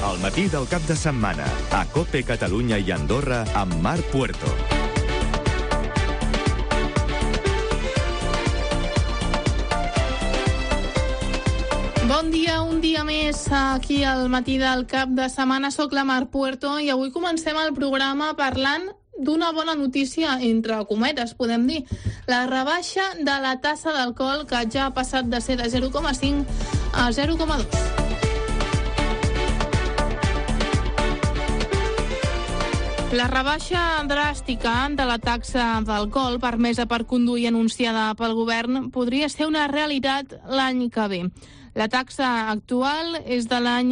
al matí del cap de setmana, a COPE Catalunya i Andorra, amb Marc Puerto. Bon dia, un dia més aquí al matí del cap de setmana. Soc la Marc Puerto i avui comencem el programa parlant d'una bona notícia, entre cometes, podem dir. La rebaixa de la tassa d'alcohol, que ja ha passat de ser de 0,5 a 0,2. La rebaixa dràstica de la taxa d'alcohol permesa per conduir anunciada pel govern podria ser una realitat l'any que ve. La taxa actual és de l'any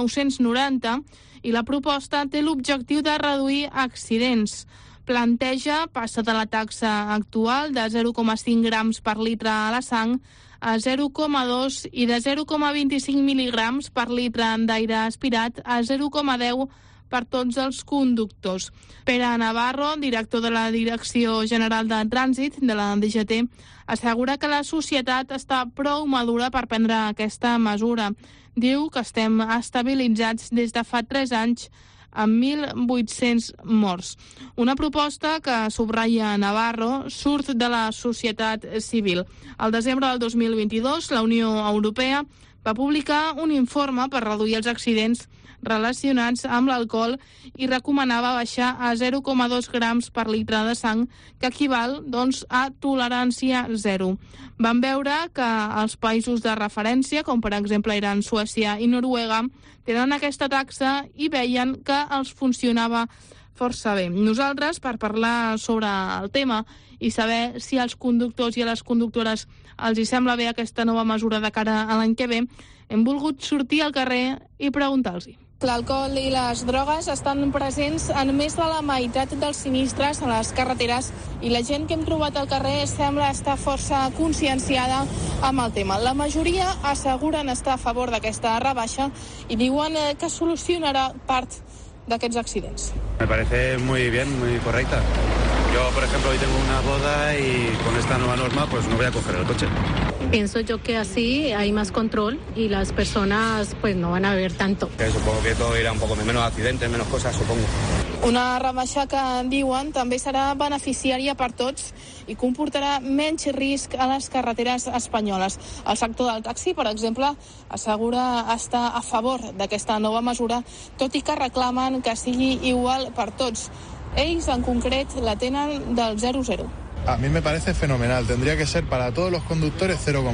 1990 i la proposta té l'objectiu de reduir accidents. Planteja passar de la taxa actual de 0,5 grams per litre a la sang a 0,2 i de 0,25 mil·ligrams per litre d'aire aspirat a 0,10 per tots els conductors. Pere Navarro, director de la Direcció General de Trànsit de la DGT, assegura que la societat està prou madura per prendre aquesta mesura. Diu que estem estabilitzats des de fa 3 anys amb 1.800 morts. Una proposta que, subratlla Navarro, surt de la societat civil. Al desembre del 2022, la Unió Europea va publicar un informe per reduir els accidents relacionats amb l'alcohol i recomanava baixar a 0,2 grams per litre de sang, que equival, doncs, a tolerància zero. Van veure que els països de referència, com per exemple eren Suècia i Noruega, tenen aquesta taxa i veien que els funcionava força bé. Nosaltres, per parlar sobre el tema i saber si als conductors i a les conductores els hi sembla bé aquesta nova mesura de cara a l'any que ve, hem volgut sortir al carrer i preguntar-los-hi. L'alcohol i les drogues estan presents en més de la meitat dels sinistres a les carreteres i la gent que hem trobat al carrer sembla estar força conscienciada amb el tema. La majoria asseguren estar a favor d'aquesta rebaixa i diuen que solucionarà part d'aquests accidents. Me parece muy bien, muy correcta. Yo, por ejemplo, hoy tengo una boda y con esta nueva norma pues no voy a coger el coche. Pienso yo que así hay más control y las personas pues no van a beber tanto. Supongo que todo irá un poco menos accidentes, menos cosas, supongo. Una rebaixa que diuen també serà beneficiària per tots i comportarà menys risc a les carreteres espanyoles. El sector del taxi, per exemple, assegura estar a favor d'aquesta nova mesura, tot i que reclamen que sigui igual per tots. Ells, en concret, la tenen del 0,0. A mí me parece fenomenal. Tendría que ser para todos los conductores 0,0.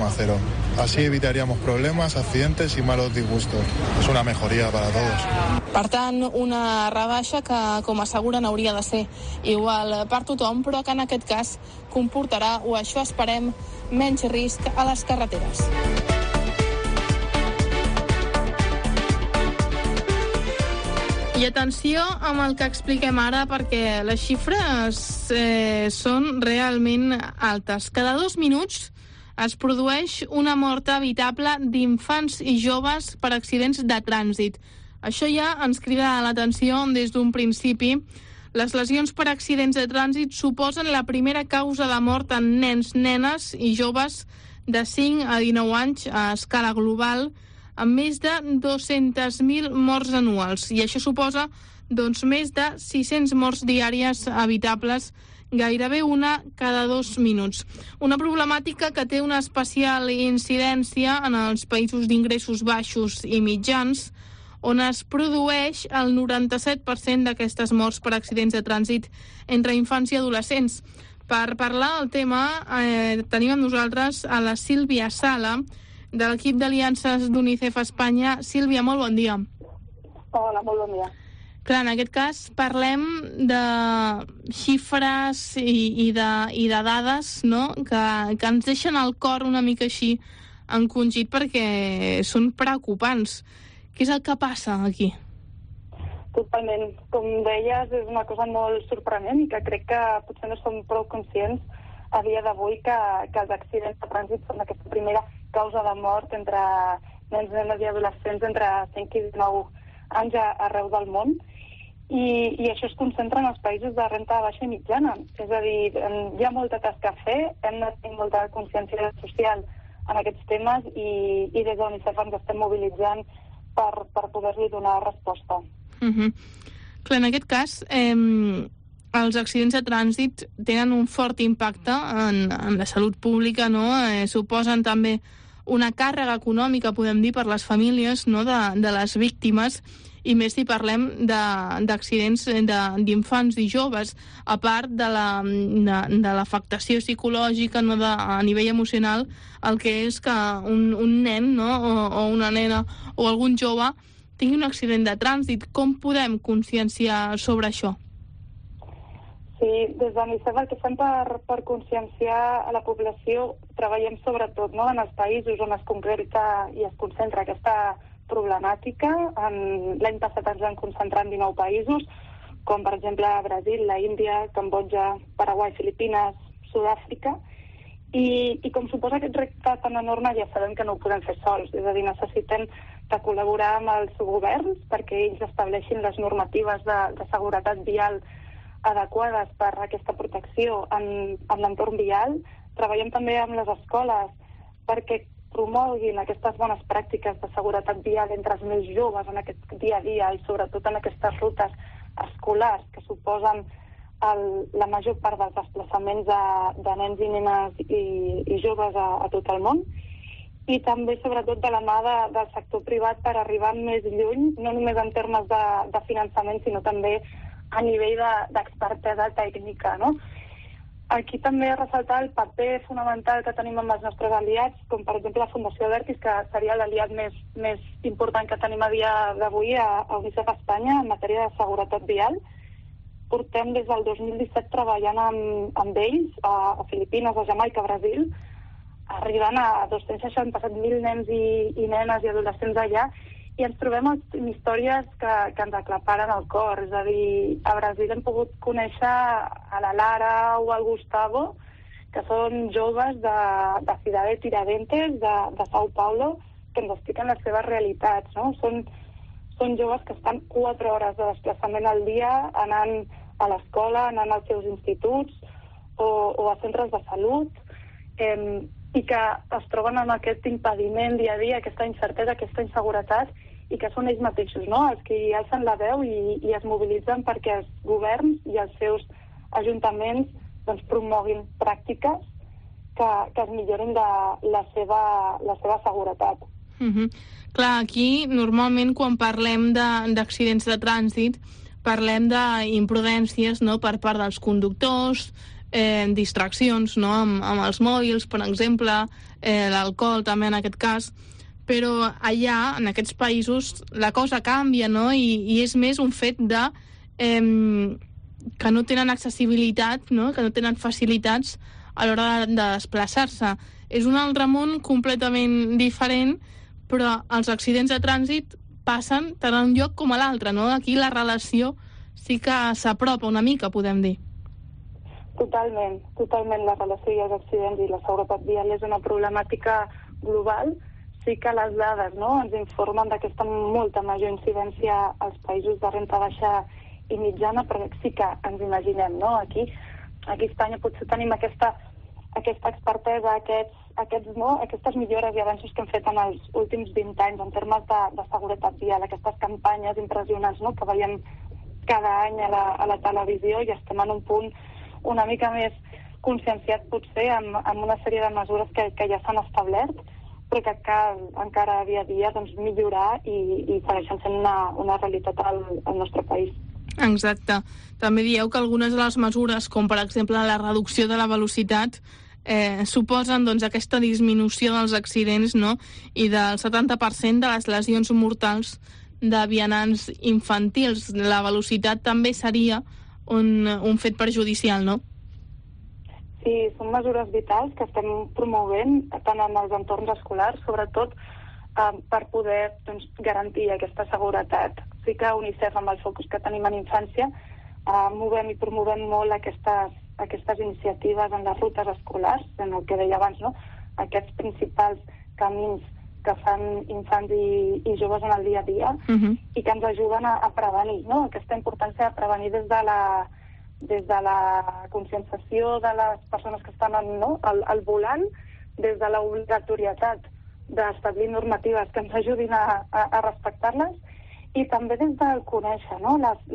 Así evitaríamos problemas, accidentes y malos disgustos. Es una mejoría para todos. Per tant, una rebaixa que, com asseguren, hauria de ser igual per tothom, però que en aquest cas comportarà, o això esperem, menys risc a les carreteres. I atenció amb el que expliquem ara, perquè les xifres són realment altes. Cada 2 minuts es produeix una mort evitable d'infants i joves per accidents de trànsit. Això ja ens crida l'atenció des d'un principi. Les lesions per accidents de trànsit suposen la primera causa de mort en nens, nenes i joves de 5 a 19 anys a escala global, amb més de 200.000 morts anuals. I això suposa doncs, més de 600 morts diàries evitables, gairebé una cada 2 minuts. Una problemàtica que té una especial incidència en els països d'ingressos baixos i mitjans, on es produeix el 97% d'aquestes morts per accidents de trànsit entre infants i adolescents. Per parlar del tema, tenim amb nosaltres a la Sílvia Sala, de l'equip d'aliances d'UNICEF Espanya. Sílvia, molt bon dia. Hola, molt bon dia. Clar, en aquest cas parlem de xifres i de dades, no?, que ens deixen el cor una mica així encongit perquè són preocupants. Què és el que passa aquí? Totalment. Com deies, és una cosa molt sorprenent i que crec que potser no som prou conscients a dia d'avui que els accidents de trànsit són aquesta primera causa de mort entre nens, nenes i adolescents entre 5 i 19 anys arreu del món. I això es concentra en els països de renta baixa i mitjana. És a dir, hi ha molta tasca a fer, hem de tenir molta consciència social en aquests temes i des de l'UNICEF ens estem mobilitzant per poder-li donar resposta. Clar, en aquest cas, els accidents de trànsit tenen un fort impacte en la salut pública, no? Suposen també una càrrega econòmica, podem dir, per les famílies, no? de les víctimes, i més si parlem d'accidents d'infants i joves, a part de l'afectació psicològica, no? A nivell emocional, el que és que un nen, no? o una nena o algun jove tingui un accident de trànsit. Com podem conscienciar sobre això? Sí, des de l'UNICEF el que fem per conscienciar a la població, treballem sobretot, no? En els països on es concreta i es concentra aquesta problemàtica. L'any passat ens vam concentrar en 19 països, com per exemple Brasil, la Índia, Cambodja, Paraguai, Filipines, Sud-àfrica, i com suposa aquest repte tan enorme, ja sabem que no ho podem fer sols, és a dir, necessitem de col·laborar amb els governs perquè ells estableixin les normatives de seguretat vial adequades per a aquesta protecció en l'entorn vial. Treballem també amb les escoles perquè promoguin aquestes bones pràctiques de seguretat vial entre els més joves en aquest dia a dia i sobretot en aquestes rutes escolars que suposen la major part dels desplaçaments de nens i nenes i joves a tot el món, i també sobretot de la mà del sector privat per arribar més lluny, no només en termes de finançament, sinó també a nivell d'expertesa tècnica, no? Aquí també ressaltar el paper fonamental que tenim amb els nostres aliats, com per exemple la Fundació Abertis, que seria l'aliat més important que tenim a dia d'avui a UNICEF Espanya en matèria de seguretat vial. Portem des del 2017 treballant amb ells a Filipines, a Jamaica, a Brasil, arribant a 267.000 nens i nenes i adolescents allà, i ens trobem amb històries que ens aclaparen el cor. És a dir, a Brasil hem pogut conèixer a la Lara o al Gustavo, que són joves de Cidade Tiradentes, de São Paulo, que ens expliquen les seves realitats, no? Són joves que estan 4 hores de desplaçament al dia anant a l'escola, anant als seus instituts o a centres de salut, i que es troben amb aquest impediment dia a dia, aquesta incertesa, aquesta inseguretat, i que són ells mateixos, no?, els que alcen la veu i es mobilitzen perquè els governs i els seus ajuntaments doncs, promoguin pràctiques que es millorin la seva seguretat. Clar, aquí normalment quan parlem d'accidents de trànsit parlem d'imprudències, no?, per part dels conductors, distraccions, no?, amb els mòbils, per exemple, l'alcohol també en aquest cas, però allà, en aquests països, la cosa canvia, no?, i és més un fet que no tenen accessibilitat, no?, que no tenen facilitats a l'hora de desplaçar-se. És un altre món completament diferent, però els accidents de trànsit passen tant a un lloc com a l'altre, no? Aquí la relació sí que s'apropa una mica, podem dir. Totalment la relació i els accidents i la seguretat vial és una problemàtica global. Sí que les dades, no?, ens informen d'aquesta molta major incidència als països de renta baixa i mitjana, però sí que ens imaginem, no?, aquí a Espanya potser tenim aquesta expertesa, aquestes millores i avanços que hem fet en els últims 20 anys en termes de seguretat vial, aquestes campanyes impressionants, no?, que veiem cada any a la televisió, i estem en un punt una mica més conscienciat potser amb una sèrie de mesures que ja s'han establert, però que cal encara dia a dia doncs, millorar i segueixen sent una realitat al nostre país. Exacte. També dieu que algunes de les mesures, com per exemple la reducció de la velocitat, suposen doncs, aquesta disminució dels accidents, no?, i del 70% de les lesions mortals de vianants infantils. La velocitat també seria un fet perjudicial, no? Sí, són mesures vitals que estem promovent tant en els entorns escolars, sobretot per poder doncs, garantir aquesta seguretat. Sí que UNICEF, amb el focus que tenim en infància, movem i promovem molt aquestes iniciatives en les rutes escolars, en el que deia abans, no?, aquests principals camins que fan infants i joves en el dia a dia, i que ens ajuden a prevenir, no?, aquesta importància de prevenir des de la conscienciació de les persones que estan al volant, des de l'obligatorietat d'establir normatives que ens ajudin a respectar-les, i també des del conèixer, no?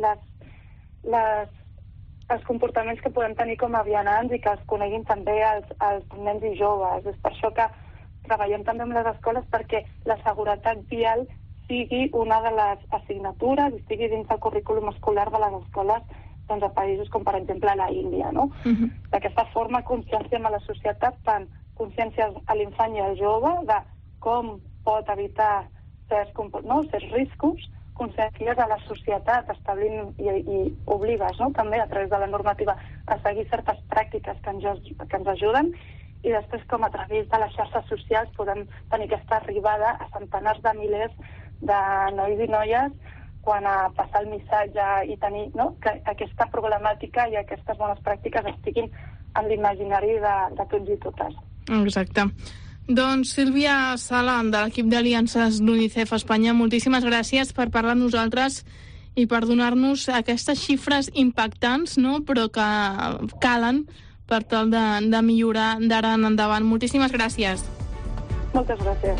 Els comportaments que podem tenir com a vianants i que els coneguin també els nens i joves. És per això que treballem també amb les escoles, perquè la seguretat vial sigui una de les assignatures i estigui dins del currículum escolar de les escoles, doncs, a països com, per exemple, la Índia, no? D'aquesta forma, conscienciem a la societat, tant consciència a l'infant i al jove de com pot evitar certs riscos, consciències a la societat, establint i obligues, no?, també a través de la normativa a seguir certes pràctiques que ens ajuden, i després com a través de les xarxes socials podem tenir aquesta arribada a centenars de milers de nois i noies quan a passar el missatge i tenir, no?, que aquesta problemàtica i aquestes bones pràctiques estiguin en l'imaginari de tots i totes. Exacte. Doncs Sílvia Sala, de l'equip d'Aliances d'UNICEF Espanya, moltíssimes gràcies per parlar amb nosaltres i per donar-nos aquestes xifres impactants, no?, però que calen per tal de millorar d'ara en endavant. Moltíssimes gràcies. Moltes gràcies.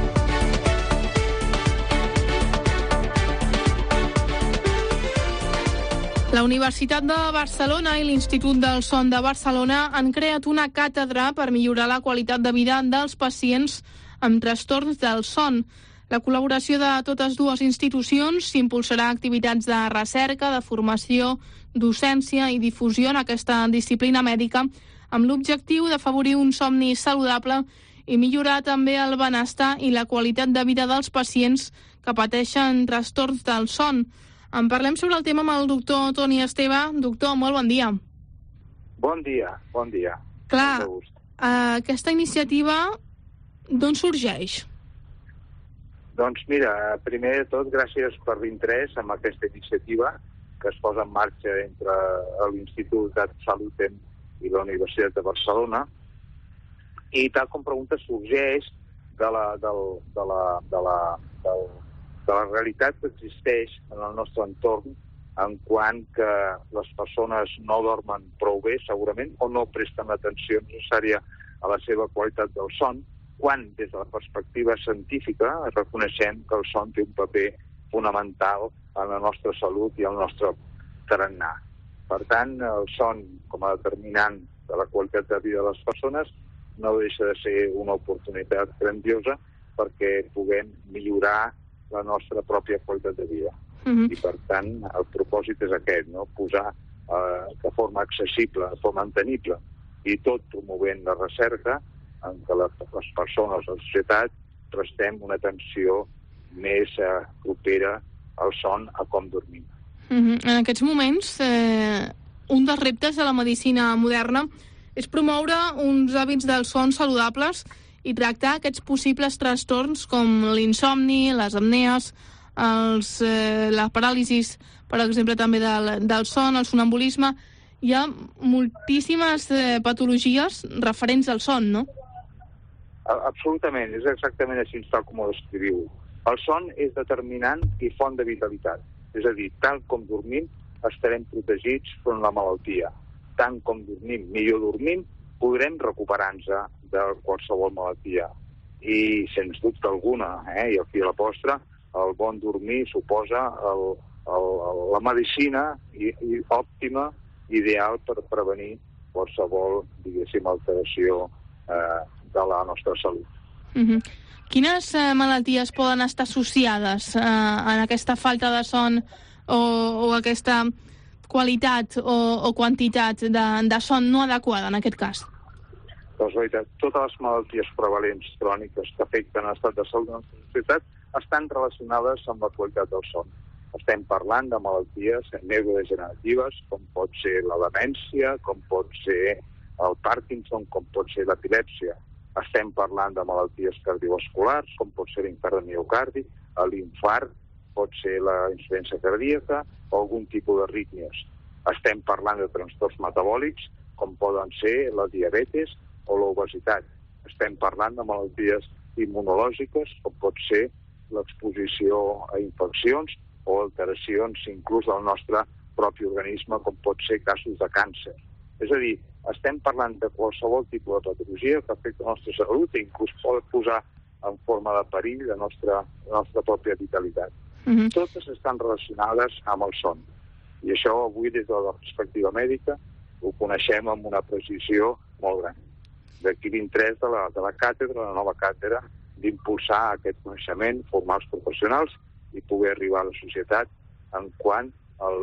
La Universitat de Barcelona i l'Institut del Son de Barcelona han creat una càtedra per millorar la qualitat de vida dels pacients amb trastorns del son. La col·laboració de totes dues institucions impulsarà activitats de recerca, de formació, docència i difusió en aquesta disciplina mèdica amb l'objectiu d'afavorir un somni saludable i millorar també el benestar i la qualitat de vida dels pacients que pateixen trastorns del son. En parlem sobre el tema amb el doctor Toni Esteve. Doctor, molt bon dia. Bon dia, bon dia. Clar, aquesta iniciativa d'on sorgeix? Doncs mira, primer de tot, gràcies per l'interès en aquesta iniciativa que es posa en marxa entre l'Institut de Salut i la Universitat de Barcelona. I tal com pregunta, sorgeix de la realitat que existeix en el nostre entorn en quant que les persones no dormen prou bé, segurament, o no presten l'atenció necessària a la seva qualitat del son, quan, des de la perspectiva científica, reconeixem que el son té un paper fonamental en la nostra salut i el nostre tarannà. Per tant, el son, com a determinant de la qualitat de vida de les persones, no deixa de ser una oportunitat grandiosa perquè puguem millorar la nostra pròpia qualitat de vida. I, per tant, el propòsit és aquest, no?, posar de forma accessible, de forma entenible, i tot promovent la recerca en què les persones, la societat, prestem una atenció més propera al son, a com dormim. En aquests moments, un dels reptes de la medicina moderna és promoure uns hàbits del son saludables i tractar aquests possibles trastorns com l'insomni, les apnees, la paràlisis, per exemple, també del son, el sonambulisme. Hi ha moltíssimes patologies referents al son, no? Absolutament, és exactament així tal com ho descriviu. El son és determinant i font de vitalitat. És a dir, tal com dormim, estarem protegits front a la malaltia. Tant com dormim, millor dormim, podrem recuperar-nos de qualsevol malaltia. I, sens dubte alguna, i aquí a la postre, el bon dormir suposa la medicina òptima, ideal per prevenir qualsevol, diguéssim, alteració de la nostra salut. Quines malalties poden estar associades a aquesta falta de son o aquesta qualitat o quantitat de son no adequada en aquest cas? Doncs, veritat, totes les malalties prevalents cròniques que afecten l'estat de salut de la nostra societat estan relacionades amb la qualitat del son. Estem parlant de malalties neurodegeneratives, com pot ser la demència, com pot ser el Parkinson, com pot ser l'epilèpsia. Estem parlant de malalties cardiovasculars, com pot ser l'infart de miocardi, l'infart, pot ser la insuficiència cardíaca o algun tipus d'arrítmies. Estem parlant de trastorns metabòlics, com poden ser la diabetes o l'obesitat. Estem parlant de malalties immunològiques, com pot ser l'exposició a infeccions o alteracions inclús del nostre propi organisme, com pot ser casos de càncer. És a dir, estem parlant de qualsevol tipus de patologia que afecta la nostra salut i inclús pot posar en forma de perill la nostra pròpia vitalitat. Totes estan relacionades amb el son. I això avui, des de la perspectiva mèdica, ho coneixem amb una precisió molt gran. D'aquí l'interès de la càtedra, la nova càtedra, d'impulsar aquest coneixement, formar els professionals i poder arribar a la societat en quant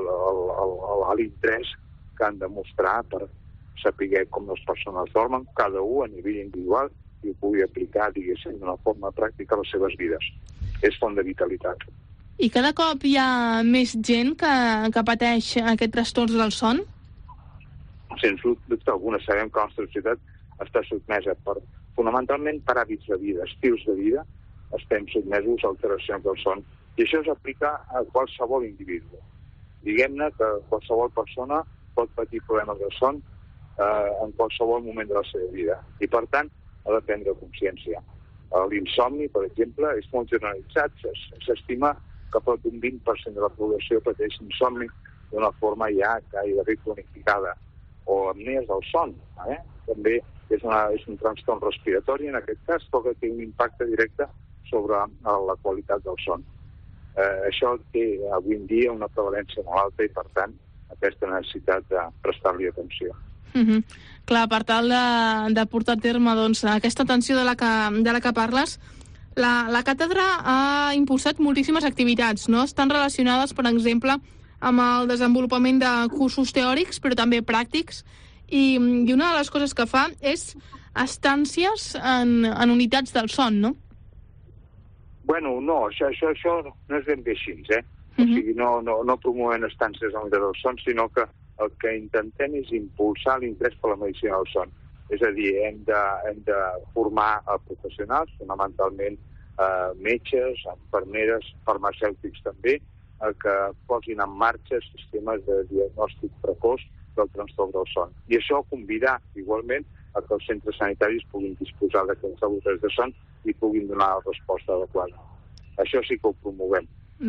a l'interès que han de mostrar per saber com les persones dormen, cada un a nivell individual, i ho pugui aplicar, diguéssim, d'una forma pràctica a les seves vides. És font de vitalitat. I cada cop hi ha més gent que pateix aquest trastorn del son? Sens dubte alguna. Sabem que la nostra societat està sotmesa fonamentalment per hàbits de vida, estils de vida, estem sotmesos a alteracions del son. I això s'aplica a qualsevol individu. Diguem-ne que qualsevol persona pot patir problemes de son en qualsevol moment de la seva vida. I, per tant, ha de prendre consciència. L'insomni, per exemple, és molt generalitzat. S'estima que prop d'un 20% de la població pateix insomni d'una forma ja gairebé cronificada, o apnees del son. També és un trastorn respiratori, en aquest cas, però que té un impacte directe sobre la qualitat del son. Això té avui en dia una prevalència molt alta i, per tant, aquesta necessitat de prestar-li atenció. Clar, per tal de portar a terme aquesta atenció de la que parles, la càtedra ha impulsat moltíssimes activitats, no? Estan relacionades, per exemple, amb el desenvolupament de cursos teòrics, però també pràctics, i una de les coses que fa és estàncies en unitats del son, no? Bueno, no, això no és ben bé així, O sigui, no promovem estàncies en unitats del son, sinó que el que intentem és impulsar l'interès per la medicina del son. És a dir, hem de formar professionals, fonamentalment metges, infermeres, farmacèutics també, que posin en marxa sistemes de diagnòstic precoç del trastorn del son. I això convidar igualment a que els centres sanitaris puguin disposar d'aquests laboratoris de son i puguin donar la resposta adequada. Això sí que ho promovem.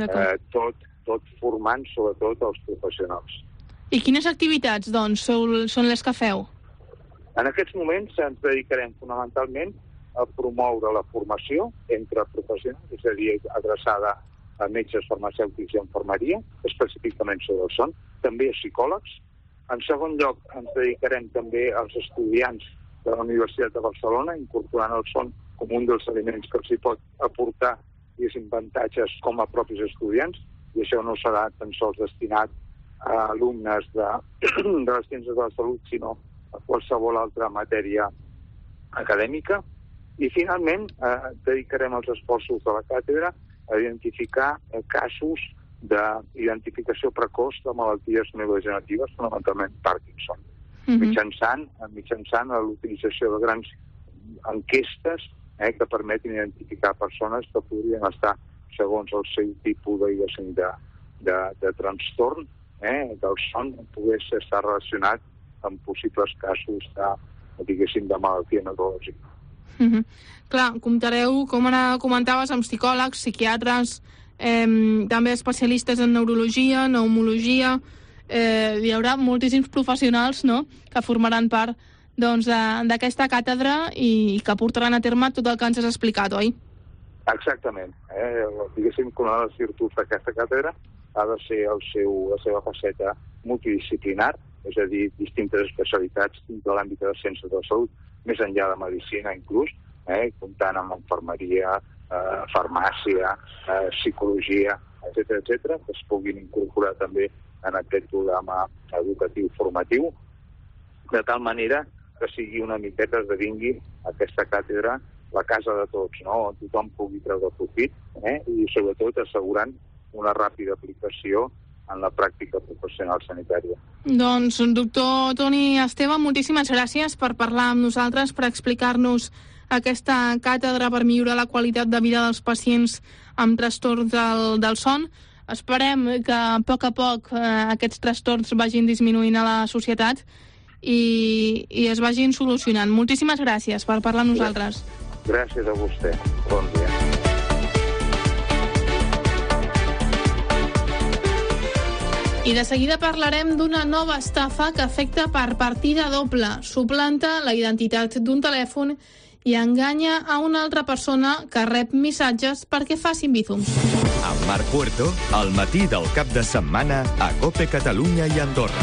Tot formant sobretot els professionals. I quines activitats, doncs, són les que feu? En aquests moments ens dedicarem fonamentalment a promoure la formació entre professionals, és a dir, adreçada a metges, farmacèutics i infermeria, específicament sobre el son, també a psicòlegs. En segon lloc, ens dedicarem també als estudiants de la Universitat de Barcelona, incorporant el son com un dels elements que els hi pot aportar avantatges com a propis estudiants, i això no serà tan sols destinat a alumnes de les ciències de la salut, sinó a qualsevol altra matèria acadèmica. I, finalment, dedicarem els esforços de la càtedra a identificar casos d'identificació precoç de malalties neurodegeneratives, fonamentalment Parkinson, mitjançant l'utilització de grans enquestes que permetin identificar persones que podrien estar, segons el seu tipus de trastorn del son, pogués estar relacionat amb possibles casos de malaltia neurològica. Clar, comptareu, com ara comentaves, amb psicòlegs, psiquiatres, també especialistes en neurologia, pneumologia. Hi haurà moltíssims professionals, no?, que formaran part d'aquesta càtedra i que portaran a terme tot el que ens has explicat, oi? Exactament. Diguéssim que una de les virtuts d'aquesta càtedra ha de ser la seva faceta multidisciplinar, és a dir, distintes especialitats dins de l'àmbit de les ciències de la salut, més enllà de medicina inclús, comptant amb infermeria, farmàcia, psicologia, etc., que es puguin incorporar també en aquest programa educatiu formatiu, de tal manera que sigui una miqueta, esdevingui aquesta càtedra la casa de tots, no? On tothom pugui treure profit i, sobretot, assegurant una ràpida aplicació en la pràctica professional sanitària. Doncs, doctor Toni Esteve, moltíssimes gràcies per parlar amb nosaltres, per explicar-nos aquesta càtedra per millorar la qualitat de vida dels pacients amb trastorns del son. Esperem que a poc aquests trastorns vagin disminuint a la societat i es vagin solucionant. Moltíssimes gràcies per parlar amb nosaltres. Gràcies a vostè. Bon dia. I de seguida parlarem d'una nova estafa que afecta per partida doble. Suplanta la identitat d'un telèfon i enganya a una altra persona que rep missatges perquè facin bízums. Amb Marc Puerto, al matí del cap de setmana a COPE Catalunya i Andorra.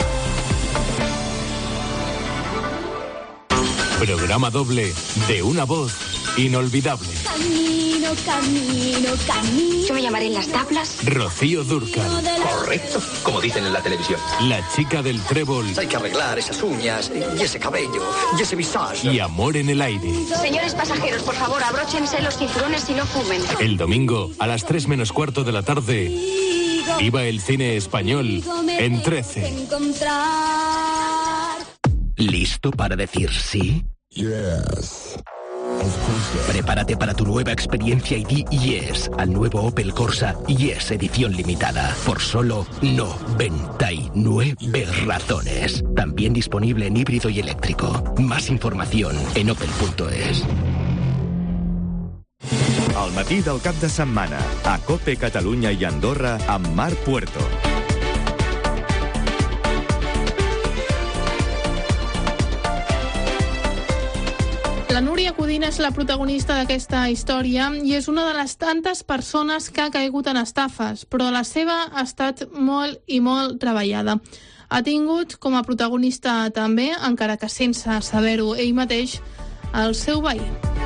Programa doble de una voz inolvidable. Camino, camino, camino. Yo me llamaré en las tablas Rocío Dúrcal. Correcto, como dicen en la televisión. La chica del trébol. Hay que arreglar esas uñas, y ese cabello, y ese visage. Y Amor en el aire. Señores pasajeros, por favor, abróchense los cinturones y no fumen. El domingo, a las 3:45 de la tarde, viva el cine español en 13. ¿Listo para decir sí? Yes. Prepárate para tu nueva experiencia y di yes al nuevo Opel Corsa Yes edición limitada por solo 99 razones. También disponible en híbrido y eléctrico. Más información en opel.es. Al matí del cap de setmana a COPE Catalunya i Andorra amb Marc Puerto. La Núria Codina és la protagonista d'aquesta història i és una de les tantes persones que ha caigut en estafes, però la seva ha estat molt i molt treballada. Ha tingut com a protagonista també, encara que sense saber-ho ell mateix, el seu veí.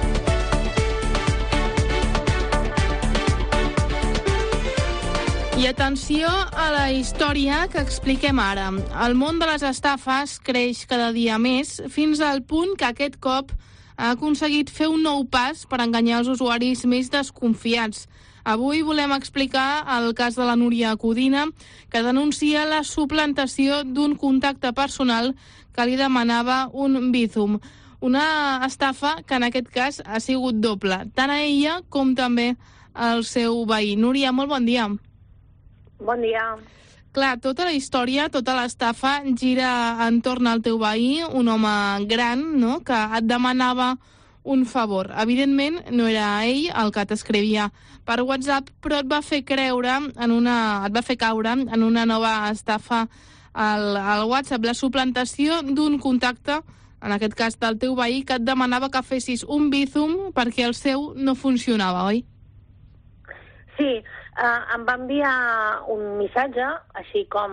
I atenció a la història que expliquem ara. El món de les estafes creix cada dia més, fins al punt que aquest cop ha aconseguit fer un nou pas per enganyar els usuaris més desconfiats. Avui volem explicar el cas de la Núria Codina, que denuncia la suplantació d'un contacte personal que li demanava un bízum. Una estafa que en aquest cas ha sigut doble, tant a ella com també al seu veí. Núria, molt bon dia. Bon dia. Clar, tota la història, tota l'estafa gira entorn al teu veí, un home gran, no?, que et demanava un favor. Evidentment, no era ell el que t'escrivia per WhatsApp, però et va fer caure en una nova estafa al WhatsApp, la suplantació d'un contacte, en aquest cas del teu veí, que et demanava que fessis un bízum perquè el seu no funcionava, oi? Sí, em va enviar un missatge, així com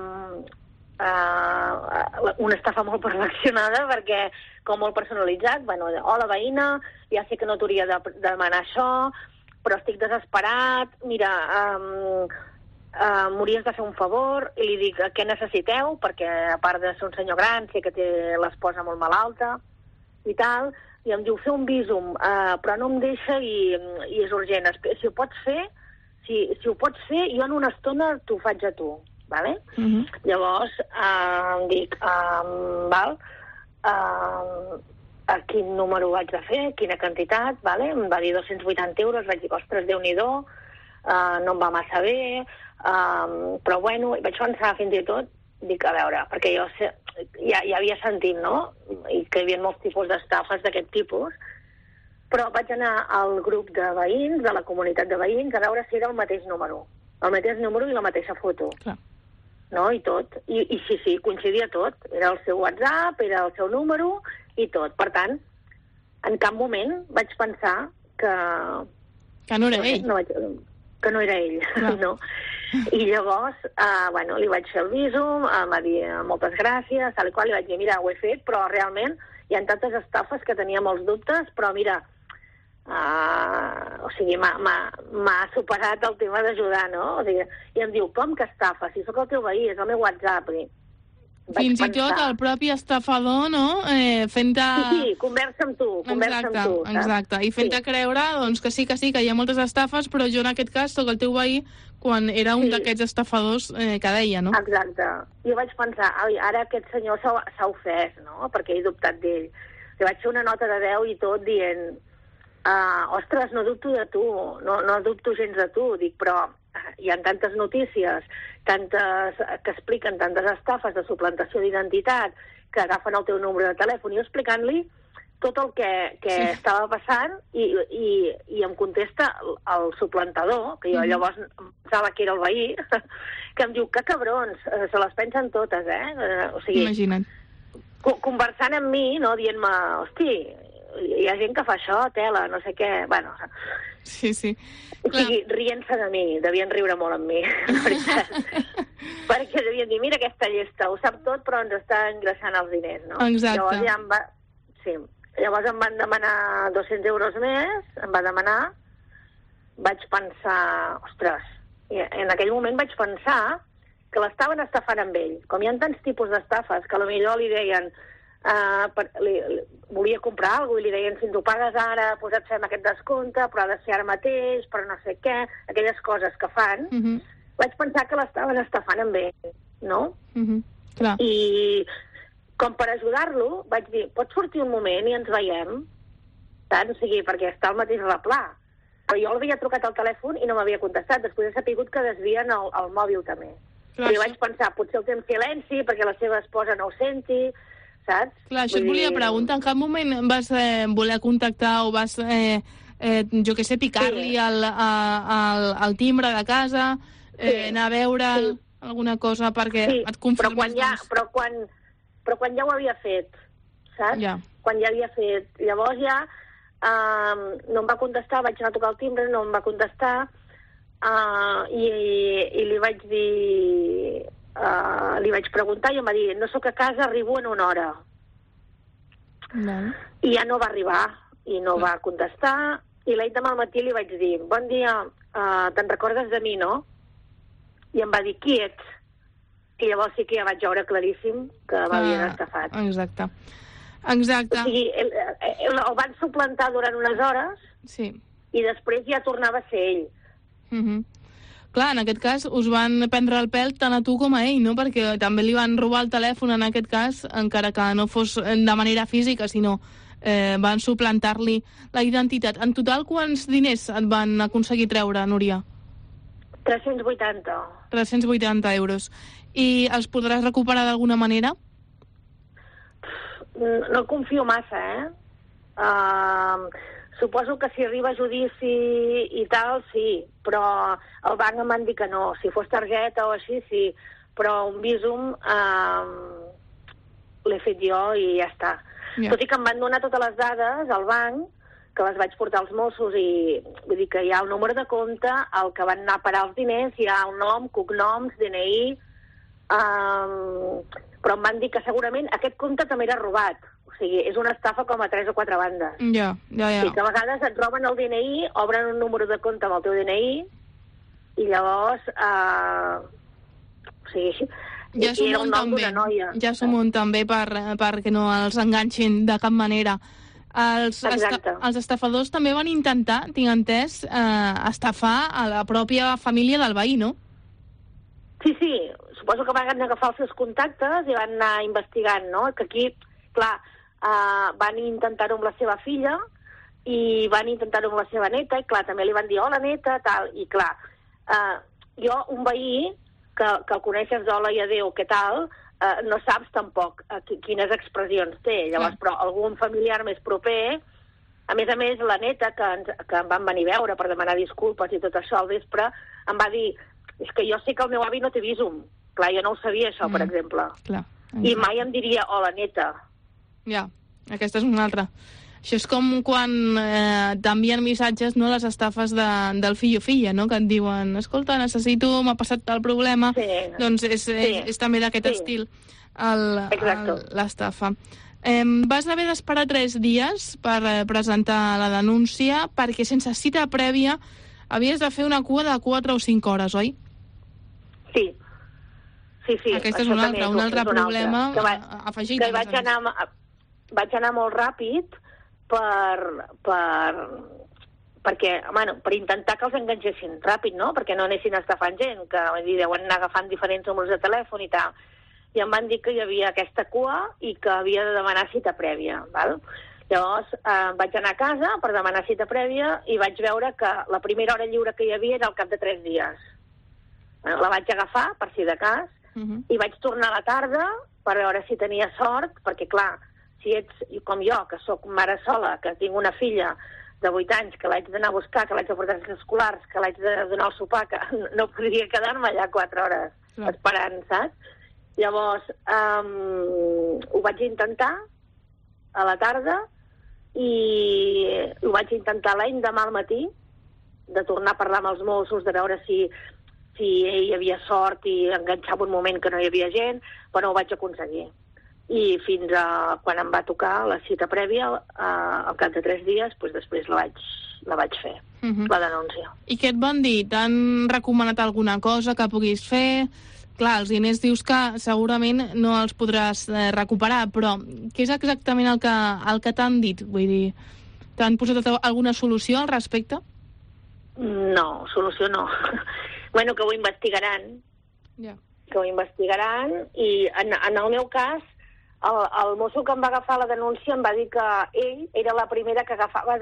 una estafa molt perfeccionada, perquè com molt personalitzat, bueno, hola veïna, ja sé que no t'hauria de demanar això, però estic desesperat, mira, m'hauries de fer un favor, i li dic, què necessiteu? Perquè a part de ser un senyor gran, sé que té l'esposa molt malalta i tal, i em diu, fer un bízum, però no em deixa i és urgent. Si ho pots fer, si ho pots fer, jo en una estona t'ho faig a tu, vale? Llavors em dic, val, a quin número vaig de fer, quina quantitat, vale? Em va dir 280 euros, vaig dir, ostres, Déu-n'hi-do, no em va massa bé, però bueno, vaig pensar fins i tot, dic, a veure, perquè jo ja havia sentit, no?, i que hi havia molts tipus d'estafes d'aquest tipus, però vaig anar al grup de veïns, de la comunitat de veïns, a veure si era el mateix número i la mateixa foto. Clar. No? I tot. I sí, coincidia tot. Era el seu WhatsApp, era el seu número i tot. Per tant, en cap moment vaig pensar que no era ell. Que no era ell, no? I llavors, bueno, li vaig fer el bízum, em va dir moltes gràcies, tal i qual, li vaig dir, mira, ho he fet, però realment hi ha tantes estafes que tenia molts dubtes, però mira, o sigui, m'ha superat el tema d'ajudar, no? O sigui, i em diu, com que estafa? Si sóc el teu veí, és el meu WhatsApp. Fins i tot el propi estafador, no? Fent-te... Sí, conversa amb tu. Exacte. I fent-te creure doncs, que sí, que hi ha moltes estafes, però jo en aquest cas sóc el teu veí quan era un d'aquests estafadors que deia, no? Exacte. Jo vaig pensar, ara aquest senyor s'ha ofès, no? Perquè he dubtat d'ell. Li vaig fer una nota de veu i tot dient, ostres, no dubto de tu, no dubto gens de tu, dic, però hi ha tantes notícies, que expliquen tantes estafes de suplantació d'identitat, que agafen el teu número de telèfon, i jo explicant-li tot el que estava passant i em contesta el suplantador, que jo llavors pensava que era el veí, que em diu, que cabrons, se les pensen totes, O sigui, imagina't. Conversant amb mi, no, dient-me, hosti, hi ha gent que fa això, tela, no sé què, bueno... Sí. O sigui, rient-se de mi, devien riure molt amb mi, la veritat. Perquè devien dir, mira aquesta llesta, ho sap tot, però ens està engreixant els diners, no? Exacte. Llavors em van demanar 200 euros més, em va demanar, vaig pensar, ostres, en aquell moment vaig pensar que l'estaven estafant amb ell. Com hi ha tants tipus d'estafes que potser li deien volia comprar alguna cosa i li deien si ens ho pagues ara, doncs et fem aquest descompte, però ha de ser ara mateix, però no sé què, aquelles coses que fan, vaig pensar que l'estaven estafant amb ell, no? Clar. I com per ajudar-lo vaig dir, pots sortir un moment i ens veiem? Tant, o sigui, perquè està al mateix replà. Però jo l'havia trucat al telèfon i no m'havia contestat. Després he sapigut que desvien el mòbil també. Clar, i vaig pensar, potser el té en silenci perquè la seva esposa no ho senti, saps? Clar, això et volia preguntar. En cap moment vas voler contactar o vas, jo què sé, picar-li al timbre de casa, anar a veure alguna cosa perquè et confirmes... Però quan ja ho havia fet, saps? Ja. Quan ja havia fet. Llavors ja no em va contestar, vaig anar a tocar el timbre, no em va contestar, i li vaig dir... li vaig preguntar i em va dir, no sóc a casa, arribo en una hora. I ja no va arribar, i no va contestar, i l'any demà al matí li vaig dir, bon dia, te'n recordes de mi, no? I em va dir, qui ets? I llavors sí que ja vaig veure claríssim que m'havien estafat. Exacte. O sigui, el van suplantar durant unes hores i després ja tornava a ser ell. Clar, en aquest cas us van prendre el pèl tant a tu com a ell, no? Perquè també li van robar el telèfon en aquest cas, encara que no fos de manera física, sinó van suplantar-li la identitat. En total, quants diners et van aconseguir treure, Núria? 380. 380 euros. I els podràs recuperar d'alguna manera? No confio massa, suposo que si arriba a judici i tal, sí, però el banc em van dir que no. Si fos targeta o així, sí, però un Bizum l'he fet jo i ja està. Tot i que em van donar totes les dades al banc, que les vaig portar als Mossos, i vull dir que hi ha el número de compte, el que van anar a parar els diners, hi ha un nom, cognoms, DNI, però em van dir que segurament aquest compte també era robat. O sigui, és una estafa com a 3 o 4 bandes. Ja. I que a vegades et roben el DNI, obren un número de compte amb el teu DNI, i llavors... o sigui, ja s'ho munten bé perquè no els enganxin de cap manera. Els estafadors també van intentar, tinc entès, estafar a la pròpia família del veí, no? Sí, suposo que van agafar els seus contactes i van anar investigant, no? Que aquí, clar, van intentar-ho amb la seva filla i van intentar-ho amb la seva neta, i clar, també li van dir, hola neta, tal, i clar, jo, un veí que el coneixes d'hola i adéu, què tal, no saps tampoc quines expressions té. Llavors, però algun familiar més proper, a més, la neta, que em van venir a veure per demanar disculpes i tot això al vespre, em va dir, és que jo sé que el meu avi no té Bizum. Clar, jo no ho sabia, això, per exemple. I mai em diria, hola, neta. Ja, aquesta és una altra. Això és com quan t'envien missatges, no?, les estafes del fill o filla, no?, que et diuen, escolta, necessito, m'ha passat tal problema. Doncs és també d'aquest estil l'estafa. Vas haver d'esperar 3 dies per presentar la denúncia, perquè sense cita prèvia havies de fer una cua de 4 o 5 hores, oi? Sí. Aquest és un altre problema afegit. Que vaig anar molt ràpid perquè, bueno, per intentar que els enganxessin ràpid, no? Perquè no anessin estafant gent, que deuen anar agafant diferents números de telèfon i tal. I em van dir que hi havia aquesta cua i que havia de demanar cita prèvia, val? Llavors vaig anar a casa per demanar cita prèvia i vaig veure que la primera hora lliure que hi havia era al cap de 3 dies. La vaig agafar, per si de cas, i vaig tornar a la tarda per veure si tenia sort, perquè, clar, si ets com jo, que sóc mare sola, que tinc una filla de 8 anys, que l'haig d'anar a buscar, que l'haig de portar als escolars, que l'haig de donar el sopar, que no podria quedar-me allà 4 hores esperant, saps? Llavors, ho vaig intentar a la tarda i ho vaig intentar l'endemà al matí, de tornar a parlar amb els Mossos, de veure si hi havia sort i enganxava un moment que no hi havia gent, però no ho vaig aconseguir. I fins a quan em va tocar la cita prèvia, al cap de 3 dies, doncs després la vaig fer, la denúncia. I què et van dir? T'han recomanat alguna cosa que puguis fer? Clar, els diners dius que segurament no els podràs recuperar, però què és exactament el que t'han dit? Vull dir, t'han posat alguna solució al respecte? No, solució no. Bueno, que ho investigaran. Ja. Que ho investigaran, i en el meu cas, el mosso que em va agafar la denúncia em va dir que ell era la primera que agafava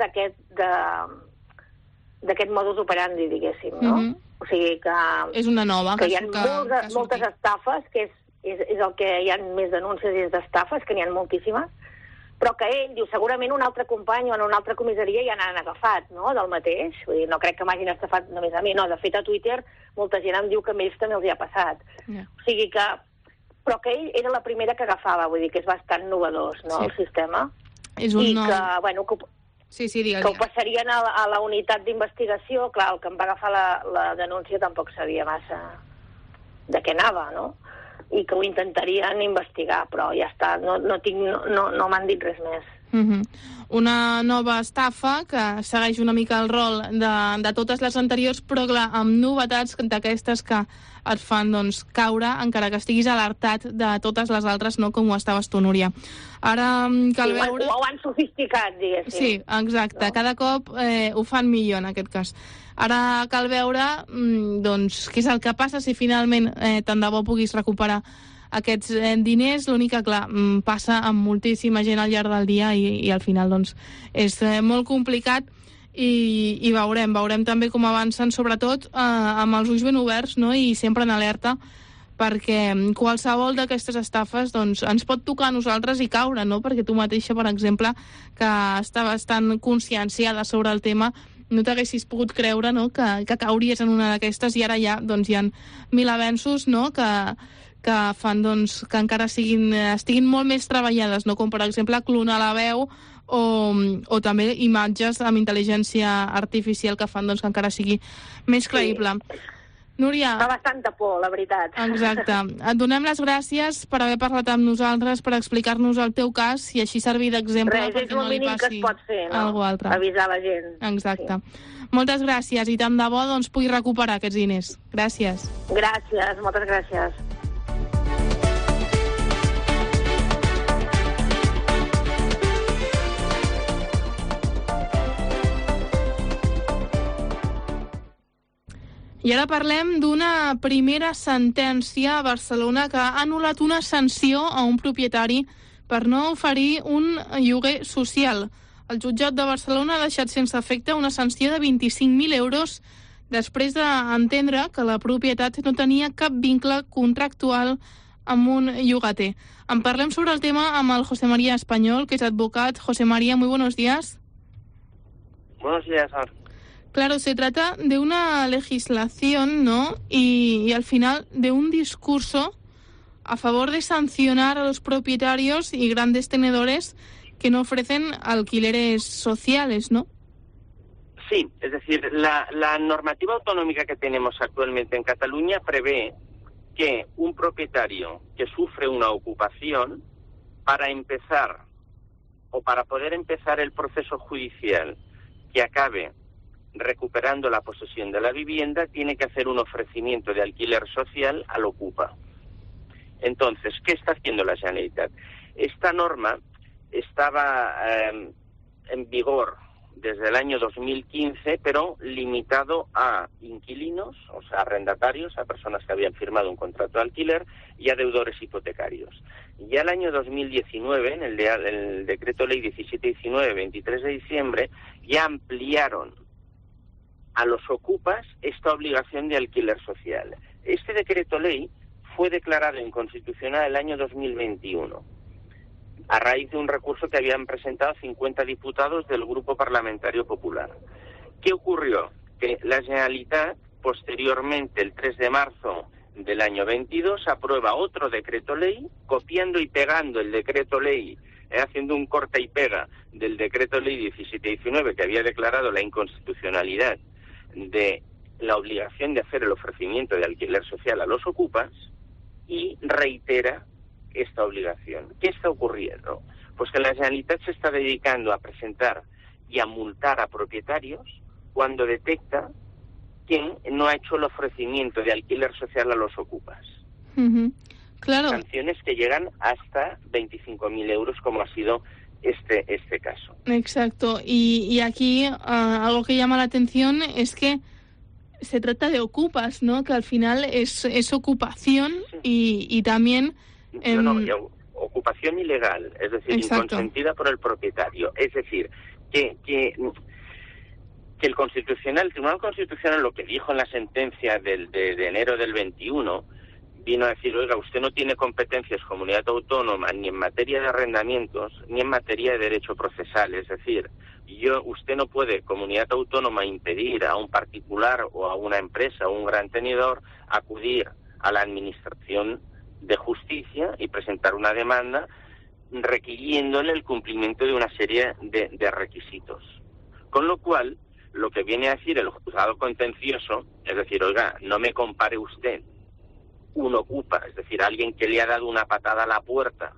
d'aquest modus operandi, diguéssim, no? O sigui que... És una nova. Que hi ha moltes estafes, que és el que hi ha més denúncies és d'estafes, que n'hi ha moltíssimes, però que ell diu, segurament un altre company o en una altra comissaria ja n'han agafat, no?, del mateix. Vull dir, no crec que m'hagin estafat només a mi, no. De fet, a Twitter molta gent em diu que a ells també els hi ha passat. Yeah. O sigui que... Però que ell era la primera que agafava, vull dir que és bastant novedós, no?, el sistema. És un nou... I que, bueno, que ho passarien a la unitat d'investigació. Clar, el que em va agafar la denúncia tampoc sabia massa de què anava, no? I que ho intentarien investigar, però ja està, no m'han dit res més. Una nova estafa que segueix una mica el rol de totes les anteriors, però clar, amb novetats d'aquestes que et fan caure, encara que estiguis alertat de totes les altres, no com ho estaves tu, Núria. Ara cal veure... Ho han sofisticat, diguéssim. Sí, exacte. No. Cada cop ho fan millor, en aquest cas. Ara cal veure què és el que passa si finalment tant de bo puguis recuperar aquests diners. L'únic que, clar, passa amb moltíssima gent al llarg del dia i al final és molt complicat i veurem també com avancen, sobretot amb els ulls ben oberts, no?, i sempre en alerta, perquè qualsevol d'aquestes estafes ens pot tocar a nosaltres i caure, no?, perquè tu mateixa, per exemple, que estaves tan conscienciada sobre el tema, no t'haguessis pogut creure, no?, que cauries en una d'aquestes, i ara ja hi ha 1000 avenços, no?, que fan que encara estiguin molt més treballades, no?, com per exemple clonar la veu o també imatges amb intel·ligència artificial que fan que encara sigui més creïble. Núria... Fa bastanta por, la veritat. Exacte. Et donem les gràcies per haver parlat amb nosaltres, per explicar-nos el teu cas i així servir d'exemple perquè no li passi algú altre. Avisar la gent. Exacte. Sí. Moltes gràcies i tant de bo pugui recuperar aquests diners. Gràcies. Gràcies, moltes gràcies. I ara parlem d'una primera sentència a Barcelona que ha anul·lat una sanció a un propietari per no oferir un lloguer social. El jutjat de Barcelona ha deixat sense efecte una sanció de 25.000 euros després d'entendre que la propietat no tenia cap vincle contractual amb un llogater. En parlem sobre el tema amb el José María Español, que es advocat. José María, muy buenos días. Buenos días, Ar. Claro, se trata de una legislación, ¿no? Y al final de un discurso a favor de sancionar a los propietarios y grandes tenedores que no ofrecen alquileres sociales, ¿no? Sí, es decir, la normativa autonómica que tenemos actualmente en Cataluña prevé que un propietario que sufre una ocupación, para empezar o para poder empezar el proceso judicial que acabe recuperando la posesión de la vivienda, tiene que hacer un ofrecimiento de alquiler social al ocupa. Entonces, ¿qué está haciendo la Generalitat? Esta norma estaba en vigor desde el año 2015, pero limitado a inquilinos, o sea, arrendatarios, a personas que habían firmado un contrato de alquiler, y a deudores hipotecarios. Ya el año 2019, en el decreto ley 1719, 23 de diciembre, ya ampliaron a los ocupas esta obligación de alquiler social. Este decreto ley fue declarado inconstitucional el año 2021, a raíz de un recurso que habían presentado 50 diputados del Grupo Parlamentario Popular. ¿Qué ocurrió? Que la Generalitat, posteriormente, el 3 de marzo del año 22, aprueba otro decreto ley, copiando y pegando el decreto ley haciendo un corta y pega del decreto ley 1719 que había declarado la inconstitucionalidad de la obligación de hacer el ofrecimiento de alquiler social a los ocupas, y reitera esta obligación. ¿Qué está ocurriendo? Pues que la Generalitat se está dedicando a presentar y a multar a propietarios cuando detecta que no ha hecho el ofrecimiento de alquiler social a los ocupas. Claro. Sanciones que llegan hasta 25.000 euros, como ha sido este caso. Exacto. Y aquí algo que llama la atención es que se trata de ocupas, ¿no? Que al final es ocupación y también... ocupación ilegal, es decir, exacto, inconsentida por el propietario. Es decir, que el Tribunal Constitucional lo que dijo en la sentencia de enero del 21 vino a decir, oiga, usted no tiene competencias comunidad autónoma ni en materia de arrendamientos ni en materia de derecho procesal. Es decir, usted no puede, comunidad autónoma, impedir a un particular o a una empresa o un gran tenedor acudir a la administración de justicia y presentar una demanda requiriéndole el cumplimiento de una serie de requisitos. Con lo cual, lo que viene a decir el juzgado contencioso es decir, oiga, no me compare usted un ocupa, es decir, alguien que le ha dado una patada a la puerta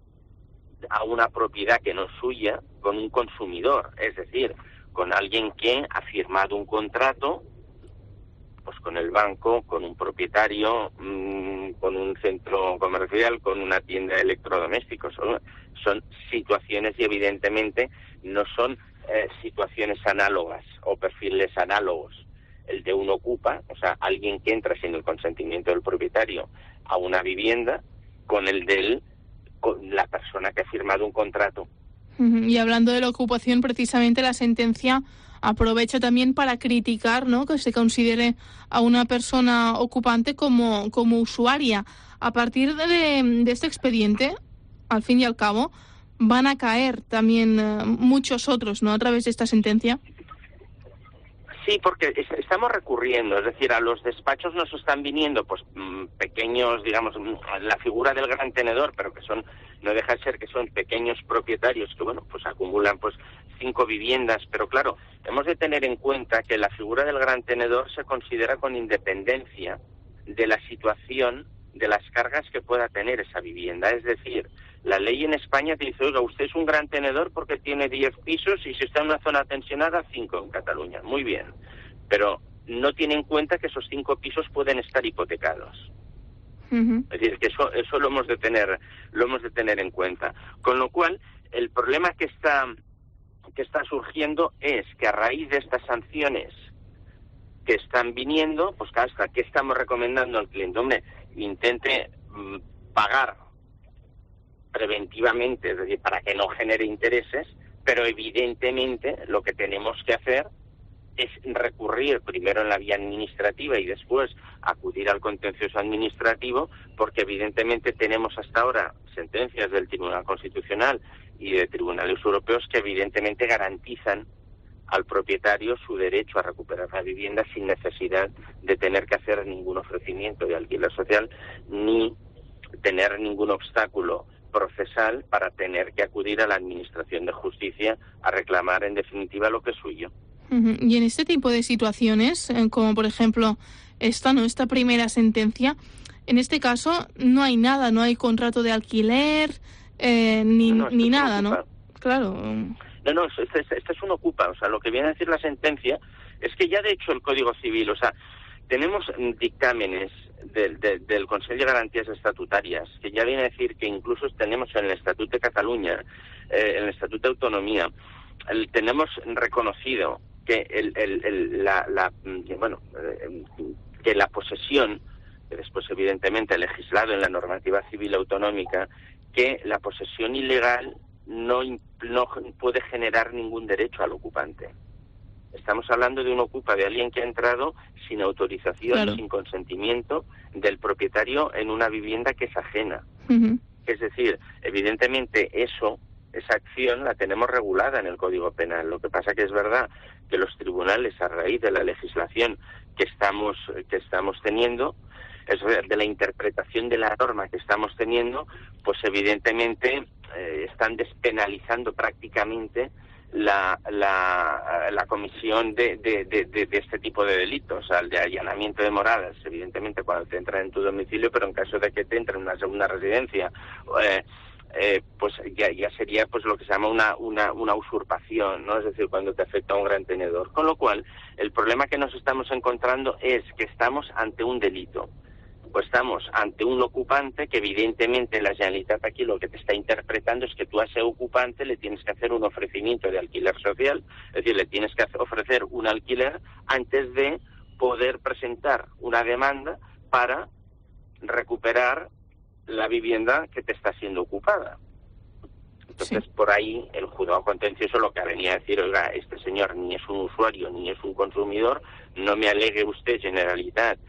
a una propiedad que no es suya, con un consumidor, es decir, con alguien que ha firmado un contrato, pues con el banco, con un propietario, con un centro comercial, con una tienda de electrodomésticos. Son situaciones y evidentemente no son situaciones análogas o perfiles análogos. El de un ocupa, o sea, alguien que entra sin el consentimiento del propietario a una vivienda, con el con la persona que ha firmado un contrato. Y hablando de la ocupación, precisamente la sentencia aprovecha también para criticar, ¿no?, que se considere a una persona ocupante como usuaria. A partir de este expediente, al fin y al cabo, van a caer también muchos otros, ¿no?, a través de esta sentencia. Sí, porque estamos recurriendo, es decir, a los despachos nos están viniendo pues pequeños, digamos, la figura del gran tenedor, pero que no deja de ser que son pequeños propietarios que, bueno, pues acumulan pues 5 viviendas, pero claro, hemos de tener en cuenta que la figura del gran tenedor se considera con independencia de la situación de las cargas que pueda tener esa vivienda. Es decir, la ley en España te dice, oiga, usted es un gran tenedor porque tiene 10 pisos y si está en una zona tensionada, 5 en Cataluña. Muy bien, pero no tiene en cuenta que esos 5 pisos pueden estar hipotecados. Es decir, que eso lo hemos de tener en cuenta. Con lo cual, el problema que está surgiendo es que a raíz de estas sanciones que están viniendo, pues hasta que estamos recomendando al cliente, hombre, intente pagar preventivamente, es decir, para que no genere intereses, pero evidentemente lo que tenemos que hacer es recurrir primero en la vía administrativa y después acudir al contencioso administrativo, porque evidentemente tenemos hasta ahora sentencias del Tribunal Constitucional y de tribunales europeos que evidentemente garantizan al propietario su derecho a recuperar la vivienda sin necesidad de tener que hacer ningún ofrecimiento de alquiler social ni tener ningún obstáculo procesal para tener que acudir a la Administración de Justicia a reclamar en definitiva lo que es suyo. Y en este tipo de situaciones, como por ejemplo esta primera sentencia, en este caso no hay nada, no hay contrato de alquiler ni nada, ¿no? Claro. No, este es un ocupa, o sea, lo que viene a decir la sentencia es que ya de hecho el Código Civil, o sea, tenemos dictámenes del Consell de Garantías Estatutarias, que ya viene a decir que incluso tenemos en el Estatut de Cataluña, en el Estatut de Autonomía, tenemos reconocido que que la posesión, que después evidentemente legislado en la normativa civil autonómica, que la posesión ilegal no puede generar ningún derecho al ocupante. Estamos hablando de un ocupa, de alguien que ha entrado sin autorización, claro, sin consentimiento del propietario en una vivienda que es ajena. Es decir, evidentemente esa acción la tenemos regulada en el Código Penal. Lo que pasa que es verdad que los tribunales, a raíz de la legislación que estamos teniendo, de la interpretación de la norma que estamos teniendo, pues evidentemente están despenalizando prácticamente la comisión de este tipo de delitos, o sea, el de allanamiento de moradas, evidentemente cuando te entran en tu domicilio, pero en caso de que te entren en una segunda residencia, pues ya sería pues lo que se llama una usurpación, ¿no? Es decir, cuando te afecta a un gran tenedor. Con lo cual, el problema que nos estamos encontrando es que estamos ante un delito. Pues estamos ante un ocupante que evidentemente la Generalitat aquí lo que te está interpretando es que tú a ese ocupante le tienes que hacer un ofrecimiento de alquiler social, es decir, le tienes que ofrecer un alquiler antes de poder presentar una demanda para recuperar la vivienda que te está siendo ocupada. Entonces, por ahí el juzgado contencioso lo que venía a decir, oiga, este señor ni es un usuario ni es un consumidor, no me alegue usted, Generalitat,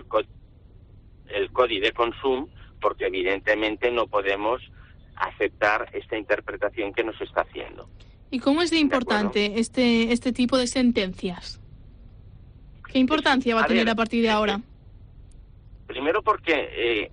el Código de Consum, porque evidentemente no podemos aceptar esta interpretación que nos está haciendo. ¿Y cómo es de importante este tipo de sentencias? ¿Qué importancia va a tener a partir de ahora? Primero porque,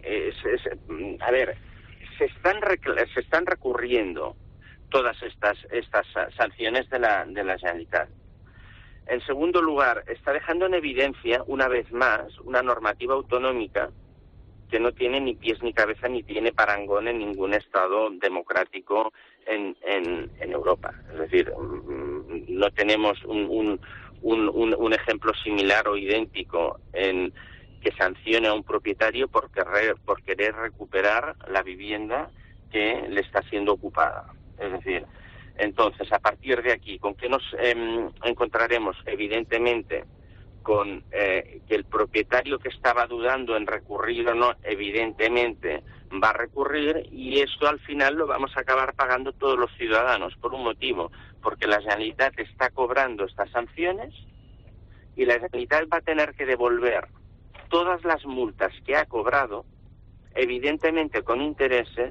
se están recurriendo todas estas sanciones de la Generalitat. En segundo lugar, está dejando en evidencia, una vez más, una normativa autonómica que no tiene ni pies ni cabeza ni tiene parangón en ningún Estado democrático en Europa. Es decir, no tenemos un ejemplo similar o idéntico en que sancione a un propietario por querer recuperar la vivienda que le está siendo ocupada. Es decir, entonces, a partir de aquí, ¿con qué nos encontraremos? Evidentemente, con que el propietario que estaba dudando en recurrir o no, evidentemente va a recurrir, y esto al final lo vamos a acabar pagando todos los ciudadanos, por un motivo, porque la Generalitat está cobrando estas sanciones y la Generalitat va a tener que devolver todas las multas que ha cobrado, evidentemente con intereses,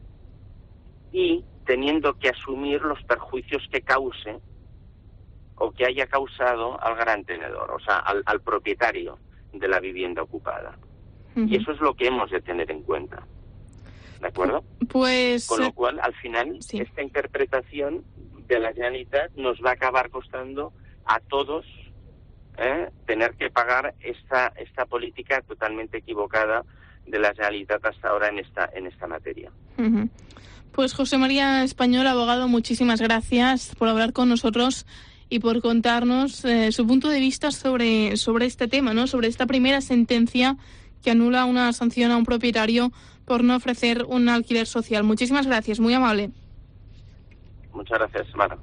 y teniendo que asumir los perjuicios que cause o que haya causado al gran tenedor, o sea, al propietario de la vivienda ocupada. Uh-huh. Y eso es lo que hemos de tener en cuenta. ¿De acuerdo? Pues... Con lo cual, al final, sí, esta interpretación de la Generalitat nos va a acabar costando a todos tener que pagar esta política totalmente equivocada de la Generalitat hasta ahora en esta materia. Uh-huh. Pues José María Español, abogado, muchísimas gracias por hablar con nosotros y por contarnos su punto de vista sobre este tema, ¿no? Sobre esta primera sentencia que anula una sanción a un propietario por no ofrecer un alquiler social. Muchísimas gracias, muy amable. Muchas gracias, Mara.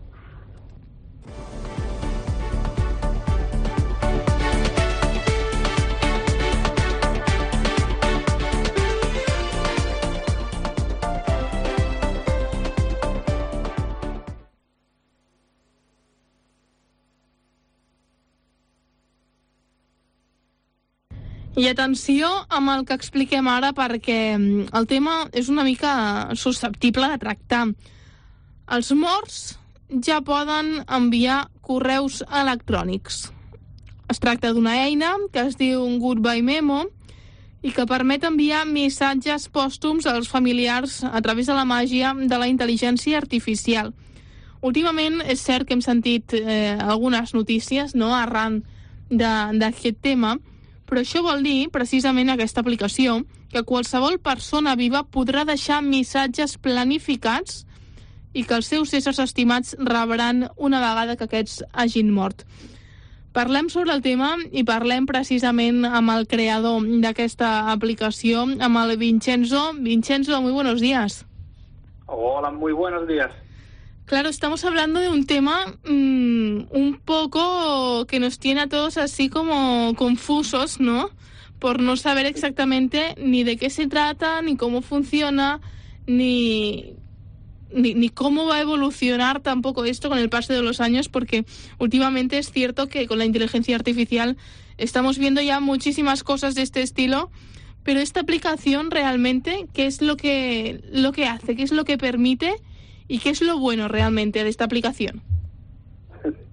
I atenció amb el que expliquem ara, perquè el tema és una mica susceptible de tractar. Els morts ja poden enviar correus electrònics. Es tracta d'una eina que es diu Goodbye Memo i que permet enviar missatges pòstums als familiars a través de la màgia de la intel·ligència artificial. Últimament és cert que hem sentit algunes notícies, no?, arran d'aquest tema, però això vol dir, precisament, aquesta aplicació, que qualsevol persona viva podrà deixar missatges planificats i que els seus éssers estimats rebran una vegada que aquests hagin mort. Parlem sobre el tema i parlem precisament amb el creador d'aquesta aplicació, amb el Vincenzo. Vincenzo, muy buenos días. Hola, muy buenos días. Claro, estamos hablando de un tema un poco que nos tiene a todos así como confusos, ¿no? Por no saber exactamente ni de qué se trata, ni cómo funciona, ni cómo va a evolucionar tampoco esto con el paso de los años, porque últimamente es cierto que con la inteligencia artificial estamos viendo ya muchísimas cosas de este estilo, pero esta aplicación realmente, ¿qué es lo que hace? ¿Qué es lo que permite? ¿Y qué es lo bueno realmente de esta aplicación?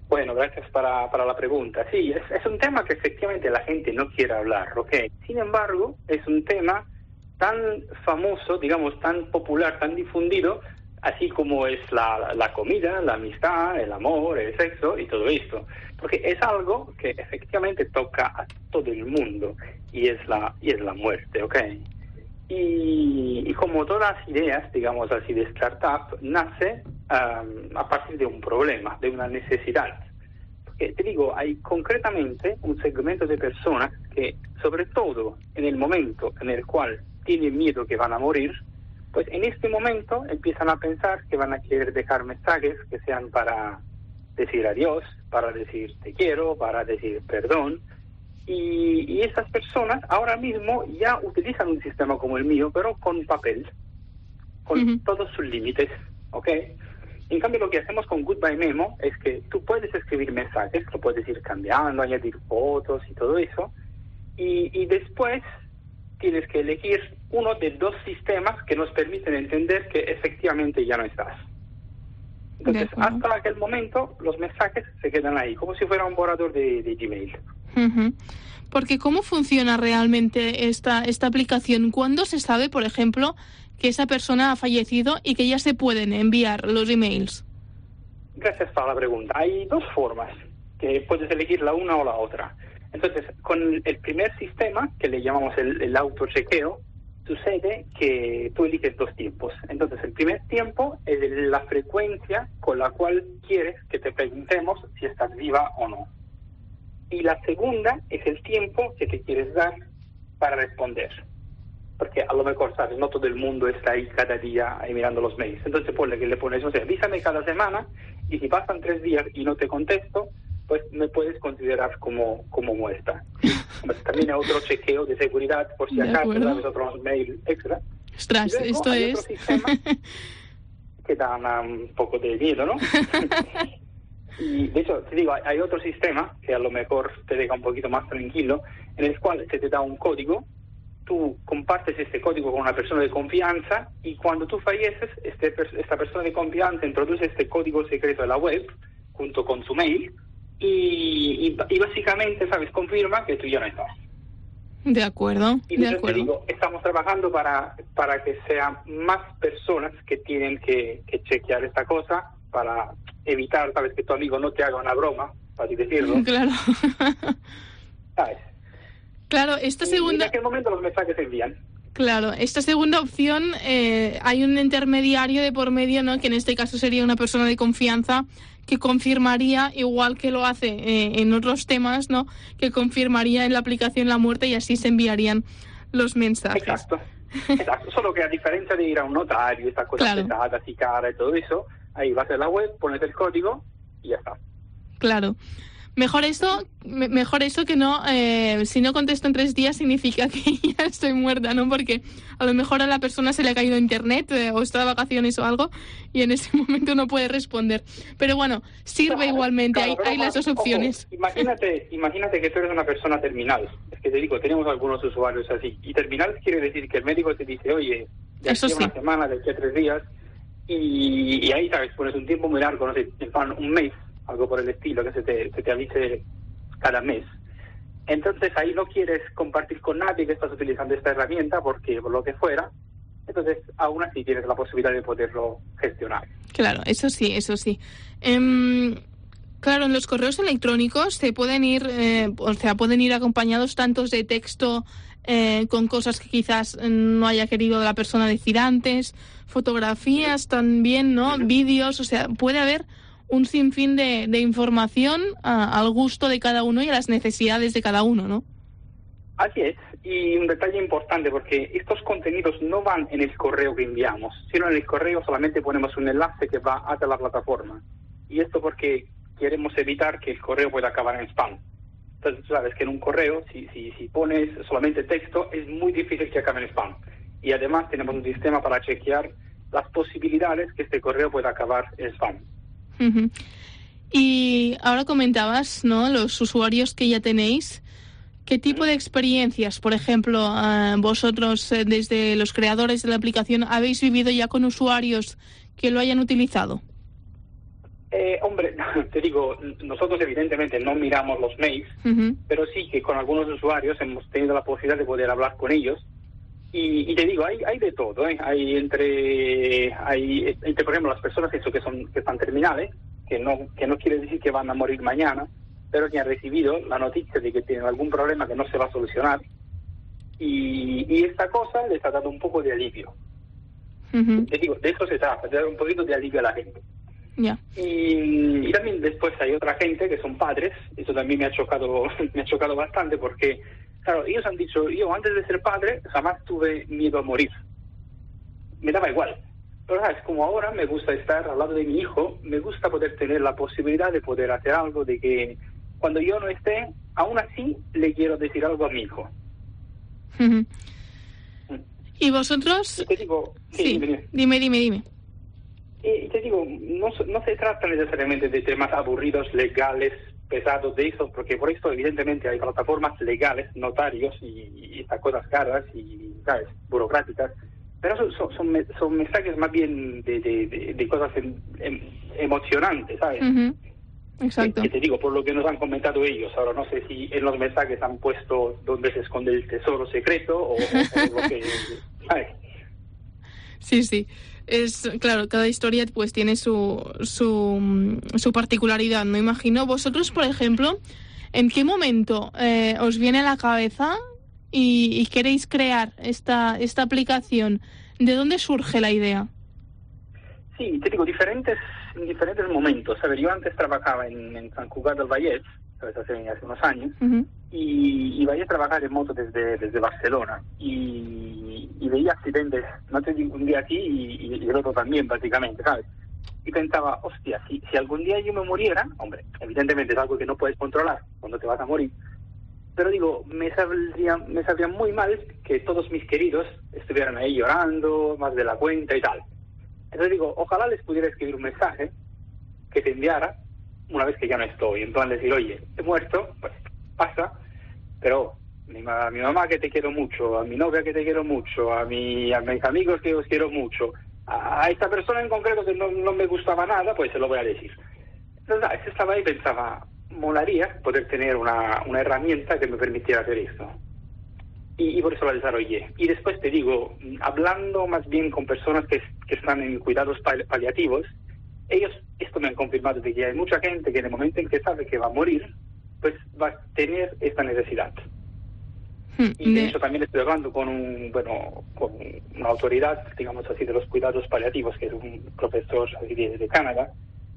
Bueno, gracias para la pregunta. Sí, es un tema que efectivamente la gente no quiere hablar, ¿ok? Sin embargo, es un tema tan famoso, digamos, tan popular, tan difundido, así como es la comida, la amistad, el amor, el sexo y todo esto. Porque es algo que efectivamente toca a todo el mundo y es la muerte, ¿ok? Y como todas las ideas, digamos así, de startup, nace a partir de un problema, de una necesidad. Porque te digo, hay concretamente un segmento de personas que, sobre todo en el momento en el cual tienen miedo que van a morir, pues en este momento empiezan a pensar que van a querer dejar mensajes que sean para decir adiós, para decir te quiero, para decir perdón. Y esas personas ahora mismo ya utilizan un sistema como el mío, pero con papel, con todos sus límites, ¿ok? En cambio, lo que hacemos con Goodbye Memo es que tú puedes escribir mensajes, lo puedes ir cambiando, añadir fotos y todo eso, y después tienes que elegir uno de 2 sistemas que nos permiten entender que efectivamente ya no estás. Entonces, hasta aquel momento, los mensajes se quedan ahí, como si fuera un borrador de Gmail. Porque ¿cómo funciona realmente esta aplicación? ¿Cuándo se sabe, por ejemplo, que esa persona ha fallecido y que ya se pueden enviar los emails? Gracias por la pregunta. Hay 2 formas, que puedes elegir la una o la otra. Entonces, con el primer sistema, que le llamamos el autochequeo, sucede que tú eliges 2 tiempos. Entonces, el primer tiempo es la frecuencia con la cual quieres que te preguntemos si estás viva o no. Y la segunda es el tiempo que te quieres dar para responder. Porque a lo mejor, ¿sabes? No todo el mundo está ahí cada día ahí mirando los mails. Entonces ponle que le pones, o sea, avísame cada semana, y si pasan 3 días y no te contesto, pues me puedes considerar como muerta. Pues también hay otro chequeo de seguridad, por si acaso, ¿sabes? Otro mail extra. Ostras, esto es... otro sistema que da un poco de miedo, ¿no? Y de hecho, te digo, hay otro sistema que a lo mejor te deja un poquito más tranquilo, en el cual se te da un código, tú compartes este código con una persona de confianza, y cuando tú falleces, esta persona de confianza introduce este código secreto en la web, junto con su mail, y básicamente, ¿sabes?, confirma que tú ya no estás. De acuerdo, y de acuerdo. Te digo, estamos trabajando para que sean más personas que tienen que chequear esta cosa, para evitar, ¿sabes?, que tu amigo no te haga una broma, para así decirlo. Claro. ¿Sabes? Claro, esta segunda... Y en aquel momento los mensajes se envían. Claro, esta segunda opción, hay un intermediario de por medio, ¿no?, que en este caso sería una persona de confianza que confirmaría, igual que lo hace en otros temas, ¿no?, que confirmaría en la aplicación la muerte, y así se enviarían los mensajes. Exacto. Solo que a diferencia de ir a un notario, estas cosas pesadas y cara y todo eso, ahí vas a la web, pones el código y ya está. Claro. Mejor eso que no, si no contesto en 3 días significa que ya estoy muerta, ¿no? Porque a lo mejor a la persona se le ha caído internet o está de vacaciones o algo, y en ese momento no puede responder. Pero bueno, sirve igualmente, hay las 2 opciones. Ojo, imagínate que tú eres una persona terminal. Es que te digo, tenemos algunos usuarios así. Y terminal quiere decir que el médico te dice, oye, de aquí a una semana, de aquí a 3 días, y ahí, ¿sabes?, pones un tiempo muy largo, no sé, un mes, algo por el estilo, que se te avise cada mes. Entonces ahí no quieres compartir con nadie que estás utilizando esta herramienta, porque por lo que fuera, entonces aún así tienes la posibilidad de poderlo gestionar. Claro, eso sí. Claro, en los correos electrónicos se pueden ir, pueden ir acompañados tantos de texto con cosas que quizás no haya querido la persona decir antes, fotografías también, ¿no?, vídeos, o sea, puede haber un sinfín de información al gusto de cada uno y a las necesidades de cada uno, ¿no? Así es, y un detalle importante, porque estos contenidos no van en el correo que enviamos, sino en el correo solamente ponemos un enlace que va hacia la plataforma. Y esto porque queremos evitar que el correo pueda acabar en spam. Entonces, tú sabes que en un correo, si pones solamente texto, es muy difícil que acabe en spam. Y además tenemos un sistema para chequear las posibilidades que este correo pueda acabar en spam. Uh-huh. Y ahora comentabas, ¿no?, los usuarios que ya tenéis. ¿Qué tipo de experiencias, por ejemplo, vosotros desde los creadores de la aplicación habéis vivido ya con usuarios que lo hayan utilizado? Hombre, te digo, nosotros evidentemente no miramos los mails, pero sí que con algunos usuarios hemos tenido la posibilidad de poder hablar con ellos. Y te digo, hay de todo, ¿eh? Hay entre, por ejemplo, las personas que están terminales, que no quiere decir que van a morir mañana, pero que han recibido la noticia de que tienen algún problema que no se va a solucionar. Y esta cosa les ha dado un poco de alivio. Te digo, de eso se trata, de dar un poquito de alivio a la gente. Yeah. Y también después hay otra gente que son padres, eso también me ha chocado bastante, porque, claro, ellos han dicho, yo antes de ser padre jamás tuve miedo a morir. Me daba igual. Pero es como ahora me gusta estar al lado de mi hijo, me gusta poder tener la posibilidad de poder hacer algo, de que cuando yo no esté, aún así le quiero decir algo a mi hijo. ¿Y vosotros? Y te digo, sí, dime. Y te digo, no se trata necesariamente de temas aburridos, legales, pesados de eso, porque por esto evidentemente hay plataformas legales, notarios y estas cosas caras y, ¿sabes?, burocráticas, pero son mensajes más bien de cosas emocionantes, ¿sabes? Exacto. Que te digo, por lo que nos han comentado ellos, ahora no sé si en los mensajes han puesto dónde se esconde el tesoro secreto o lo que, ¿sabes? Sí. Es claro, cada historia pues tiene su particularidad, ¿no? Imagino. Vosotros, por ejemplo, ¿en qué momento os viene a la cabeza y queréis crear esta aplicación? ¿De dónde surge la idea? Sí, te digo, en diferentes momentos. A ver, yo antes trabajaba en San Cugat del Vallès, ¿sabes?, hace unos años, y iba a trabajar en moto desde Barcelona, y veía accidentes, no te digo un día aquí y el otro también, prácticamente, ¿sabes? Y pensaba, hostia, si algún día yo me muriera, hombre, evidentemente es algo que no puedes controlar cuando te vas a morir, pero digo, me sabría muy mal que todos mis queridos estuvieran ahí llorando, más de la cuenta y tal. Entonces digo, ojalá les pudiera escribir un mensaje que te enviara una vez que ya no estoy, en plan decir, oye, he muerto, pues pasa, pero mi mamá que te quiero mucho, a mi novia que te quiero mucho, a mis amigos que os quiero mucho, a esta persona en concreto que no me gustaba nada, pues se lo voy a decir. Entonces estaba ahí y pensaba, molaría poder tener una herramienta que me permitiera hacer esto. Y por eso la desarrollé. Y después te digo, hablando más bien con personas que están en cuidados paliativos, ellos esto me han confirmado de que hay mucha gente que en el momento en que sabe que va a morir, pues va a tener esta necesidad. Y de hecho también estoy hablando con una autoridad, digamos así, de los cuidados paliativos, que es un profesor de Canadá,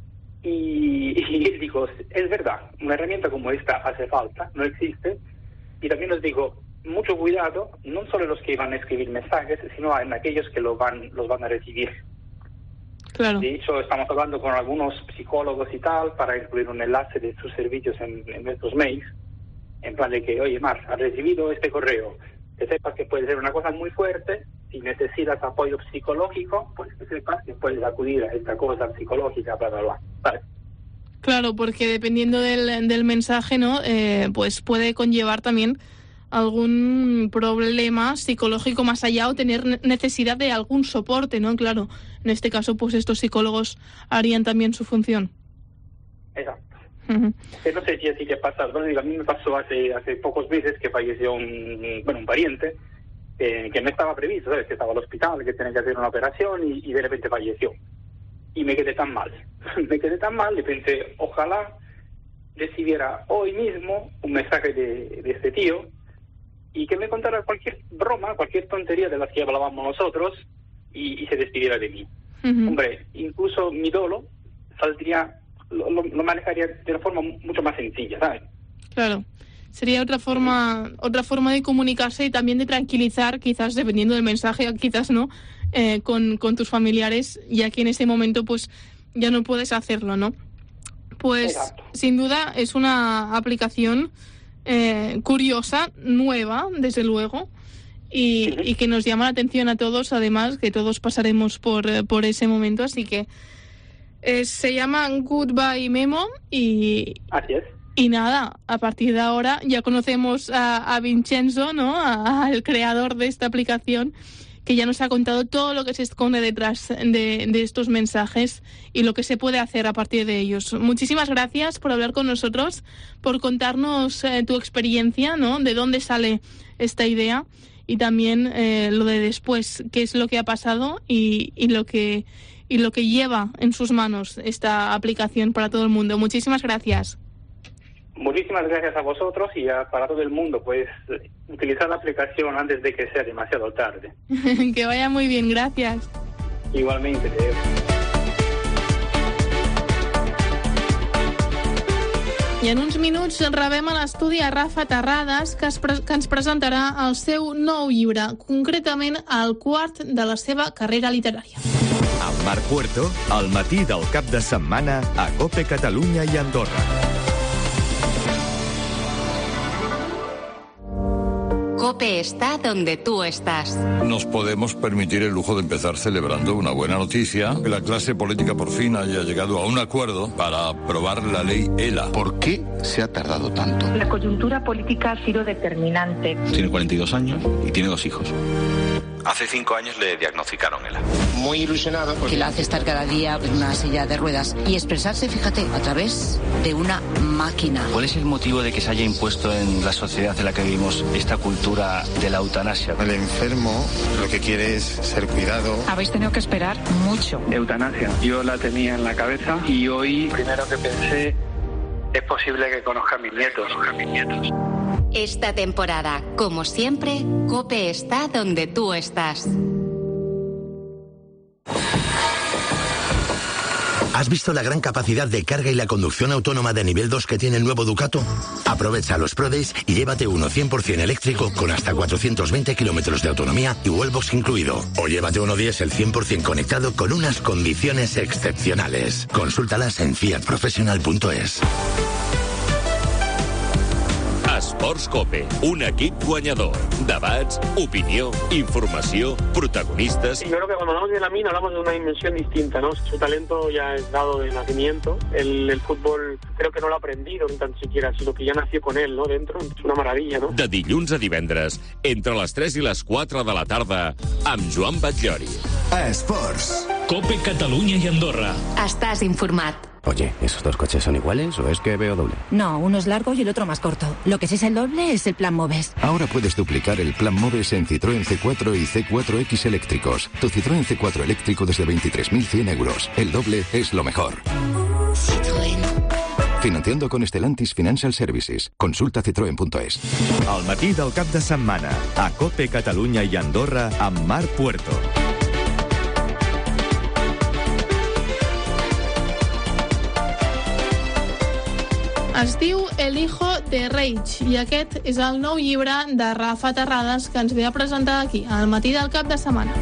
y él dijo, es verdad, una herramienta como esta hace falta, no existe, y también os digo, mucho cuidado, no solo los que van a escribir mensajes, sino en aquellos que los van a recibir. Claro. De hecho, estamos hablando con algunos psicólogos y tal para incluir un enlace de sus servicios en nuestros mails, en plan de que, oye, Mar, has recibido este correo, que sepas que puede ser una cosa muy fuerte, si necesitas apoyo psicológico, pues que sepas que puedes acudir a esta cosa psicológica, bla, bla, bla. ¿Vale? Claro, porque dependiendo del mensaje, ¿no? Pues puede conllevar también algún problema psicológico más allá o tener necesidad de algún soporte, ¿no? Claro, en este caso, pues estos psicólogos harían también su función. Exacto. Que no sé si así te pasa, ¿no? A mí me pasó hace pocos meses que falleció un pariente que no estaba previsto, ¿sabes? Que estaba al hospital, que tenía que hacer una operación y de repente falleció. Y me quedé tan mal. Y pensé, ojalá recibiera hoy mismo un mensaje de este tío y que me contara cualquier broma, cualquier tontería de las que hablábamos nosotros y se despidiera de mí. Hombre, incluso mi dolo saldría, lo manejaría de una forma mucho más sencilla, ¿sabes? Claro. Sería otra forma de comunicarse y también de tranquilizar, quizás dependiendo del mensaje, quizás no, con tus familiares, ya que en ese momento pues ya no puedes hacerlo, ¿no? Pues exacto. Sin duda es una aplicación curiosa, nueva, desde luego, y que nos llama la atención a todos, además, que todos pasaremos por ese momento, así que se llama Goodbye Memo y... Así es. Y nada, a partir de ahora ya conocemos a Vincenzo, ¿no? Al creador de esta aplicación, que ya nos ha contado todo lo que se esconde detrás de estos mensajes y lo que se puede hacer a partir de ellos. Muchísimas gracias por hablar con nosotros, por contarnos tu experiencia, ¿no? De dónde sale esta idea y también lo de después, qué es lo que ha pasado y lo que lleva en sus manos esta aplicación para todo el mundo. Muchísimas gracias. Muchísimas gracias a vosotros y para todo el mundo, pues utilizar la aplicación antes de que sea demasiado tarde. Que vaya muy bien, gracias. Igualmente. I en uns minuts rebem a l'estudi a Rafa Terrades, que ens presentarà el seu nou llibre, concretament el quart de la seva carrera literària. Amb Marc Puerto, al matí del cap de setmana a COPE Catalunya i Andorra. COPE está donde tú estás. Nos podemos permitir el lujo de empezar celebrando una buena noticia, que la clase política por fin haya llegado a un acuerdo para aprobar la ley ELA. ¿Por qué se ha tardado tanto? La coyuntura política ha sido determinante. Tiene 42 años y tiene 2 hijos. Hace 5 años le diagnosticaron ELA. Muy ilusionado. Que la hace estar cada día en una silla de ruedas y expresarse, fíjate, a través de una máquina. ¿Cuál es el motivo de que se haya impuesto en la sociedad en la que vivimos esta cultura de la eutanasia? El enfermo lo que quiere es ser cuidado. Habéis tenido que esperar mucho. Eutanasia. Yo la tenía en la cabeza y hoy, primero que pensé, es posible que conozca a mis nietos. Esta temporada, como siempre, COPE está donde tú estás. ¿Has visto la gran capacidad de carga y la conducción autónoma de nivel 2 que tiene el nuevo Ducato? Aprovecha los Pro Days y llévate uno 100% eléctrico con hasta 420 kilómetros de autonomía y wallbox incluido. O llévate uno diésel 100% conectado con unas condiciones excepcionales. Consúltalas en fiatprofessional.es. Esports COPE, un equip guanyador. Debats, opinió, informació, protagonistas. Yo creo que cuando hablamos de Lamine hablamos de una dimensión distinta, ¿no? Su talento ya es dado de nacimiento. El fútbol creo que no lo ha aprendido ni tan siquiera, sino que ya nació con él, ¿no? Dentro. Es una maravilla, ¿no? De dilluns a divendres, entre les 3 i les 4 de la tarda, amb Joan Batllori. Esports. COPE Catalunya i Andorra. Estás informat. Oye, ¿esos dos coches son iguales o es que veo doble? No, uno es largo y el otro más corto. Lo que sí es el doble es el Plan Moves. Ahora puedes duplicar el Plan Moves en Citroën C4 y C4X eléctricos. Tu Citroën C4 eléctrico desde 23.100 euros. El doble es lo mejor. Citroën. Financiando con Stellantis Financial Services. Consulta citroen.es. Al matí del cap de setmana a COPE Catalunya i Andorra amb Marc Puerto. Es diu El hijo de Rage i aquest és el nou llibre de Rafa Terrades que ens ve a presentar aquí, al matí del cap de setmana.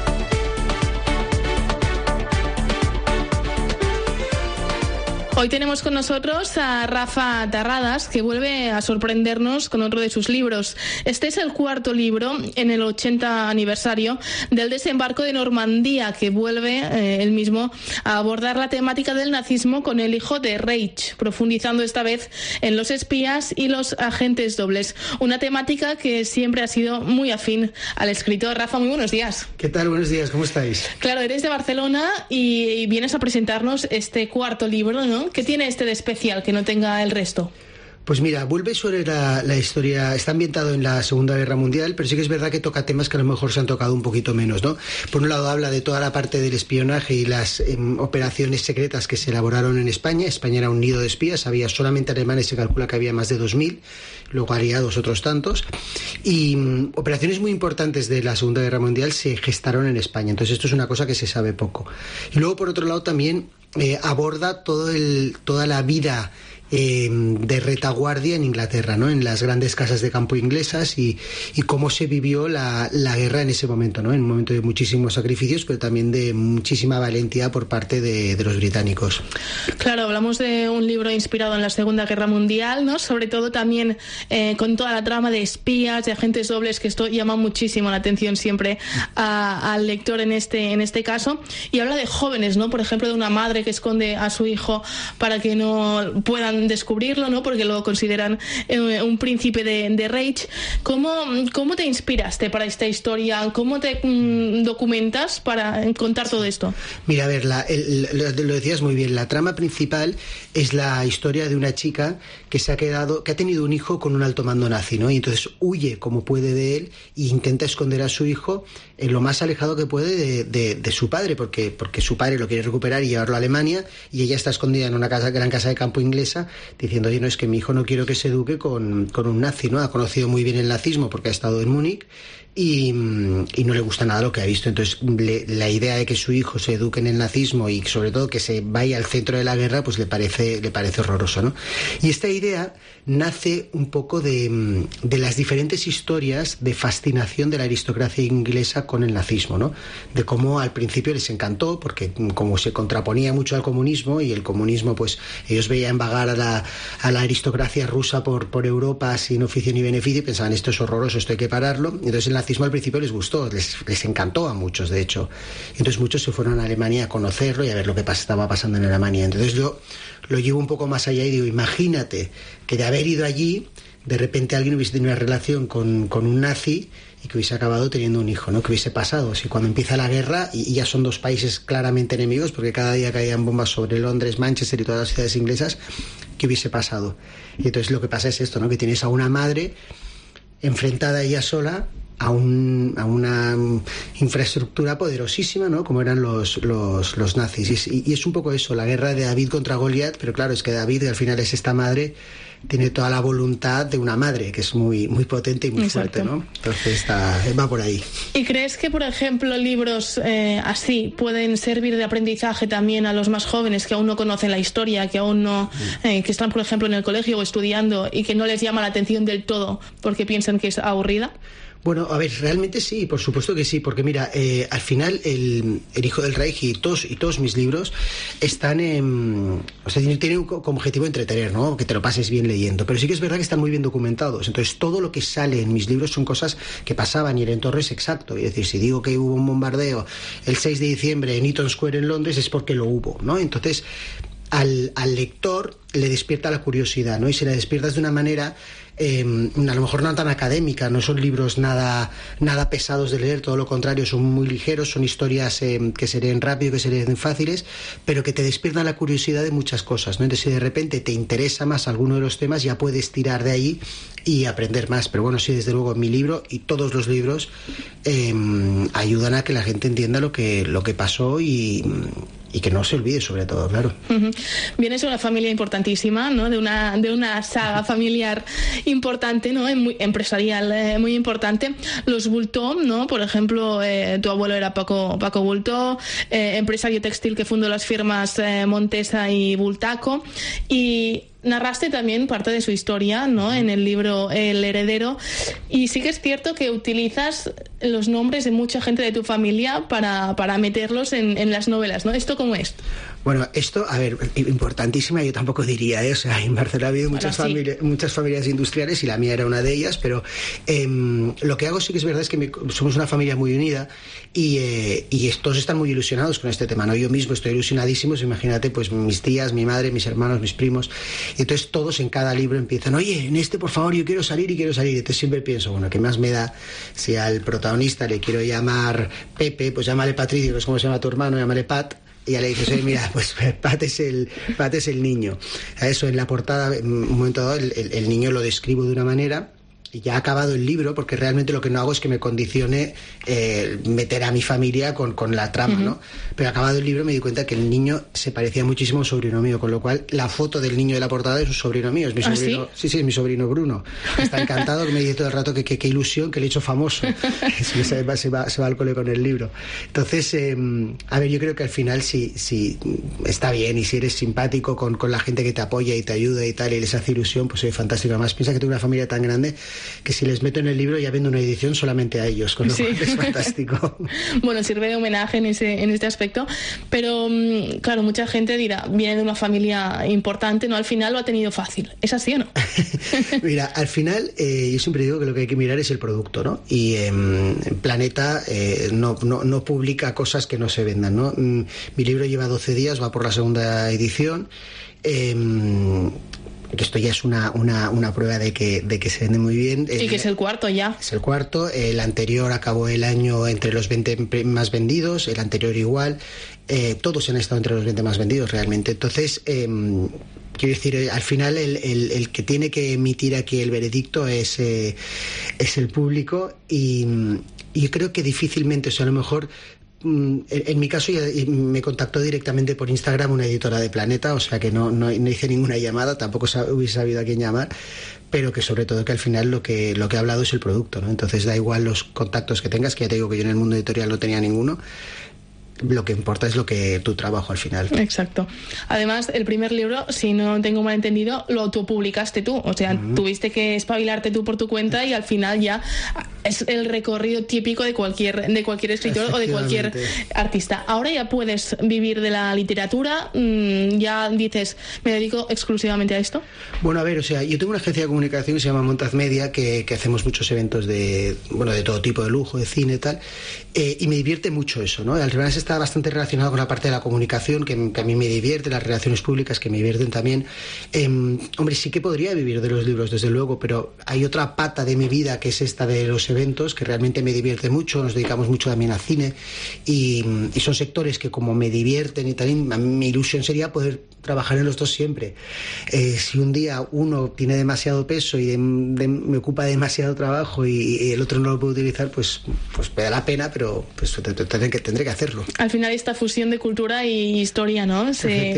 Hoy tenemos con nosotros a Rafa Terrades, que vuelve a sorprendernos con otro de sus libros. Este es el cuarto libro en el 80 aniversario del desembarco de Normandía, que vuelve él mismo a abordar la temática del nazismo con El hijo de Rage, profundizando esta vez en los espías y los agentes dobles. Una temática que siempre ha sido muy afín al escritor. Rafa, muy buenos días. ¿Qué tal? Buenos días, ¿cómo estáis? Claro, eres de Barcelona y vienes a presentarnos este cuarto libro, ¿no? ¿Qué tiene este de especial que no tenga el resto? Pues mira, vuelve sobre la historia, está ambientado en la Segunda Guerra Mundial, pero sí que es verdad que toca temas que a lo mejor se han tocado un poquito menos, ¿no? Por un lado habla de toda la parte del espionaje y las operaciones secretas que se elaboraron en España. España era un nido de espías, había solamente alemanes, se calcula que había más de 2.000, luego aliados otros tantos, y operaciones muy importantes de la Segunda Guerra Mundial se gestaron en España, entonces esto es una cosa que se sabe poco. Y luego, por otro lado, también aborda toda la vida de retaguardia en Inglaterra, ¿no? En las grandes casas de campo inglesas y cómo se vivió la guerra en ese momento, ¿no? En un momento de muchísimos sacrificios, pero también de muchísima valentía por parte de los británicos. Claro, hablamos de un libro inspirado en la Segunda Guerra Mundial, ¿no? Sobre todo también con toda la trama de espías, de agentes dobles, que esto llama muchísimo la atención siempre al lector en este caso. Y habla de jóvenes, ¿no? Por ejemplo, de una madre que esconde a su hijo para que no puedan descubrirlo, ¿no? Porque lo consideran un príncipe de Reich. ¿Cómo te inspiraste para esta historia? ¿Cómo te documentas para contar todo esto? Mira, a ver, lo decías muy bien, la trama principal es la historia de una chica que ha tenido un hijo con un alto mando nazi, ¿no? Y entonces huye como puede de él e intenta esconder a su hijo en lo más alejado que puede de su padre, porque su padre lo quiere recuperar y llevarlo a Alemania, y ella está escondida en una gran casa de campo inglesa diciendo, oye, no, es que mi hijo no quiero que se eduque con un nazi, ¿no? Ha conocido muy bien el nazismo porque ha estado en Múnich y no le gusta nada lo que ha visto. Entonces la idea de que su hijo se eduque en el nazismo y sobre todo que se vaya al centro de la guerra, pues le parece horroroso, ¿no? Y esta idea nace un poco de las diferentes historias de fascinación de la aristocracia inglesa con el nazismo, ¿no? De cómo al principio les encantó, porque como se contraponía mucho al comunismo, y el comunismo, pues ellos veían vagar a la aristocracia rusa por Europa sin oficio ni beneficio, y pensaban, esto es horroroso, esto hay que pararlo. Entonces el nazismo al principio les gustó, les encantó a muchos, de hecho. Entonces muchos se fueron a Alemania a conocerlo y a ver lo que estaba pasando en Alemania. Entonces yo lo llevo un poco más allá y digo, imagínate que de haber ido allí, de repente alguien hubiese tenido una relación con un nazi y que hubiese acabado teniendo un hijo, ¿no? ¿Qué hubiese pasado? Si cuando empieza la guerra, y ya son dos países claramente enemigos, porque cada día caían bombas sobre Londres, Manchester y todas las ciudades inglesas, ¿qué hubiese pasado? Y entonces lo que pasa es esto, ¿no? Que tienes a una madre enfrentada ella sola a una infraestructura poderosísima, ¿no? Como eran los nazis. Y es un poco eso, la guerra de David contra Goliat, pero claro, es que David al final es esta madre, tiene toda la voluntad de una madre, que es muy, muy potente y muy fuerte, ¿no? Entonces va por ahí. ¿Y crees que, por ejemplo, libros así pueden servir de aprendizaje también a los más jóvenes que aún no conocen la historia, que aún no, que están, por ejemplo, en el colegio o estudiando y que no les llama la atención del todo porque piensan que es aburrida? Bueno, a ver, realmente sí, por supuesto que sí, porque mira, al final el Hijo del Reich y todos mis libros están tienen como objetivo entretener, ¿no? Que te lo pases bien leyendo, pero sí que es verdad que están muy bien documentados. Entonces todo lo que sale en mis libros son cosas que pasaban y el entorno es exacto. Es decir, si digo que hubo un bombardeo el 6 de diciembre en Eaton Square en Londres es porque lo hubo, ¿no? Entonces al lector le despierta la curiosidad, ¿no? Y se le despiertas de una manera a lo mejor no tan académica, no son libros nada pesados de leer, todo lo contrario, son muy ligeros, son historias que se leen rápido, que se leen fáciles, pero que te despiertan la curiosidad de muchas cosas, ¿no? Entonces si de repente te interesa más alguno de los temas, ya puedes tirar de ahí y aprender más. Pero bueno, sí, desde luego mi libro y todos los libros ayudan a que la gente entienda lo que pasó y que no se olvide, sobre todo, claro. Vienes de una familia importantísima, ¿no? De una saga familiar importante, ¿no? Muy empresarial, muy importante. Los Bultó, ¿no? Por ejemplo, tu abuelo era Paco Bultó, empresario textil que fundó las firmas Montesa y Bultaco, y narraste también parte de su historia, ¿no? En el libro El Heredero, y sí que es cierto que utilizas los nombres de mucha gente de tu familia para meterlos en las novelas, ¿no? ¿Esto cómo es? Bueno, esto, a ver, importantísima, yo tampoco diría, o sea, en Barcelona ha habido muchas familias industriales y la mía era una de ellas, pero lo que hago sí que es verdad es que somos una familia muy unida y todos están muy ilusionados con este tema, ¿no? Yo mismo estoy ilusionadísimo, imagínate, pues mis tías, mi madre, mis hermanos, mis primos, y entonces todos en cada libro empiezan, oye, en este por favor yo quiero salir, entonces siempre pienso, bueno, ¿qué más me da si al protagonista le quiero llamar Pepe, pues llámale Patricio, que es como se llama tu hermano, llámale Pat, y ya le dices, oye, mira, pues Pat es el niño. A eso en la portada, en un momento dado, el niño lo describo de una manera, y ya ha acabado el libro, porque realmente lo que no hago es que me condicione meter a mi familia con la trama, ¿no? Pero acabado el libro me di cuenta que el niño se parecía muchísimo a un sobrino mío, con lo cual la foto del niño de la portada es un sobrino mío, es mi sobrino. ¿Sí? Sí, es mi sobrino Bruno. Está encantado, que me dice todo el rato que qué ilusión, que le he hecho famoso. se va al cole con el libro. Entonces, a ver, yo creo que al final si está bien, y si eres simpático con la gente que te apoya y te ayuda y tal, y les hace ilusión, pues es fantástico. Además, piensa que tengo una familia tan grande que si les meto en el libro ya vendo una edición solamente a ellos, con lo cual es fantástico. Bueno, sirve de homenaje en este aspecto, pero claro, mucha gente dirá, viene de una familia importante, ¿no? Al final lo ha tenido fácil. ¿Es así o no? Mira, al final yo siempre digo que lo que hay que mirar es el producto, ¿no? Y Planeta no publica cosas que no se vendan, ¿no? Mi libro lleva 12 días, va por la segunda edición. que esto ya es una prueba de que se vende muy bien. Y que es el cuarto ya. Es el cuarto. El anterior acabó el año entre los 20 más vendidos, el anterior igual. Todos han estado entre los 20 más vendidos realmente. Entonces, quiero decir, al final el que tiene que emitir aquí el veredicto es el público, y yo creo que difícilmente, o sea, a lo mejor en mi caso me contactó directamente por Instagram una editora de Planeta, o sea que no hice ninguna llamada, tampoco hubiese sabido a quién llamar, pero que sobre todo que al final lo que he hablado es el producto, ¿no? Entonces da igual los contactos que tengas, que ya te digo que yo en el mundo editorial no tenía ninguno. Lo que importa es tu trabajo al final. Exacto. Además, el primer libro, si no tengo mal entendido, lo autopublicaste tú. O sea, tuviste que espabilarte tú por tu cuenta, y al final ya es el recorrido típico de cualquier escritor o de cualquier artista. Ahora ya puedes vivir de la literatura. Ya dices, me dedico exclusivamente a esto. Bueno, a ver, o sea, yo tengo una agencia de comunicación que se llama Montaz Media, que hacemos muchos eventos de todo tipo, de lujo, de cine y tal, y me divierte mucho eso, ¿no? Al final está bastante relacionado con la parte de la comunicación, que a mí me divierte, las relaciones públicas que me divierten también. Hombre, sí que podría vivir de los libros, desde luego, pero hay otra pata de mi vida, que es esta de los eventos, que realmente me divierte mucho. Nos dedicamos mucho también al cine, y son sectores que, como me divierten y tal, mi ilusión sería poder trabajar en los dos siempre. Si un día uno tiene demasiado peso y me ocupa demasiado trabajo, y el otro no lo puedo utilizar, pues me da la pena, pero pues tendré que hacerlo. Al final esta fusión de cultura y historia, ¿no?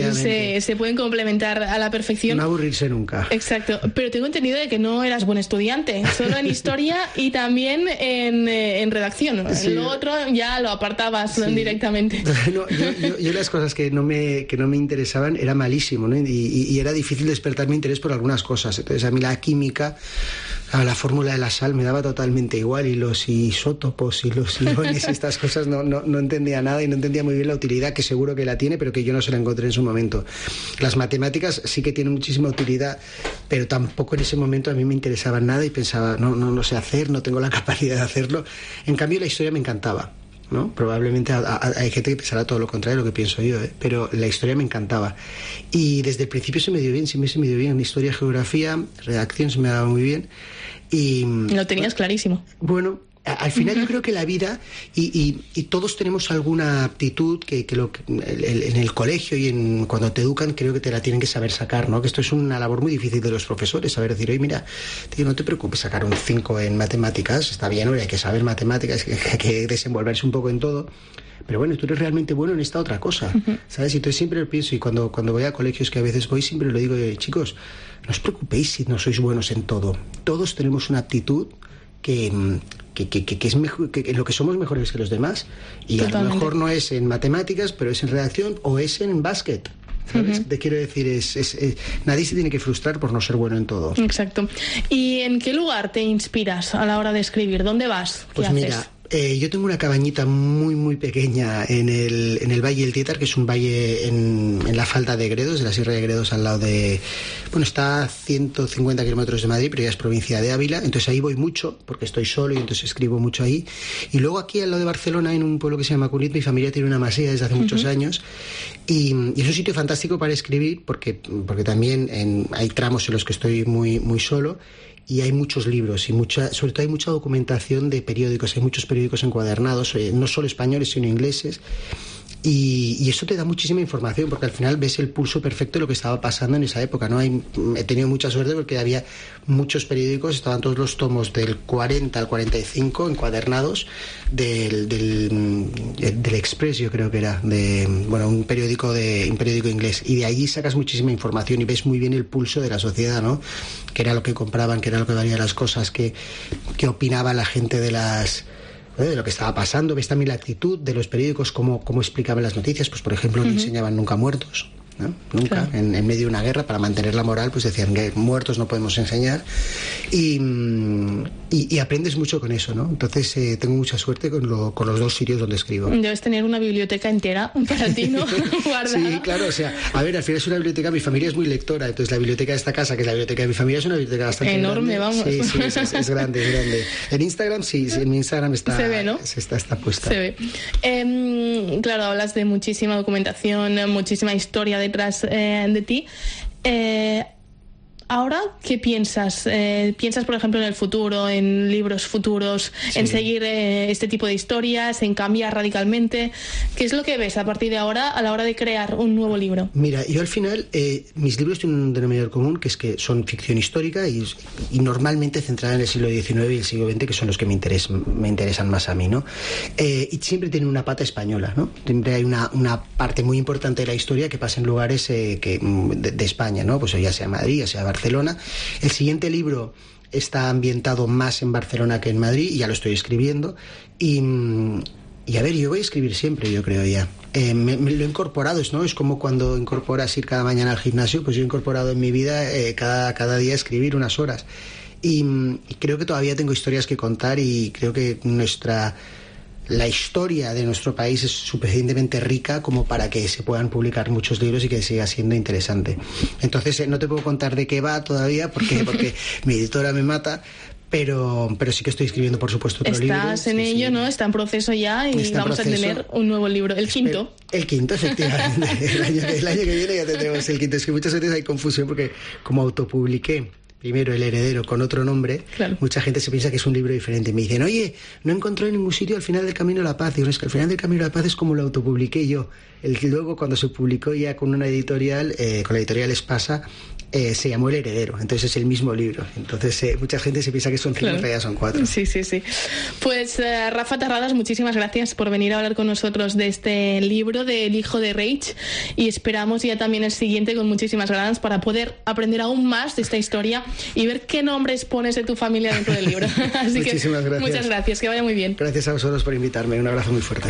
Se pueden complementar a la perfección. No aburrirse nunca. Exacto. Pero tengo entendido de que no eras buen estudiante, solo en historia y también en redacción. Sí. Lo otro ya lo apartabas directamente. No, yo las cosas que no me interesaban era malísimo, ¿no? Y era difícil despertar mi interés por algunas cosas. Entonces a mí la química, la fórmula de la sal me daba totalmente igual, y los isótopos y los iones y estas cosas no entendía nada, y no entendía muy bien la utilidad, que seguro que la tiene, pero que yo no se la encontré en su momento. Las matemáticas sí que tienen muchísima utilidad, pero tampoco en ese momento a mí me interesaban nada, y pensaba, no sé hacer, no tengo la capacidad de hacerlo. En cambio la historia me encantaba, ¿no? Probablemente hay gente que pensará todo lo contrario de lo que pienso yo, pero la historia me encantaba, y desde el principio se me dio bien. Historia, geografía, redacción se me daba muy bien, y lo tenías clarísimo. Bueno, al final yo creo que la vida, y todos tenemos alguna aptitud que en el colegio y cuando te educan, creo que te la tienen que saber sacar, ¿no? Que esto es una labor muy difícil de los profesores, saber decir, oye, mira, tío, no te preocupes sacar un 5 en matemáticas, está bien, hay que saber matemáticas, hay que desenvolverse un poco en todo, pero bueno, tú eres realmente bueno en esta otra cosa, ¿sabes? Y entonces siempre lo pienso, y cuando voy a colegios, que a veces voy, siempre lo digo, chicos, no os preocupéis si no sois buenos en todo, todos tenemos una aptitud que es mejor, que lo que somos mejores que los demás, y totalmente. A lo mejor no es en matemáticas, pero es en redacción o es en básquet, ¿sabes? Te quiero decir, nadie se tiene que frustrar por no ser bueno en todo. Exacto. ¿Y en qué lugar te inspiras a la hora de escribir? ¿Dónde vas? ¿Qué haces? Mira, yo tengo una cabañita muy muy pequeña en el Valle del Tietar, que es un valle en la falda de Gredos, de la Sierra de Gredos, al lado de... Bueno, está a 150 kilómetros de Madrid, pero ya es provincia de Ávila, entonces ahí voy mucho, porque estoy solo y entonces escribo mucho ahí. Y luego aquí al lado de Barcelona, en un pueblo que se llama Cunit, mi familia tiene una masía desde hace muchos años, y es un sitio fantástico para escribir, porque también hay tramos en los que estoy muy, muy solo, y hay muchos libros, y sobre todo hay mucha documentación de periódicos, hay muchos periódicos encuadernados, no solo españoles sino ingleses, y eso te da muchísima información, porque al final ves el pulso perfecto de lo que estaba pasando en esa época, ¿no? He tenido mucha suerte porque había muchos periódicos, estaban todos los tomos del 40 al 45 encuadernados del Express, yo creo que era, un periódico inglés, y de allí sacas muchísima información y ves muy bien el pulso de la sociedad, ¿no? Qué era lo que compraban, qué era lo que valían las cosas, qué opinaba la gente de lo que estaba pasando. Ves también la actitud de los periódicos, cómo explicaban las noticias. Pues por ejemplo, no enseñaban nunca muertos, ¿no? Nunca, claro. En medio de una guerra, para mantener la moral, pues decían que muertos no podemos enseñar, y aprendes mucho con eso, ¿no? Entonces tengo mucha suerte con los dos sitios donde escribo. Debes tener una biblioteca entera para ti, ¿no? Guardada. Sí, claro, o sea, a ver, al final es una biblioteca, mi familia es muy lectora, entonces la biblioteca de esta casa, que es la biblioteca de mi familia, es una biblioteca bastante enorme, grande. Vamos. Sí, es grande. En Instagram, sí, en mi Instagram está... Se ve, ¿no? Está puesta. Se ve. Claro, hablas de muchísima documentación, muchísima historia detrás de ti. Ahora, ¿qué piensas? ¿Piensas, por ejemplo, en el futuro, en libros futuros, en seguir este tipo de historias, en cambiar radicalmente? ¿Qué es lo que ves a partir de ahora a la hora de crear un nuevo libro? Mira, yo al final, mis libros tienen un denominador común, que es que son ficción histórica y normalmente centrada en el siglo XIX y el siglo XX, que son los que me interesan más a mí, ¿no? Y siempre tienen una pata española, ¿no? Siempre hay una parte muy importante de la historia que pasa en lugares de España, ¿no? Pues ya sea Madrid, ya sea Barcelona. El siguiente libro está ambientado más en Barcelona que en Madrid, y ya lo estoy escribiendo. Y a ver, yo voy a escribir siempre, yo creo ya. Me lo he incorporado, ¿no? Es como cuando incorporas ir cada mañana al gimnasio, pues yo he incorporado en mi vida cada día escribir unas horas. Y creo que todavía tengo historias que contar, y creo que la historia de nuestro país es suficientemente rica como para que se puedan publicar muchos libros y que siga siendo interesante. Entonces, no te puedo contar de qué va todavía porque mi editora me mata, pero sí que estoy escribiendo, por supuesto, otro libro. Estás en ello, ¿no? Está en proceso ya y vamos a tener un nuevo libro, el quinto. El quinto, efectivamente. El año que viene ya tendremos el quinto. Es que muchas veces hay confusión porque como autopubliqué primero El heredero con otro nombre, claro, mucha gente se piensa que es un libro diferente. Me dicen, oye, no encontré en ningún sitio Al final del camino de la paz. Digo, es que Al final del camino de la paz es como lo autopubliqué yo. Luego, cuando se publicó ya con una editorial, con la editorial Espasa, se llamó El heredero. Entonces es el mismo libro. Entonces mucha gente se piensa que son 5, claro, ya son 4. Sí. Pues Rafa Terradas, muchísimas gracias por venir a hablar con nosotros de este libro de El hijo de Reich, y esperamos ya también el siguiente con muchísimas ganas para poder aprender aún más de esta historia y ver qué nombres pones de tu familia dentro del libro. Así muchísimas gracias. Muchas gracias, que vaya muy bien. Gracias a vosotros por invitarme, un abrazo muy fuerte.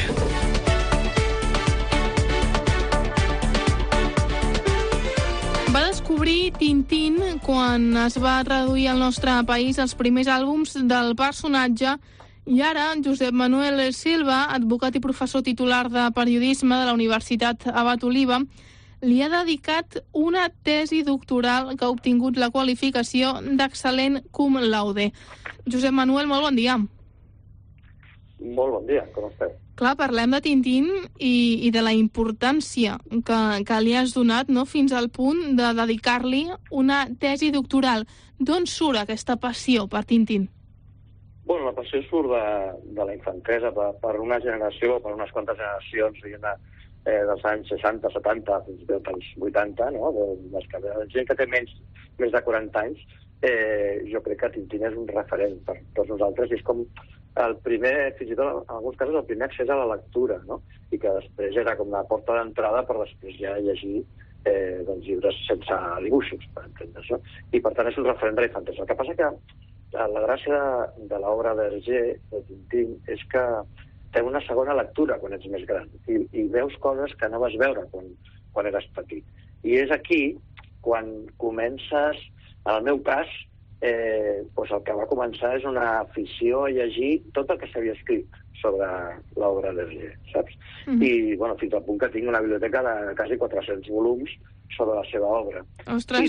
Va descobrir Tintín quan es va reduir al nostre país els primers àlbums del personatge, i ara Josep Manuel Silva, advocat i professor titular de periodisme de la Universitat Abat Oliba, li ha dedicat una tesi doctoral que ha obtingut la qualificació d'excel·lent cum laude. Josep Manuel, molt bon dia. Molt bon dia, com esteu? Clar, parlem de Tintín i de la importància que li has donat, no?, fins al punt de dedicar-li una tesi doctoral. D'on surt aquesta passió per Tintín? Bueno, la passió surt de la infantesa, per una generació, per unes quantes generacions, dels anys 60, 70, fins i tot als 80, no? La gent que té més de 40 anys, jo crec que Tintín és un referent per tots nosaltres, i és com el primer, fins i tot en alguns casos, el primer accés a la lectura, no? I que després era com la porta d'entrada per després ja llegir llibres sense dibuixos, per entendre's, no? I per tant és un referent de la infantesa. El que passa que la gràcia de l'obra d'Hergé, de Tintín, és que té una segona lectura quan ets més gran i veus coses que no vas veure quan eres petit. I és aquí quan comences, en el meu cas, el que va començar és una afició a llegir tot el que s'havia escrit sobre l'obra d'Hergé, saps? I fins al punt que tinc una biblioteca de quasi 400 volums sobre la seva obra. Ostres,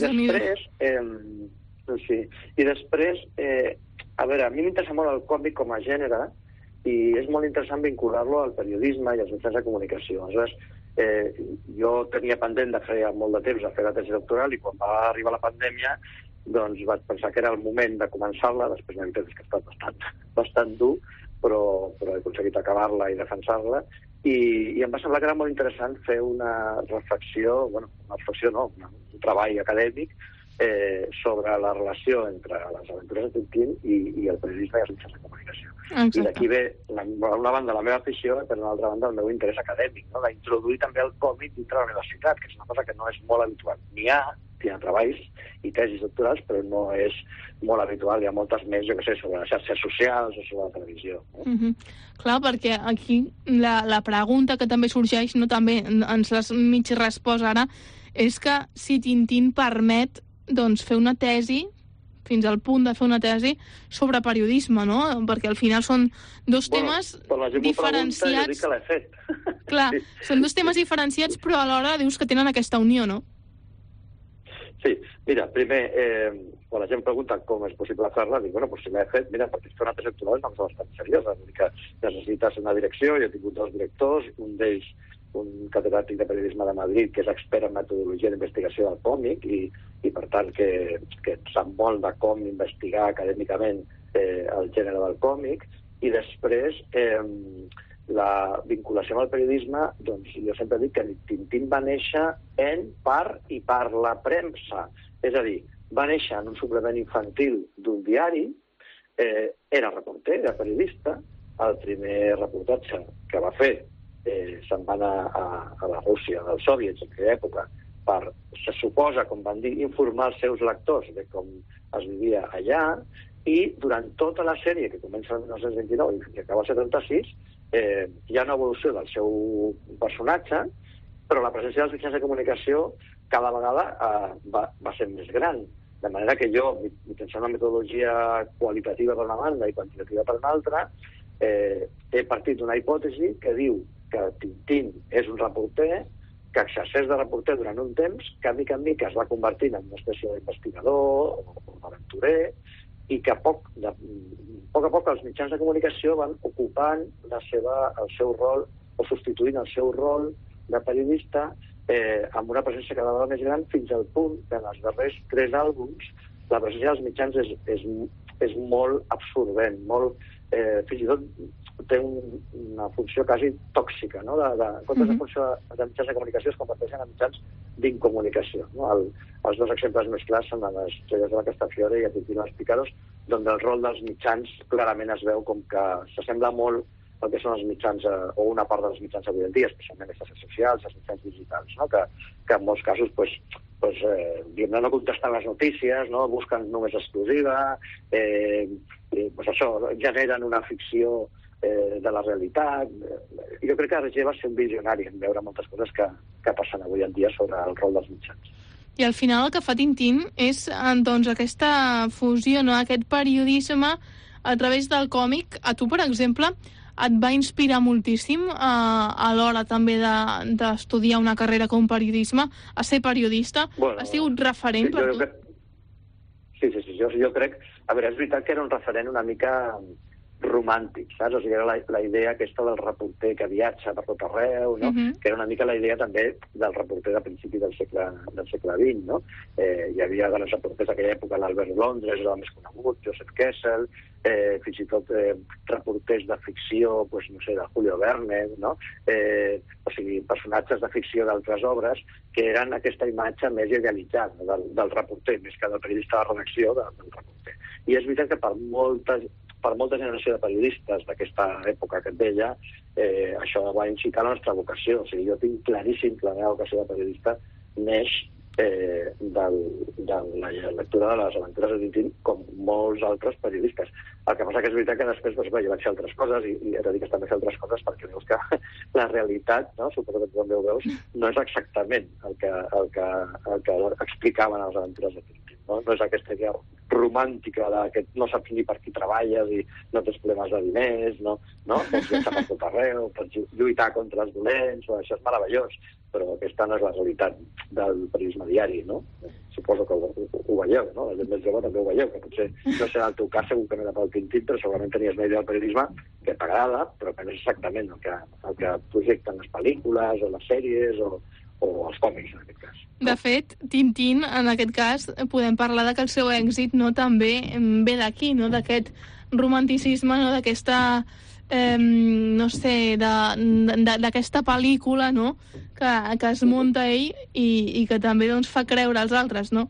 I després, a veure, a mi m'interessa molt el còmic com a gènere, i és molt interessant vincular-lo al periodisme i als mitjans de comunicació. Aleshores, jo tenia pendent de fer molt de temps a fer la tesi doctoral, i quan va arribar la pandèmia doncs vaig pensar que era el moment de començar-la. Després m'he entès que ha estat bastant dur, però he aconseguit acabar-la i defensar-la, i em va semblar que era molt interessant fer una reflexió, un treball acadèmic sobre la relació entre les aventures de Tintín i el periodisme i els mitjans de comunicació. Exacte. I d'aquí ve, per una banda, la meva afició, i per una altra banda, el meu interès acadèmic, no? D'introduir també el còmic dintre de la universitat, que és una cosa que no és molt habitual. N'hi ha treballs i tesis doctorals, però no és molt habitual. Hi ha moltes més, jo què sé, sobre les xarxes socials o sobre la televisió. No? Clar, perquè aquí la pregunta que també sorgeix, no, també ens l'has mig respost ara, és que si Tintín permet fer una tesi, fins al punt de fer una tesi sobre periodisme, no? Perquè al final són dos temes diferenciats. Jo dic que l'he fet. Clar, són dos temes diferenciats, però alhora dius que tenen aquesta unió, no? Sí, mira, primer, quan la gent pregunta com és possible fer-la, dic, bueno, si l'he fet, mira, perquè fer una tesi doctoral és una cosa bastant seriosa, vull dir que necessites una direcció, jo he tingut 2 directors, un d'ells un catedràtic de periodisme de Madrid que és expert en metodologia d'investigació del còmic i per tant, que sap molt de com investigar acadèmicament el gènere del còmic. I després, la vinculació amb el periodisme, doncs jo sempre dic que Tintín va néixer per i per la premsa. És a dir, va néixer en un suplement infantil d'un diari, era reporter, era periodista. El primer reportatge que va fer se'n va anar a la Rússia dels soviets en aquella època per, se suposa, com van dir, informar els seus lectors de com es vivia allà, i durant tota la sèrie, que comença en 1929 i fins que acaba el 76, hi ha una evolució del seu personatge, però la presència dels mitjans de comunicació cada vegada va ser més gran. De manera que jo, mitjançant una metodologia qualitativa per una banda i quantitativa per una altra, he partit d'una hipòtesi que diu que Tintín és un reporter, que exerceix de reporter durant un temps, que mica en mica es va convertint en una espècie d'investigador o d'aventurer, i que a poc a poc els mitjans de comunicació van ocupant el seu rol o substituint el seu rol de periodista amb una presència cada vegada més gran, fins al punt que en els darrers 3 àlbums la presència dels mitjans és molt absorbent, fins i tot té una funció quasi tòxica, no? En comptes de funció de mitjans de comunicació es converteixen en mitjans d'incomunicació. No? Els 2 exemples més clars són les Estrelles de la Castafiore i a Tintín los Pícaros, on el rol dels mitjans clarament es veu com que s'assembla molt el que són els mitjans, o una part dels mitjans avui en dia, especialment les xarxes socials, els mitjans digitals, no? que en molts casos no contesten les notícies, no? Busquen només exclusiva, això, generen una ficció de la realitat. Jo crec que Hergé va ser un visionari en veure moltes coses que passen avui en dia sobre el rol dels mitjans. I al final el que fa Tintín és doncs, aquesta fusió, no? Aquest periodisme a través del còmic. A tu, per exemple, et va inspirar moltíssim a l'hora també d'estudiar una carrera com periodisme, a ser periodista? Ha sigut referent per tu? Sí, jo crec... A veure, és veritat que era un referent una mica romàntic, saps? O sigui, era la idea aquesta del reporter que viatja per tot arreu, no? Que era una mica la idea també del reporter de principi del segle XX, no? Hi havia grans reporters d'aquella època, l'Albert Londres, era el més conegut, Joseph Kessel, fins i tot reporters de ficció, no sé, de Julio Verne, no? O sigui, personatges de ficció d'altres obres que eren aquesta imatge més idealitzada del reporter, més que del periodista de redacció del reporter. I és veritat que per molta generació de periodistes d'aquesta època que et deia, això va incitar la nostra vocació. O sigui, jo tinc claríssim que la meva vocació de periodista neix de la lectura de les aventures de Tintín, com molts altres periodistes. El que passa que és veritat que després jo vaig fer altres coses i he dedicat també a fer altres coses perquè veus que la realitat, no? Suposo que tu també ho veus, no és exactament el que explicaven a les aventures de Tintín. No és aquesta idea romàntica que no saps ni per qui treballes i no tens problemes de diners, no? Pots viatjar per tot arreu, pots lluitar contra els dolents, això és meravellós, però aquesta no és la realitat del periodisme diari, no? Suposo que ho veieu, no? La gent més jove també ho veieu, que potser no serà el teu cas, segur que no era pel Tintín, però segurament tenies una idea del periodisme que t'agrada, però que no és exactament el que projecten les pel·lícules o les sèries o els còmics, en aquest cas. De fet, Tintín, en aquest cas, podem parlar que el seu èxit també ve d'aquí, no? D'aquest romanticisme, no? D'aquesta, no sé, d'aquesta pel·lícula, no? Que es munta ell i que també fa creure als altres, no?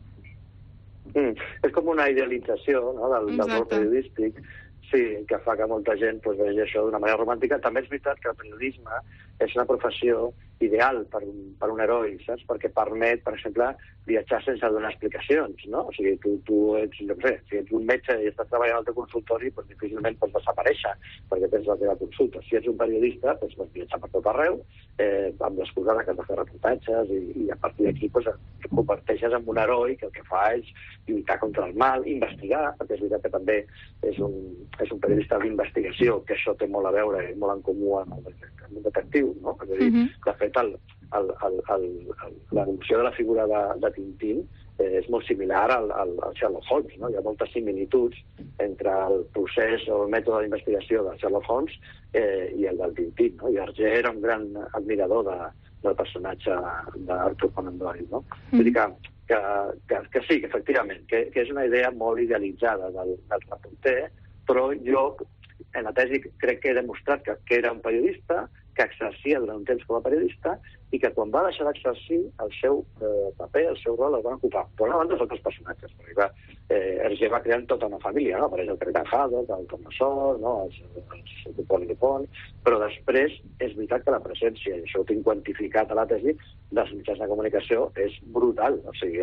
És com una idealització, no? del rol periodístic, sí, que fa que molta gent vegi això d'una manera romàntica. També és veritat que el periodisme és una professió ideal per un heroi, saps? Perquè permet, per exemple, viatjar sense donar explicacions, no? O sigui, tu ets, no sé, si ets un metge i estàs treballant al teu consultori, difícilment pots desaparèixer perquè tens la teva consulta. Si ets un periodista, pots viatjar per tot arreu, amb l'excusa que has de fer reportatges i a partir d'aquí et converteixes en un heroi que el que fa és lluitar contra el mal, investigar, perquè és veritat que també és un periodista d'investigació, que això té molt a veure i molt en comú amb un detectiu, no? És a dir, de fet, l'evolució de la figura de Tintín és molt similar al Sherlock Holmes, no? Hi ha moltes similituds entre el procés o el mètode d'investigació de Sherlock Holmes i el del Tintín, no? I Hergé era un gran admirador del personatge d'Arthur Conan Doyle, no? Vull dir que sí, que efectivament, que és una idea molt idealitzada del reporter, però jo en la tesi crec que he demostrat que era un periodista, que exercia durant un temps com a periodista i que quan va deixar d'exercir el seu paper, el seu rol, el van ocupar. Per una banda, els altres personatges. Perquè Hergé va creant tota una família, no? Apareix el Capitán Haddock, el Tom Sawyer, no? el Dupont i Dupont, però després és veritat que la presència, i això ho tinc quantificat a la tesi, dels mitjans de comunicació és brutal. O sigui,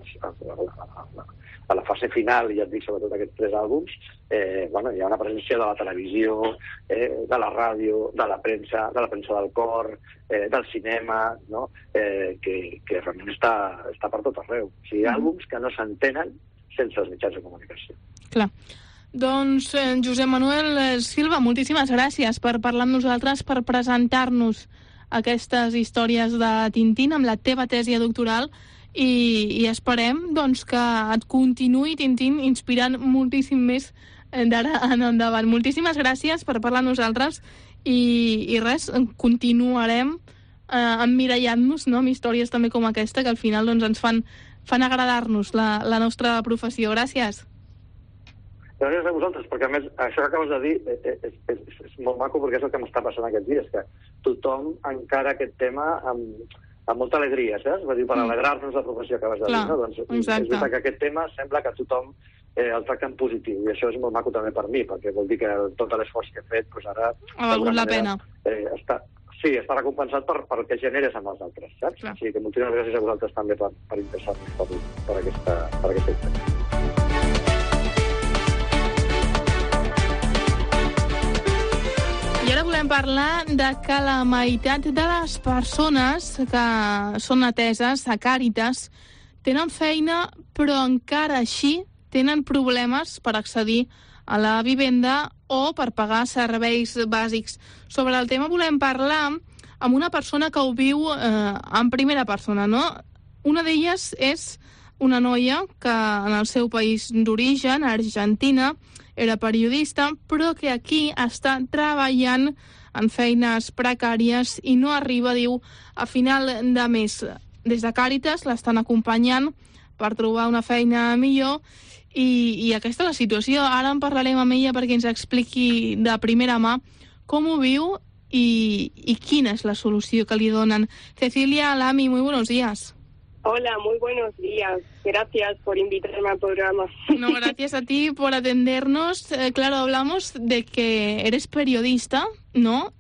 a la fase final, i ja et dic sobretot aquests 3 àlbums, hi ha una presència de la televisió, de la ràdio, de la premsa del cor, del cinema, no? Que realment està per tot arreu. O sigui, àlbums que no s'entenen sense els mitjans de comunicació. Clar. Doncs, Josep Manuel Silva, moltíssimes gràcies per parlar amb nosaltres, per presentar-nos aquestes històries de Tintín amb la teva tesi doctoral i esperem doncs, que et continuï Tintín inspirant moltíssim més d'ara en endavant. Moltíssimes gràcies per parlar amb nosaltres i res, continuarem emmirallant-nos, no?, amb històries també com aquesta que al final doncs, ens fan agradar-nos la nostra professió. Gràcies. Gràcies a vosaltres, perquè a més això que acabes de dir és molt maco perquè és el que m'està passant aquests dies, que tothom encara aquest tema amb molta alegria, saps? Va dir, per alegrar-nos la professió que acabes de dir, no? Doncs és veritat que aquest tema sembla que tothom el tracta en positiu, i això és molt maco també per mi, perquè vol dir que tot l'esforç que he fet doncs ara ha valgut la pena. Està recompensat per el que generes amb els altres, saps? O sigui que moltíssimes gràcies a vosaltres també per interessar-nos per aquesta història. I ara volem parlar de que la meitat de les persones que són ateses a Càritas tenen feina, però encara així tenen problemes per accedir a la vivenda o per pagar serveis bàsics. Sobre el tema volem parlar amb una persona que ho viu en primera persona, no? Una d'elles és una noia que en el seu país d'origen, Argentina, era periodista, però que aquí està treballant en feines precàries i no arriba, diu, a final de mes. Des de Càritas l'estan acompanyant per trobar una feina millor i aquesta és la situació. Ara en parlarem amb ella perquè ens expliqui de primera mà com ho viu y quién es la solución que le donan. Cecilia Lamy, muy buenos días. Hola, muy buenos días. Gracias por invitarme al programa. No, gracias a ti por atendernos. Claro, hablamos de que eres periodista, ¿no?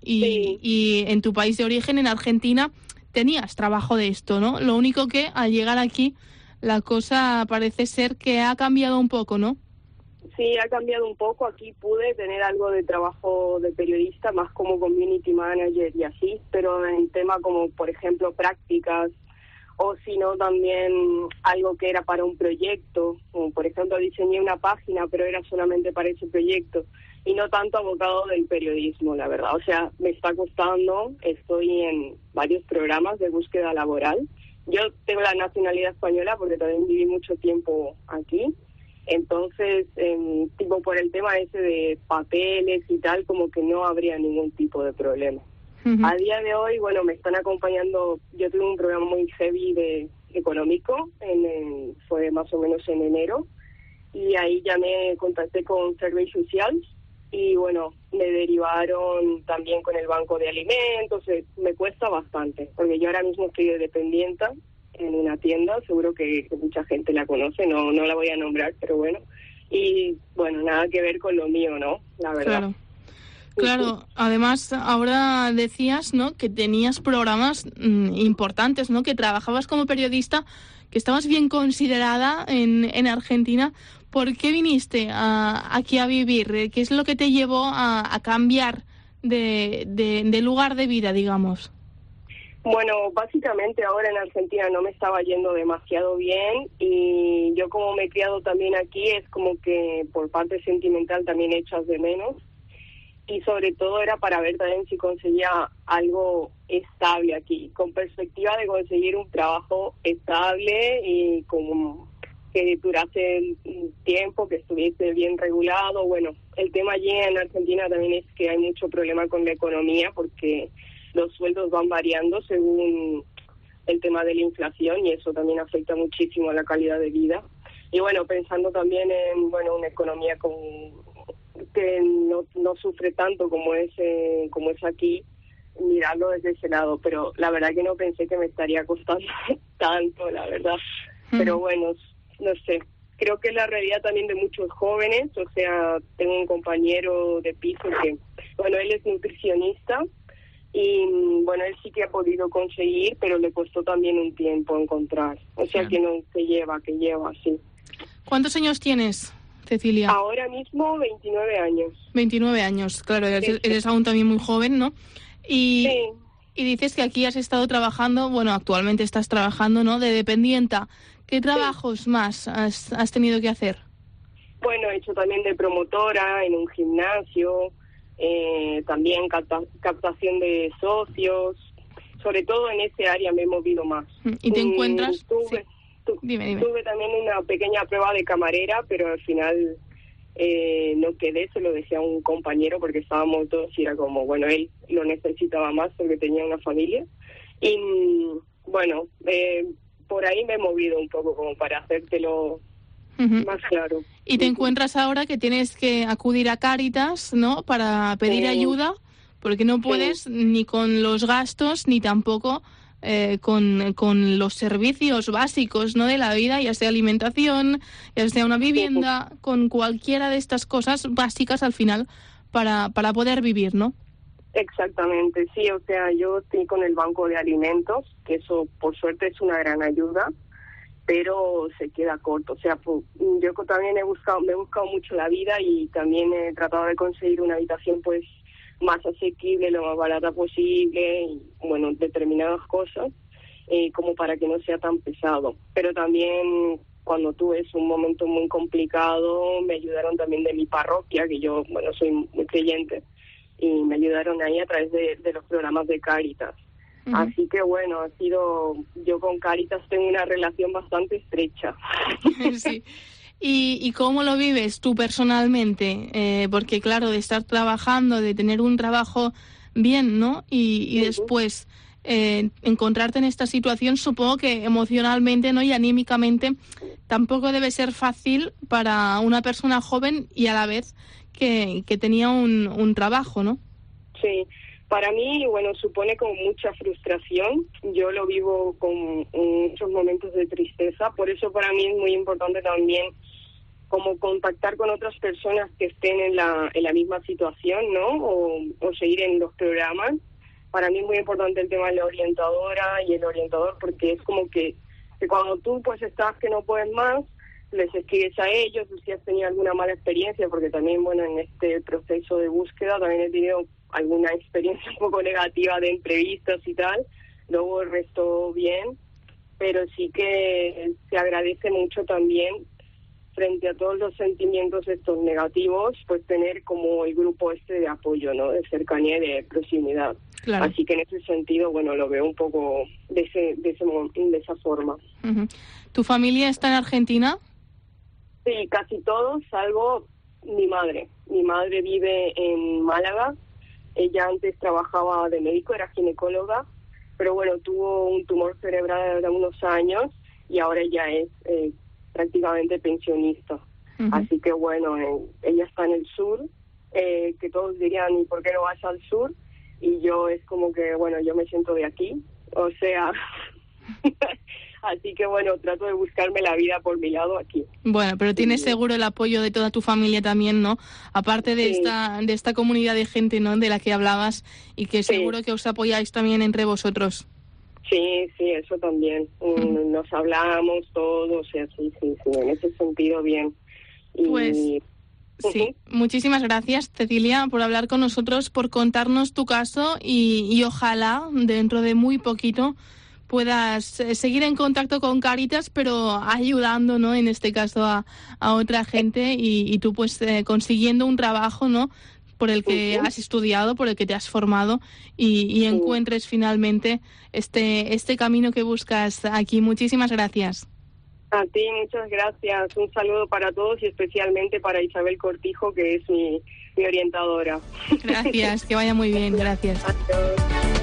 Y en tu país de origen, en Argentina, tenías trabajo de esto, ¿no? Lo único que al llegar aquí la cosa parece ser que ha cambiado un poco, ¿no? Sí, ha cambiado un poco. Aquí pude tener algo de trabajo de periodista, más como community manager y así, pero en tema como, por ejemplo, prácticas, o si no también algo que era para un proyecto, como por ejemplo diseñé una página, pero era solamente para ese proyecto, y no tanto abocado del periodismo, la verdad. O sea, me está costando, estoy en varios programas de búsqueda laboral. Yo tengo la nacionalidad española porque también viví mucho tiempo aquí. Entonces, tipo por el tema ese de papeles y tal, como que no habría ningún tipo de problema. Uh-huh. A día de hoy, bueno, me están acompañando. Yo tuve un programa muy heavy de económico, fue más o menos en enero, y ahí ya me contacté con Serveis Socials y bueno, me derivaron también con el Banco de Alimentos. Me cuesta bastante, porque yo ahora mismo estoy de dependiente en una tienda, seguro que mucha gente la conoce, no la voy a nombrar, pero bueno, y bueno, nada que ver con lo mío, ¿no? La verdad. Claro, además ahora decías, ¿no?, que tenías programas importantes, ¿no?, que trabajabas como periodista, que estabas bien considerada en Argentina. ¿Por qué viniste aquí a vivir? ¿Qué es lo que te llevó a cambiar de lugar de vida, digamos? Bueno, básicamente ahora en Argentina no me estaba yendo demasiado bien, y yo como me he criado también aquí, es como que por parte sentimental también echas de menos. y sobre todo era para ver también si conseguía algo estable aquí, con perspectiva de conseguir un trabajo estable y como que durase un tiempo, que estuviese bien regulado. Bueno, el tema allí en Argentina también es que hay mucho problema con la economía porque los sueldos van variando según el tema de la inflación y eso también afecta muchísimo a la calidad de vida. Y bueno, pensando también en una economía que no sufre tanto como es aquí, mirarlo desde ese lado, pero la verdad que no pensé que me estaría costando tanto, la verdad. Pero bueno, no sé, creo que es la realidad también de muchos jóvenes. O sea, tengo un compañero de piso que, bueno, él es nutricionista y, bueno, él sí que ha podido conseguir, pero le costó también un tiempo encontrar. O sea, que no que lleva, sí. ¿Cuántos años tienes, Cecilia? Ahora mismo 29 años. 29 años, claro, eres aún también muy joven, ¿no? Y dices que aquí has estado trabajando, bueno, actualmente estás trabajando, ¿no?, de dependienta. ¿Qué trabajos más has tenido que hacer? Bueno, he hecho también de promotora en un gimnasio, también captación de socios, sobre todo en ese área me he movido más. ¿Y te encuentras? Dime. Tuve también una pequeña prueba de camarera, pero al final no quedé, se lo dejé a un compañero porque estábamos todos y era como, bueno, él lo necesitaba más porque tenía una familia. Y bueno, por ahí me he movido un poco como para hacértelo más claro. Y te encuentras ahora que tienes que acudir a Cáritas, ¿no?, para pedir ayuda, porque no puedes ni con los gastos ni tampoco con los servicios básicos, ¿no?, de la vida, ya sea alimentación, ya sea una vivienda, con cualquiera de estas cosas básicas al final para poder vivir, ¿no? Exactamente, sí, o sea, yo estoy con el banco de alimentos, que eso por suerte es una gran ayuda, pero se queda corto. O sea, yo también me he buscado mucho la vida y también he tratado de conseguir una habitación pues más asequible, lo más barata posible, y bueno, determinadas cosas, como para que no sea tan pesado. Pero también cuando tuve un momento muy complicado, me ayudaron también de mi parroquia, que yo, bueno, soy muy creyente, y me ayudaron ahí a través de los programas de Cáritas. Así que bueno, yo con Cáritas tengo una relación bastante estrecha. Sí. ¿Y cómo lo vives tú personalmente? Porque claro, de estar trabajando, de tener un trabajo bien, ¿no? Y después encontrarte en esta situación, supongo que emocionalmente, ¿no?, y anímicamente tampoco debe ser fácil para una persona joven y a la vez que tenía un trabajo, ¿no? Sí, para mí, bueno, supone como mucha frustración. Yo lo vivo con muchos momentos de tristeza, por eso para mí es muy importante también como contactar con otras personas que estén en la misma situación, ¿no? O seguir en los programas. Para mí es muy importante el tema de la orientadora y el orientador, porque es como que cuando tú pues estás que no puedes más, les escribes a ellos, si has tenido alguna mala experiencia, porque también, bueno, en este proceso de búsqueda también he tenido alguna experiencia un poco negativa de entrevistas y tal, luego el resto bien, pero sí que se agradece mucho también frente a todos los sentimientos estos negativos, pues tener como el grupo de apoyo, ¿no?, de cercanía y de proximidad. Claro. Así que en ese sentido, bueno, lo veo un poco de esa forma. ¿Tu familia está en Argentina? Sí, casi todos, salvo mi madre. Mi madre vive en Málaga. Ella antes trabajaba de médico, era ginecóloga, pero bueno, tuvo un tumor cerebral de unos años y ahora ya es prácticamente pensionista. Así que bueno, ella está en el sur, que todos dirían, ¿y por qué no vas al sur? Y yo es como que, bueno, yo me siento de aquí, o sea... Así que bueno, trato de buscarme la vida por mi lado aquí. Bueno, pero tienes seguro el apoyo de toda tu familia también, ¿no? Aparte de esta comunidad de gente, ¿no?, de la que hablabas, y que seguro que os apoyáis también entre vosotros. Sí, eso también. Nos hablamos todos, o sea, sí, en ese sentido bien. Pues sí, muchísimas gracias, Cecilia, por hablar con nosotros, por contarnos tu caso y ojalá dentro de muy poquito puedas seguir en contacto con Cáritas, pero ayudando, ¿no?, en este caso a otra gente y tú pues consiguiendo un trabajo, ¿no?, por el que has estudiado, por el que te has formado y encuentres finalmente este camino que buscas aquí. Muchísimas gracias. A ti, muchas gracias. Un saludo para todos y especialmente para Isabel Cortijo, que es mi orientadora. Gracias, que vaya muy bien. Gracias. Adiós.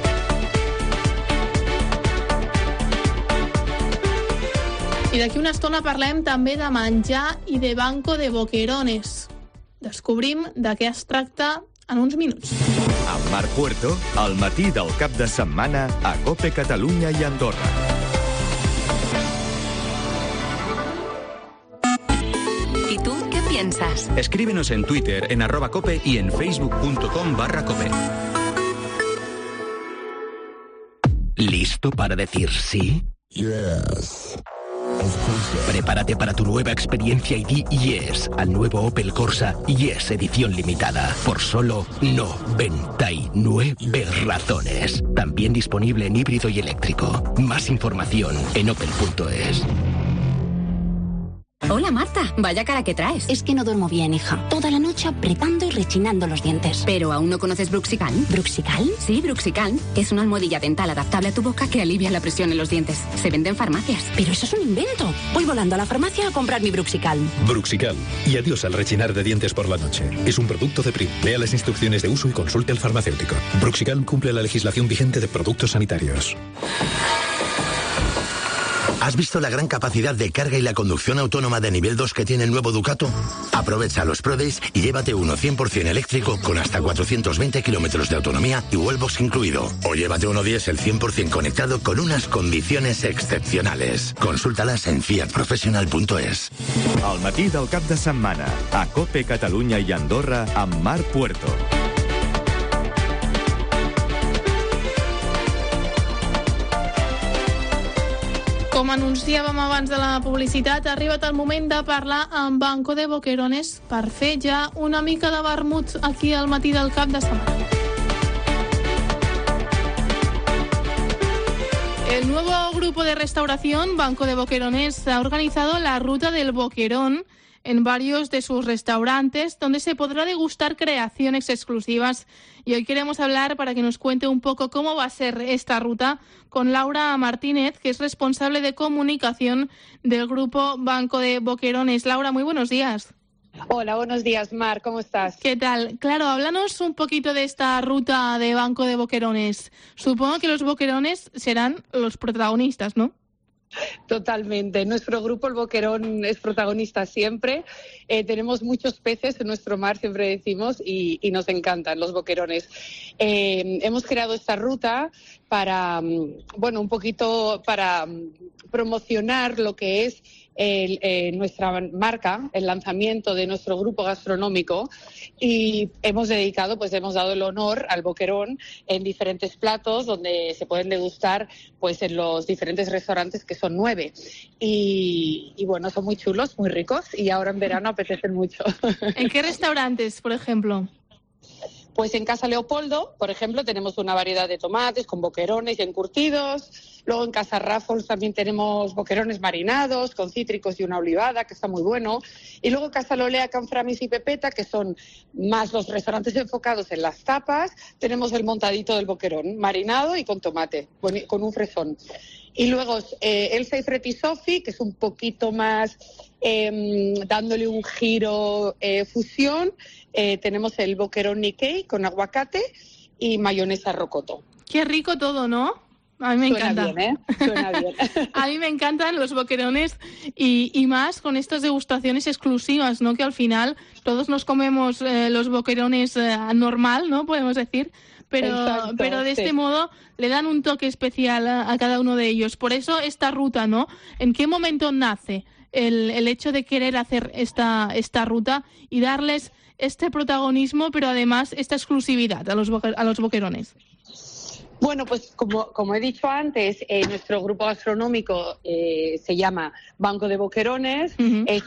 I d'aquí una estona parlem també de menjar i de banco de boquerones. Descobrim de què es tracta en uns minuts. Amb Marc Puerto, al matí del cap de setmana a COPE Catalunya i Andorra. ¿Y tú qué piensas? Escríbenos en Twitter en @cope y en facebook.com/cope. ¿Listo para decir sí? Yes. Prepárate para tu nueva experiencia y di yes al nuevo Opel Corsa Yes edición limitada por solo 99 razones. También disponible en híbrido y eléctrico. Más información en opel.es. Hola Marta, vaya cara que traes. Es que no duermo bien, hija. Toda la noche apretando y rechinando los dientes. ¿Pero aún no conoces Bruxicalm? ¿Bruxicalm? Sí, Bruxicalm, que es una almohadilla dental adaptable a tu boca que alivia la presión en los dientes. Se vende en farmacias. Pero eso es un invento. Voy volando a la farmacia a comprar mi Bruxicalm. Bruxicalm. Y adiós al rechinar de dientes por la noche. Es un producto de Prim. Lea las instrucciones de uso y consulte al farmacéutico. Bruxicalm cumple la legislación vigente de productos sanitarios. ¿Has visto la gran capacidad de carga y la conducción autónoma de nivel 2 que tiene el nuevo Ducato? Aprovecha los Pro Days y llévate uno 100% eléctrico con hasta 420 kilómetros de autonomía y wallbox incluido. O llévate uno diésel 100% conectado con unas condiciones excepcionales. Consúltalas en fiatprofessional.es. Al matí del cap de setmana a COPE Catalunya i Andorra amb Marc Puerto. Com anunciàvem abans de la publicitat, ha arribat el moment de parlar amb Banco de Boquerones per fer ja una mica de vermut aquí al matí del cap de setmana. El nuevo grupo de restauración, Banco de Boquerones, ha organizado la ruta del Boquerón en varios de sus restaurantes, donde se podrá degustar creaciones exclusivas. Y hoy queremos hablar, para que nos cuente un poco cómo va a ser esta ruta, con Laura Martínez, que es responsable de comunicación del grupo Banco de Boquerones. Laura, muy buenos días. Hola, buenos días, Mar, ¿cómo estás? ¿Qué tal? Claro, háblanos un poquito de esta ruta de Banco de Boquerones. Supongo que los boquerones serán los protagonistas, ¿no? Totalmente. Nuestro grupo, el Boquerón, es protagonista siempre. Tenemos muchos peces en nuestro mar, siempre decimos, y nos encantan los boquerones. Hemos creado esta ruta para, un poquito para promocionar lo que es nuestra marca, el lanzamiento de nuestro grupo gastronómico, y hemos dado el honor al Boquerón en diferentes platos donde se pueden degustar pues en los diferentes restaurantes, que son 9, y son muy chulos, muy ricos, y ahora en verano apetecen mucho. ¿En qué restaurantes, por ejemplo? Pues en Casa Leopoldo, por ejemplo, tenemos una variedad de tomates con boquerones y encurtidos. Luego en Casa Raffles también tenemos boquerones marinados con cítricos y una olivada, que está muy bueno. Y luego Casa Lolea, Canframis y Pepeta, que son más los restaurantes enfocados en las tapas. Tenemos el montadito del boquerón, marinado y con tomate, con un fresón. Y luego Elsa y Fred y Sophie, que es un poquito más dándole un giro fusión. Tenemos el boquerón Nikkei con aguacate y mayonesa rocoto. Qué rico todo, ¿no? A mí me encanta. Suena bien, ¿eh? Suena bien. A mí me encantan los boquerones y más con estas degustaciones exclusivas, ¿no? Que al final todos nos comemos los boquerones normal, ¿no? Podemos decir. Pero de este modo le dan un toque especial a cada uno de ellos. Por eso esta ruta, ¿no? ¿En qué momento nace el hecho de querer hacer esta ruta y darles este protagonismo, pero además esta exclusividad a los boquerones? Bueno, pues como he dicho antes, nuestro grupo gastronómico se llama Banco de Boquerones. Uh-huh. Es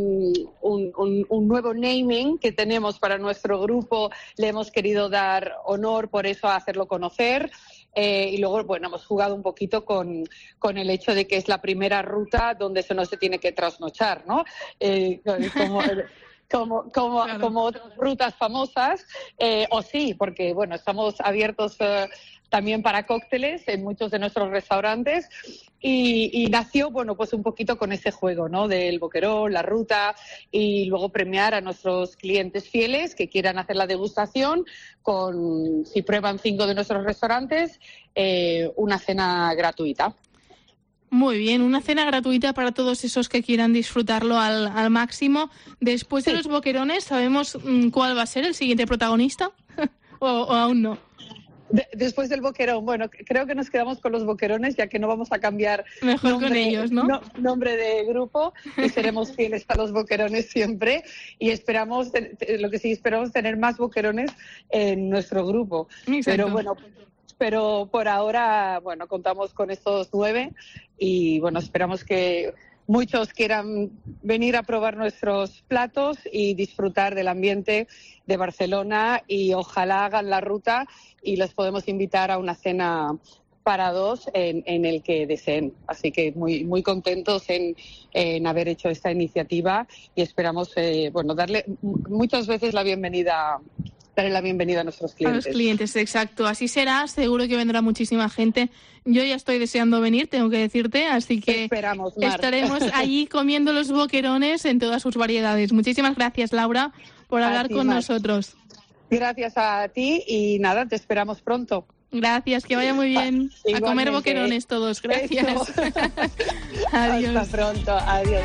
un nuevo naming que tenemos para nuestro grupo. Le hemos querido dar honor, por eso, a hacerlo conocer. Y luego, hemos jugado un poquito con el hecho de que es la primera ruta donde no se tiene que trasnochar, ¿no? como otras rutas famosas, o sí, porque bueno, estamos abiertos también para cócteles en muchos de nuestros restaurantes y nació, bueno, pues un poquito con ese juego, ¿no? Del boquerón, la ruta y luego premiar a nuestros clientes fieles que quieran hacer la degustación con, si prueban 5 de nuestros restaurantes, una cena gratuita. Muy bien, una cena gratuita para todos esos que quieran disfrutarlo al máximo. Después de los boquerones, ¿sabemos cuál va a ser el siguiente protagonista? ¿O aún no? Después del boquerón, bueno, creo que nos quedamos con los boquerones, ya que no vamos a cambiar mejor con ellos, ¿no? Nombre de grupo, y seremos fieles a los boquerones siempre, y esperamos, lo que sí esperamos, tener más boquerones en nuestro grupo. Exacto. Pero bueno, pero por ahora, bueno, contamos con estos 9 y bueno, esperamos que muchos quieran venir a probar nuestros platos y disfrutar del ambiente de Barcelona y ojalá hagan la ruta y los podemos invitar a una cena para 2 en el que deseen. Así que muy, muy contentos en haber hecho esta iniciativa y esperamos, bueno, darle muchas veces la bienvenida. Darle la bienvenida a nuestros clientes. A los clientes, exacto. Así será, seguro que vendrá muchísima gente. Yo ya estoy deseando venir, tengo que decirte, así que esperamos, Mar. Estaremos allí comiendo los boquerones en todas sus variedades. Muchísimas gracias, Laura, por hablar con nosotros. Gracias a ti y nada, te esperamos pronto. Gracias, que vaya muy bien. A comer boquerones todos, gracias. Adiós. Hasta pronto, adiós.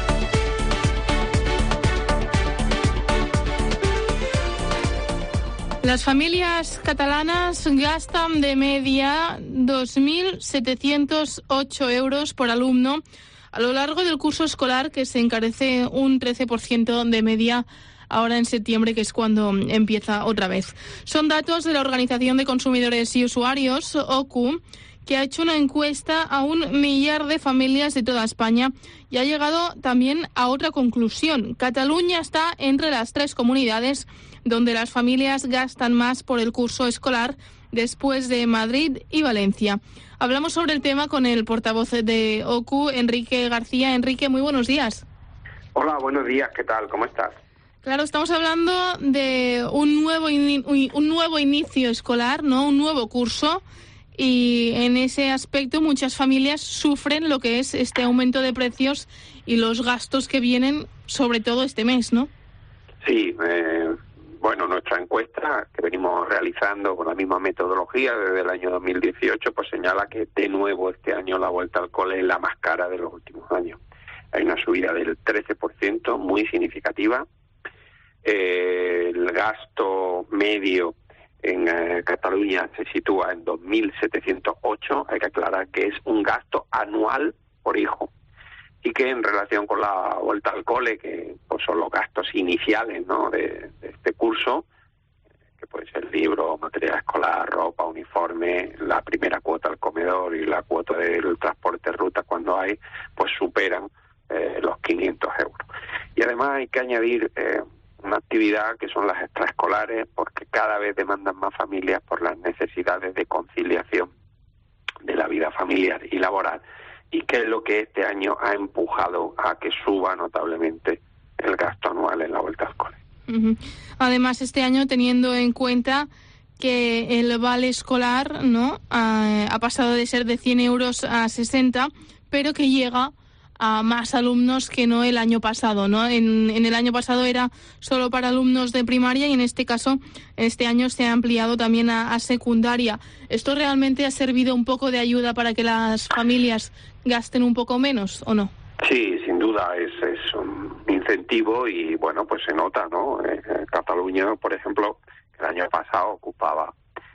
Las familias catalanas gastan de media 2.708 euros por alumno a lo largo del curso escolar, que se encarece un 13% de media ahora en septiembre, que es cuando empieza otra vez. Son datos de la Organización de Consumidores y Usuarios, OCU, que ha hecho una encuesta a 1 millar de familias de toda España y ha llegado también a otra conclusión. Cataluña está entre las 3 comunidades donde las familias gastan más por el curso escolar, después de Madrid y Valencia. Hablamos sobre el tema con el portavoz de OCU, Enrique García. Enrique, muy buenos días. Hola, buenos días, ¿qué tal? ¿Cómo estás? Claro, estamos hablando de un nuevo inicio escolar, ¿no? Un nuevo curso, y en ese aspecto muchas familias sufren lo que es este aumento de precios y los gastos que vienen, sobre todo este mes, ¿no? Sí, bueno, nuestra encuesta que venimos realizando con la misma metodología desde el año 2018, pues señala que de nuevo este año la vuelta al cole es la más cara de los últimos años. Hay una subida del 13%, muy significativa. El gasto medio en Cataluña se sitúa en 2.708. Hay que aclarar que es un gasto anual por hijo, y que en relación con la vuelta al cole, que pues son los gastos iniciales, ¿no?, de este curso, que puede ser libro, material escolar, ropa, uniforme, la primera cuota al comedor y la cuota del transporte ruta cuando hay, pues superan los 500 euros. Y además hay que añadir una actividad que son las extraescolares, porque cada vez demandan más familias por las necesidades de conciliación de la vida familiar y laboral, y que es lo que este año ha empujado a que suba notablemente el gasto anual en la vuelta al cole. Uh-huh. Además, este año, teniendo en cuenta que el vale escolar, ¿no?, ha pasado de ser de 100 euros a 60, pero que llega a más alumnos que no el año pasado, ¿no? En el año pasado era solo para alumnos de primaria y en este caso, este año se ha ampliado también a secundaria. ¿Esto realmente ha servido un poco de ayuda para que las familias gasten un poco menos o no? Sí, sin duda es un incentivo y bueno, pues se nota, ¿no? Cataluña, por ejemplo, el año pasado ocupaba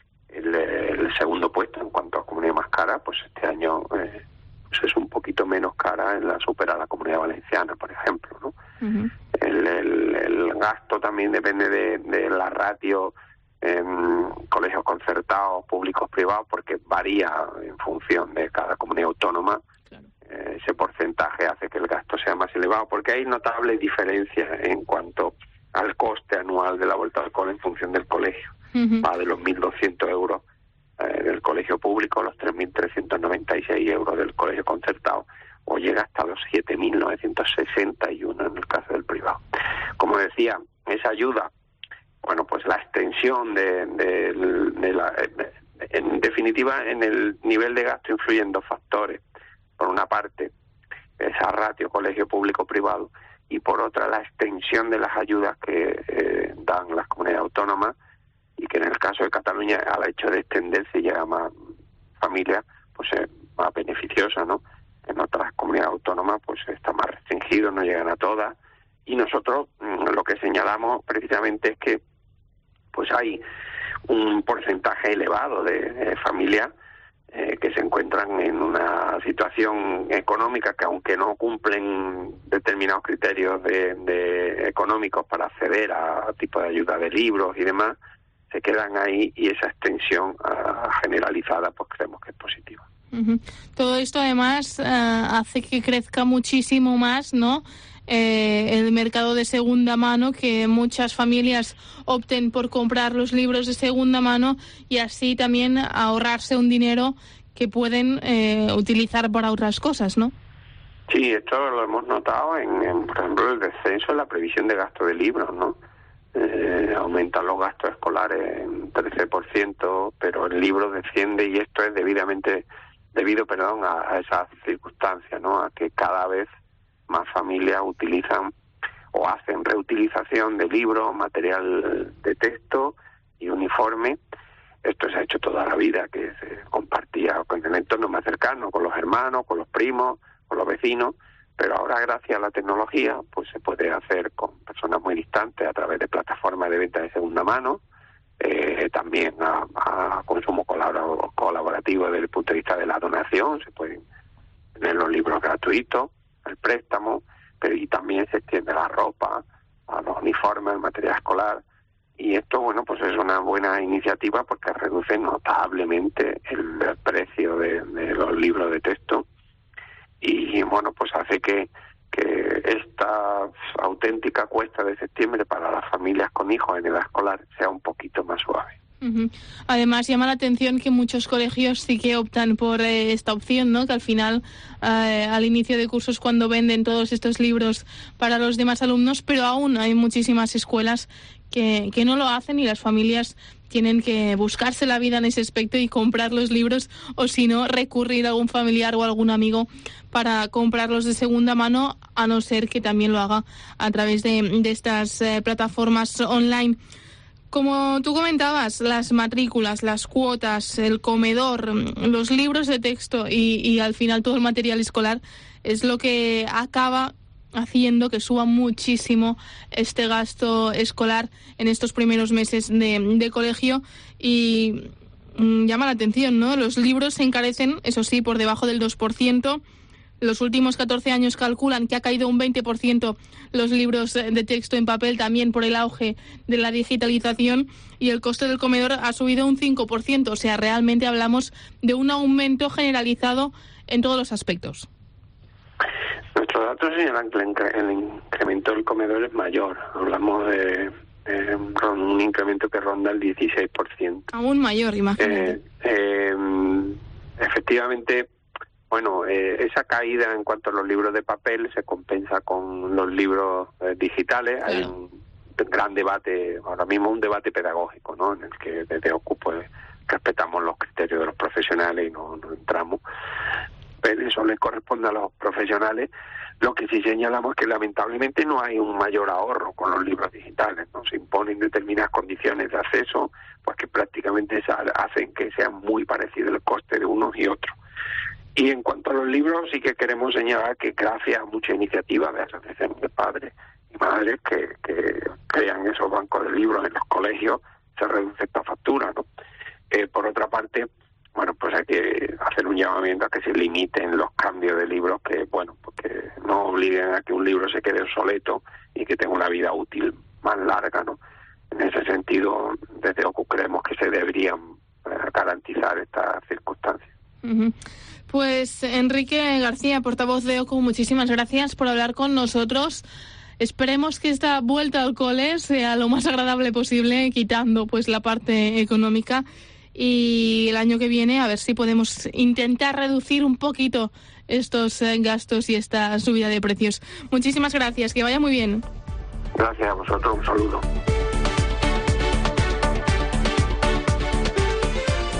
el segundo puesto en cuanto a comunidad más cara, pues este año pues es un poquito menos cara, en la supera la Comunidad Valenciana, por ejemplo, ¿no? Uh-huh. El gasto también depende de la ratio en colegios concertados, públicos, privados, porque varía en función de cada comunidad autónoma. Claro. Ese porcentaje hace que el gasto sea más elevado, porque hay notables diferencias en cuanto al coste anual de la vuelta al cole en función del colegio. Uh-huh. Va de los 1.200 euros del colegio público, los 3.396 euros del colegio concertado, o llega hasta los 7.961 en el caso del privado. Como decía, nivel de gasto influyen dos factores. Por una parte, esa ratio colegio público-privado, y por otra, la extensión de las ayudas que dan las comunidades autónomas, y que en el caso de Cataluña, al hecho de extenderse y llegar a más familias, pues es más beneficiosa, ¿no? En otras comunidades autónomas pues está más restringido, no llegan a todas, y nosotros lo que señalamos precisamente es que pues hay un porcentaje elevado de familias que se encuentran en una situación económica que, aunque no cumplen determinados criterios de económicos para acceder a tipo de ayuda de libros y demás, se quedan ahí, y esa extensión generalizada pues creemos que es positiva. Uh-huh. Todo esto además hace que crezca muchísimo más, ¿no?, el mercado de segunda mano, que muchas familias opten por comprar los libros de segunda mano y así también ahorrarse un dinero que pueden utilizar para otras cosas, ¿no? Sí, esto lo hemos notado en por ejemplo, el descenso en la previsión de gasto de libros, ¿no? Aumentan los gastos escolares en 13%, pero el libro desciende, y esto es debido a esas circunstancias, ¿no? A que cada vez más familias utilizan o hacen reutilización de libros, material de texto y uniforme. Esto se ha hecho toda la vida, que se compartía con el entorno más cercano, con los hermanos, con los primos, con los vecinos, pero ahora, gracias a la tecnología, pues se puede hacer con personas muy distantes a través de plataformas de venta de segunda mano, también a consumo colaborativo desde el punto de vista de la donación. Se pueden tener los libros gratuitos, el préstamo, pero y también se extiende la ropa, a los uniformes, el material escolar, y esto, bueno, pues es una buena iniciativa porque reduce notablemente el precio de los libros de texto, y bueno, pues hace que esta auténtica cuesta de septiembre para las familias con hijos en edad escolar sea un poquito más suave. Uh-huh. Además, llama la atención que muchos colegios sí que optan por esta opción, ¿no? Que al final, al inicio de cursos, cuando venden todos estos libros para los demás alumnos, pero aún hay muchísimas escuelas que no lo hacen, y las familias tienen que buscarse la vida en ese aspecto y comprar los libros, o si no, recurrir a algún familiar o algún amigo para comprarlos de segunda mano, a no ser que también lo haga a través de estas plataformas online. Como tú comentabas, las matrículas, las cuotas, el comedor, los libros de texto y al final todo el material escolar es lo que acaba haciendo que suba muchísimo este gasto escolar en estos primeros meses de colegio, y llama la atención, ¿no? Los libros se encarecen, eso sí, por debajo del 2%. Los últimos 14 años calculan que ha caído un 20% los libros de texto en papel, también por el auge de la digitalización, y el coste del comedor ha subido un 5%. O sea, realmente hablamos de un aumento generalizado en todos los aspectos. Nuestros datos señalan que el incremento del comedor es mayor. Hablamos de un incremento que ronda el 16%. Aún mayor, imagínate. Efectivamente, bueno, esa caída en cuanto a los libros de papel se compensa con los libros digitales. Claro. Hay un gran debate, ahora mismo un debate pedagógico, ¿no? En el que desde OCU pues respetamos los criterios de los profesionales y no entramos. Pero eso les corresponde a los profesionales. Lo que sí señalamos es que lamentablemente no hay un mayor ahorro con los libros digitales, ¿no? Se imponen determinadas condiciones de acceso, pues que prácticamente hacen que sean muy parecidos el coste de unos y otros. Y en cuanto a los libros, sí que queremos señalar que gracias a muchas iniciativas de asociaciones de padres y madres que crean esos bancos de libros en los colegios, se reduce esta factura, ¿no? Por otra parte, bueno, pues hay que hacer un llamamiento a que se limiten los cambios de libros, que, bueno, porque no obliguen a que un libro se quede obsoleto y que tenga una vida útil más larga, ¿no? En ese sentido, desde OCU creemos que se deberían garantizar estas circunstancias. Uh-huh. Pues Enrique García, portavoz de OCU, muchísimas gracias por hablar con nosotros. Esperemos que esta vuelta al cole sea lo más agradable posible, quitando pues la parte económica, y el año que viene a ver si podemos intentar reducir un poquito estos gastos y esta subida de precios. Muchísimas gracias, que vaya muy bien. Gracias a vosotros, un saludo.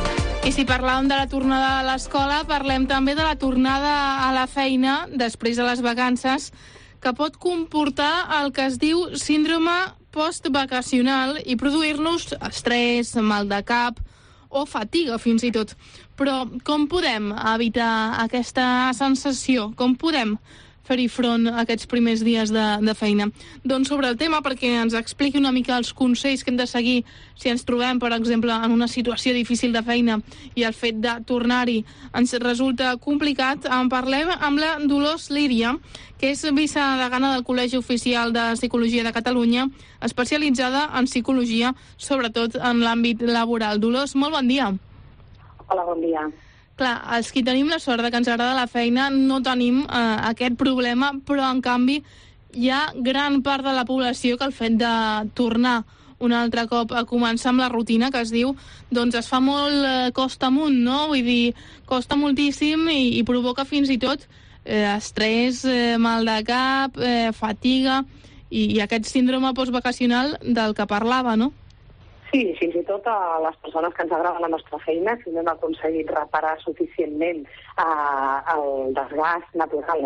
I si parlàvem de la tornada a l'escola, parlem també de la tornada a la feina després de les vacances, que pot comportar el que es diu síndrome postvacacional i produir-nos estrès, mal de cap o fatiga fins i tot. Però com podem evitar aquesta sensació? Com podem fer-hi front a aquests primers dies de feina? Doncs sobre el tema, perquè ens expliqui una mica els consells que hem de seguir si ens trobem, per exemple, en una situació difícil de feina i el fet de tornar-hi ens resulta complicat, en parlem amb la Dolors Líria, que és vicedegana del Col·legi Oficial de Psicologia de Catalunya, especialitzada en psicologia, sobretot en l'àmbit laboral. Dolors, molt bon dia. Hola, bon dia. Clar, els que tenim la sort de que ens agrada la feina no tenim aquest problema, però en canvi hi ha gran part de la població que el fet de tornar un altre cop a començar amb la rutina, que es diu, doncs es fa molt costa amunt, no? Vull dir, costa moltíssim i provoca fins i tot estrès, mal de cap, fatiga i aquest síndrome postvacacional del que parlava, no? Sí, fins i tot a les persones que ens agrada la nostra feina, si no hem aconseguit reparar suficientment el desgast natural,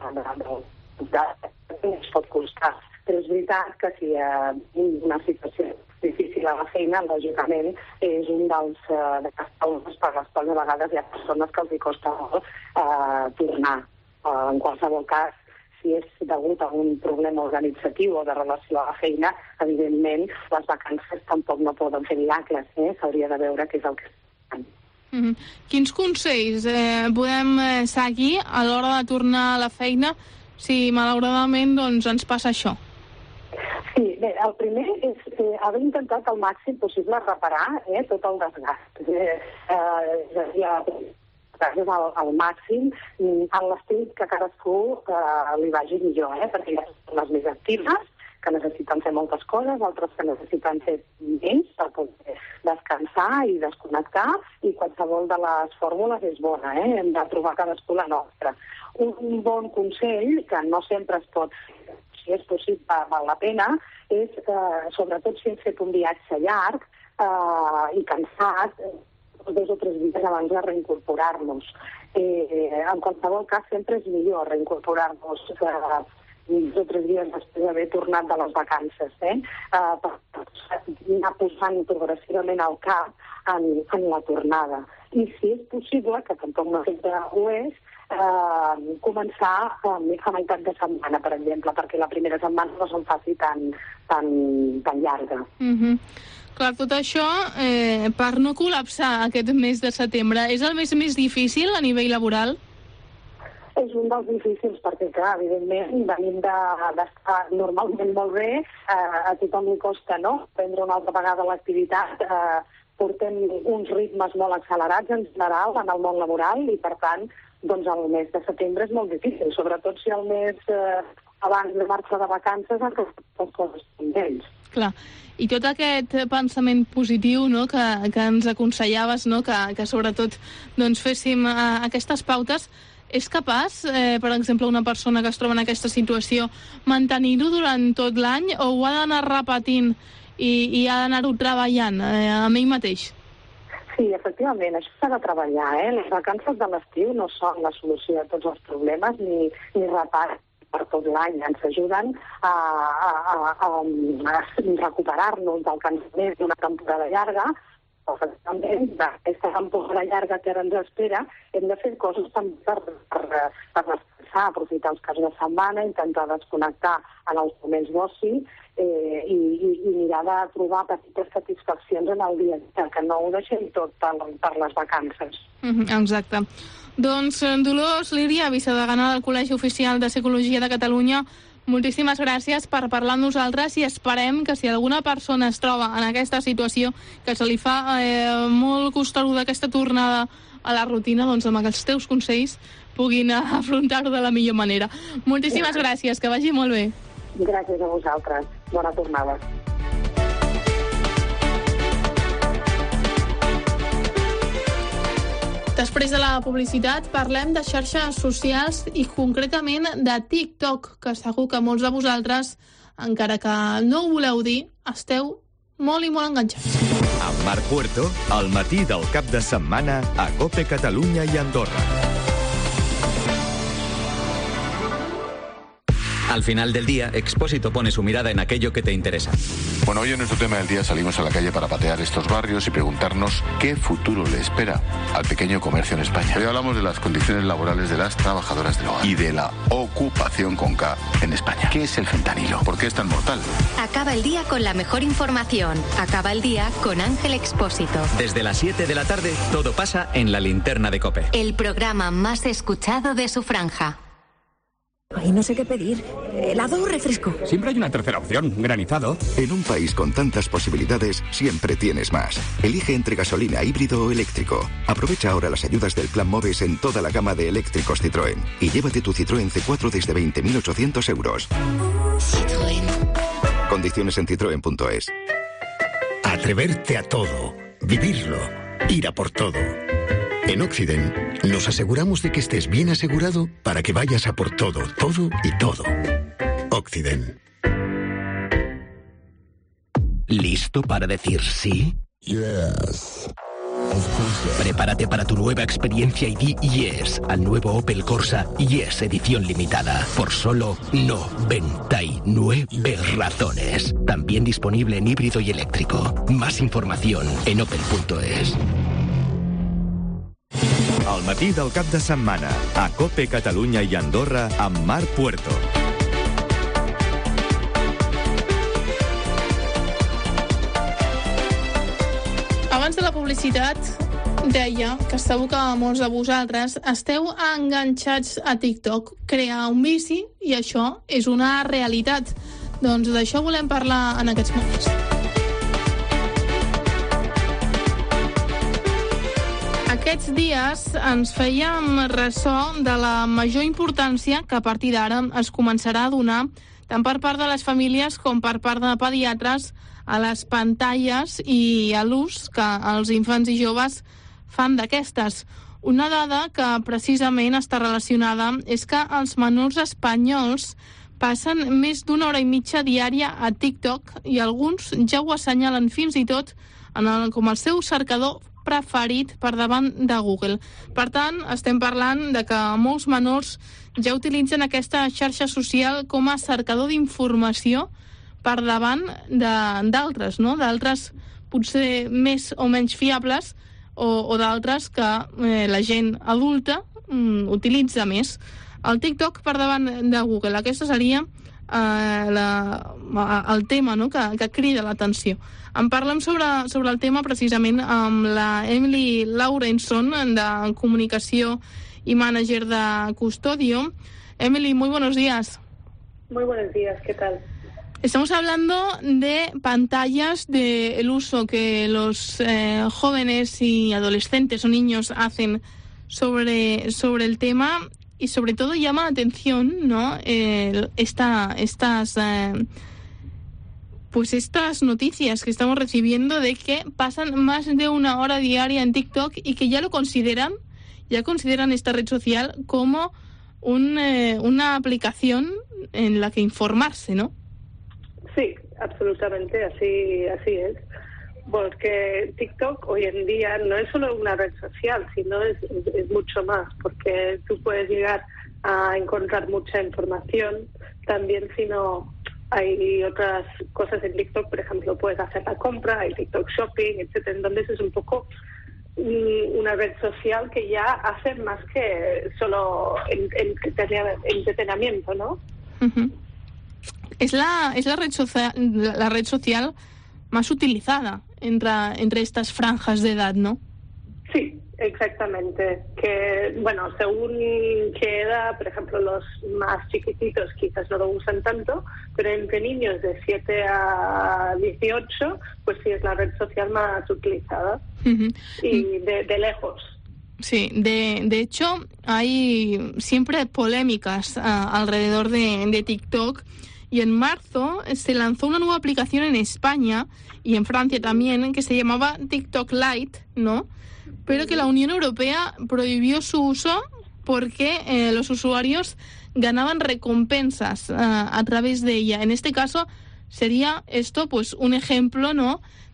ens pot costar. Però és veritat que si hi ha una situació difícil a la feina, lògicament és un dels causes per les quals a vegades hi ha persones que els costa molt tornar. En qualsevol cas, si és degut a un problema organitzatiu o de relació a la feina, evidentment les vacances tampoc no poden fer miracles, s'hauria de veure què és el que fan. Quins consells podem seguir a l'hora de tornar a la feina si malauradament doncs, ens passa això? Sí, bé, el primer és haver intentat al màxim possible reparar tot el desgast. És al màxim en l'estil que cadascú li vagi millor, perquè hi ha les més actives que necessiten fer moltes coses, altres que necessiten fer menys per poder descansar i desconnectar, i qualsevol de les fórmules és bona, hem de trobar cadascú la nostra. Un bon consell, que no sempre es pot fer, si és possible val la pena, és sobretot si hem fet un viatge llarg i cansat, 2 o 3 dies abans de reincorporar-nos. En qualsevol cas, sempre és millor reincorporar-nos 2 o 3 dies després d'haver tornat de les vacances, per anar posant progressivament el cap en la tornada. I si és possible, que tampoc no sempre ho és, començar a meitat de setmana, per exemple, perquè la primera setmana no se'n faci tan llarga. Clar, tot això, per no col·lapsar aquest mes de setembre, és el mes més difícil a nivell laboral? És un dels difícils perquè, clar, evidentment, venim d'estar normalment molt bé, a tothom li costa, no?, prendre una altra vegada l'activitat, portem uns ritmes molt accelerats en general en el món laboral i, per tant, doncs el mes de setembre és molt difícil, sobretot si el mes abans de marxar de vacances han fet les coses pendents. Clar, i tot aquest pensament positiu, no?, que ens aconsellaves, no?, que sobretot doncs, féssim aquestes pautes, és capaç, per exemple, una persona que es troba en aquesta situació, mantenir-ho durant tot l'any o ho ha d'anar repetint i ha d'anar-ho treballant amb ell mateix? Sí, efectivament, això s'ha de treballar. Les vacances de l'estiu no són la solució a tots els problemes ni reparen per tot l'any. Ens ajuden a recuperar-nos del cansament d'una temporada llarga, o també d'aquesta temporada llarga que ara ens espera, hem de fer coses també per descansar, aprofitar els caps de setmana, intentar desconnectar en els moments d'oci i mirar de trobar petites satisfaccions en el dia a dia, que no ho deixem tot per les vacances. Exacte. Doncs Dolors Líria, vicedegana del Col·legi Oficial de Psicologia de Catalunya, moltíssimes gràcies per parlar amb nosaltres i esperem que si alguna persona es troba en aquesta situació, que se li fa molt costeruda aquesta tornada a la rutina, doncs amb els teus consells puguin afrontar-ho de la millor manera. Moltíssimes gràcies, que vagi molt bé. Gràcies a vosaltres. Bona tornada. Després de la publicitat parlem de xarxes socials i concretament de TikTok, que segur que molts de vosaltres, encara que no ho voleu dir, esteu molt i molt enganxats. Marc Puerto, al matí del cap de setmana a COPE Catalunya i Andorra. Al final del día, Expósito pone su mirada en aquello que te interesa. Bueno, hoy en nuestro tema del día salimos a la calle para patear estos barrios y preguntarnos qué futuro le espera al pequeño comercio en España. Hoy hablamos de las condiciones laborales de las trabajadoras del hogar y de la ocupación con K en España. ¿Qué es el fentanilo? ¿Por qué es tan mortal? Acaba el día con la mejor información. Acaba el día con Ángel Expósito. Desde las 7 de la tarde, todo pasa en la linterna de COPE. El programa más escuchado de su franja. Ay, no sé qué pedir. ¿Helado o refresco? Siempre hay una tercera opción, granizado. En un país con tantas posibilidades, siempre tienes más. Elige entre gasolina, híbrido o eléctrico. Aprovecha ahora las ayudas del Plan MOVES en toda la gama de eléctricos Citroën. Y llévate tu Citroën C4 desde 20.800 euros. Citroën. Condiciones en citroen.es. Atreverte a todo. Vivirlo. Ir a por todo. En Occident nos aseguramos de que estés bien asegurado para que vayas a por todo, todo y todo. Occident. ¿Listo para decir sí? Yes. Prepárate para tu nueva experiencia y di yes al nuevo Opel Corsa Yes edición limitada por solo 99 razones. También disponible en híbrido y eléctrico. Más información en opel.es. Al matí del cap de setmana, a COPE Catalunya i Andorra, amb Marc Puerto. Abans de la publicitat, deia que segur que molts de vosaltres esteu enganxats a TikTok. Crea un vici i això és una realitat. Doncs d'això volem parlar en aquests moments. Aquests dies ens fèiem ressò de la major importància que a partir d'ara es començarà a donar tant per part de les famílies com per part de pediatres a les pantalles i a l'ús que els infants i joves fan d'aquestes. Una dada que precisament està relacionada és que els menors espanyols passen més d'una hora i mitja diària a TikTok i alguns ja ho assenyalen fins i tot com el seu cercador preferit per davant de Google. Per tant, estem parlant de que molts menors ja utilitzen aquesta xarxa social com a cercador d'informació per davant d'altres, no? D'altres potser més o menys fiables o d'altres que la gent adulta utilitza més. El TikTok per davant de Google. Aquesta seria el tema, no? que crida l'atenció. En parlem sobre el tema precisament amb la Emily Laurenson, de comunicació y manager de Custodio. Emily, muy buenos días. Muy buenos días, ¿qué tal? Estamos hablando de pantallas, del uso que los jóvenes y adolescentes o niños hacen sobre el tema, y sobre todo llama la atención, ¿no? Estas noticias que estamos recibiendo de que pasan más de una hora diaria en TikTok y que ya consideran esta red social como una aplicación en la que informarse, ¿no? Sí, absolutamente, así es. Porque TikTok hoy en día no es solo una red social, sino es mucho más, porque tú puedes llegar a encontrar mucha información también, sino hay otras cosas en TikTok, por ejemplo, puedes hacer la compra, hay TikTok Shopping, etcétera. Entonces es un poco una red social que ya hace más que solo entretenimiento, ¿no? Uh-huh. Es la red social más utilizada entre estas franjas de edad, ¿no? Sí, exactamente. Que, bueno, según qué edad, por ejemplo, los más chiquititos quizás no lo usan tanto, pero entre niños de 7 a 18, pues sí es la red social más utilizada. Uh-huh. Y de lejos. Sí, de hecho hay siempre polémicas alrededor de TikTok. Y en marzo se lanzó una nueva aplicación en España y en Francia también, que se llamaba TikTok Lite, ¿no? Pero que la Unión Europea prohibió su uso porque los usuarios ganaban recompensas a través de ella. En este caso sería esto pues un ejemplo, ¿no?,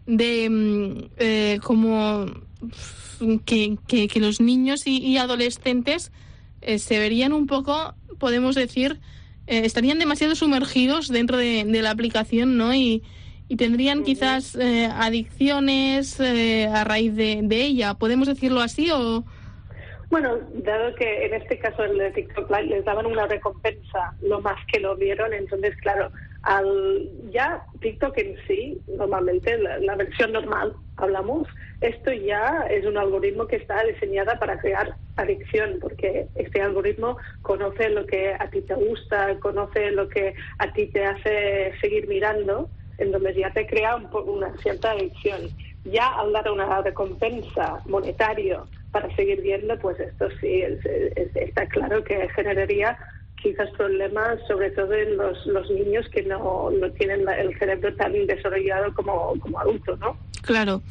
de como que los niños y adolescentes se verían un poco, podemos decir, estarían demasiado sumergidos dentro de la aplicación, ¿no? Y tendrían quizás adicciones a raíz de ella. ¿Podemos decirlo así o...? Bueno, dado que en este caso el de TikTok Live les daban una recompensa lo más que lo vieron, entonces claro, ya TikTok en sí, normalmente la versión normal, hablamos, esto ya es un algoritmo que está diseñado para crear adicción, porque este algoritmo conoce lo que a ti te gusta, conoce lo que a ti te hace seguir mirando, entonces ya te crea una cierta adicción. Ya al dar una recompensa monetaria para seguir viendo, pues esto sí está claro que generaría quizás problemas, sobre todo en los niños que no tienen el cerebro tan desarrollado como adultos, ¿no? Claro.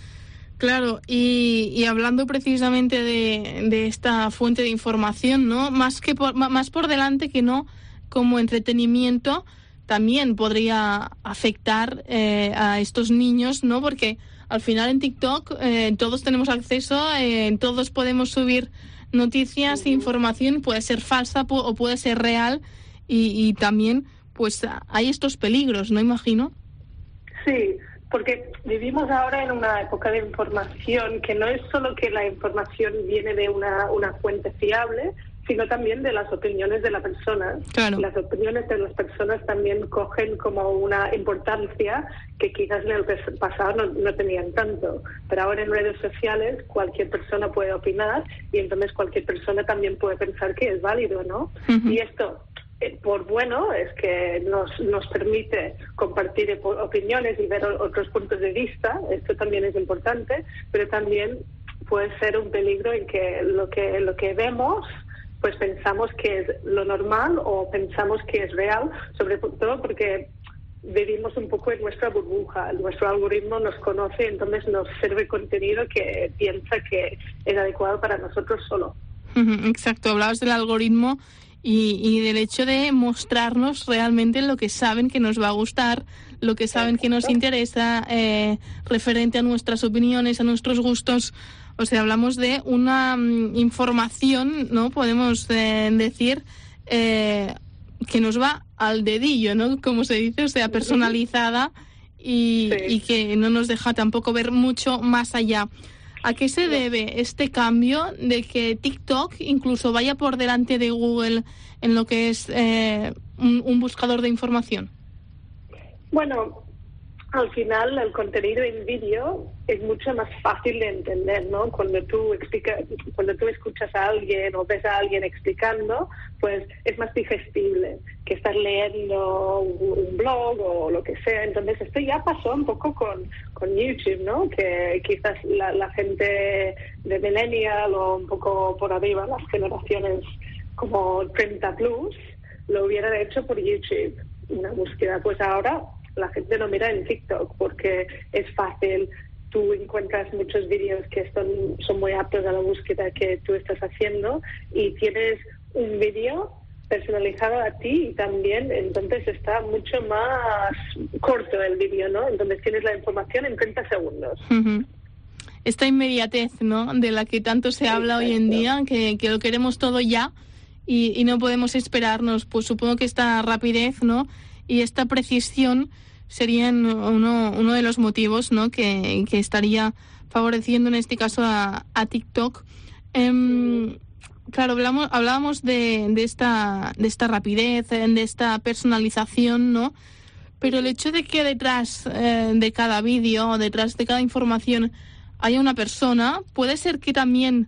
Y hablando precisamente de esta fuente de información, ¿no? Más por delante que no como entretenimiento, también podría afectar a estos niños, ¿no? Porque al final en TikTok todos tenemos acceso, todos podemos subir noticias, información, puede ser falsa o puede ser real, y también pues hay estos peligros, ¿no? Imagino. Sí, porque vivimos ahora en una época de información que no es solo que la información viene de una fuente fiable, sino también de las opiniones de la persona. Claro. Las opiniones de las personas también cogen como una importancia que quizás en el pasado no tenían tanto. Pero ahora en redes sociales cualquier persona puede opinar y entonces cualquier persona también puede pensar que es válido, ¿no? Uh-huh. Y esto, por bueno, es que nos permite compartir opiniones y ver otros puntos de vista. Esto también es importante, pero también puede ser un peligro en que lo que vemos pues pensamos que es lo normal o pensamos que es real, sobre todo porque vivimos un poco en nuestra burbuja. Nuestro algoritmo nos conoce, entonces nos sirve contenido que piensa que es adecuado para nosotros solo. Exacto, hablabas del algoritmo y del hecho de mostrarnos realmente lo que saben que nos va a gustar, lo que saben que nos interesa, referente a nuestras opiniones, a nuestros gustos. O sea, hablamos de una información, ¿no? Podemos decir que nos va al dedillo, ¿no? Como se dice, o sea, personalizada y que no nos deja tampoco ver mucho más allá. ¿A qué se debe este cambio de que TikTok incluso vaya por delante de Google en lo que es un buscador de información? Bueno, al final el contenido en vídeo es mucho más fácil de entender, ¿no? Cuando tú escuchas a alguien o ves a alguien explicando, pues es más digestible que estar leyendo un blog o lo que sea. Entonces esto ya pasó un poco con YouTube, ¿no? Que quizás la gente de millennial o un poco por arriba, las generaciones como 30 plus, lo hubieran hecho por YouTube, una búsqueda. Pues ahora la gente lo mira en TikTok porque es fácil. Tú encuentras muchos vídeos que son muy aptos a la búsqueda que tú estás haciendo y tienes un vídeo personalizado a ti y también entonces está mucho más corto el vídeo, ¿no? Entonces tienes la información en 30 segundos. Uh-huh. Esta inmediatez, ¿no? De la que tanto se habla hoy en día, que lo queremos todo ya y no podemos esperarnos. Pues supongo que esta rapidez, ¿no? Y esta precisión serían uno de los motivos, ¿no? que estaría favoreciendo en este caso a TikTok. Claro, hablábamos de esta rapidez, de esta personalización, ¿no? Pero el hecho de que detrás de cada vídeo, detrás de cada información haya una persona, puede ser que también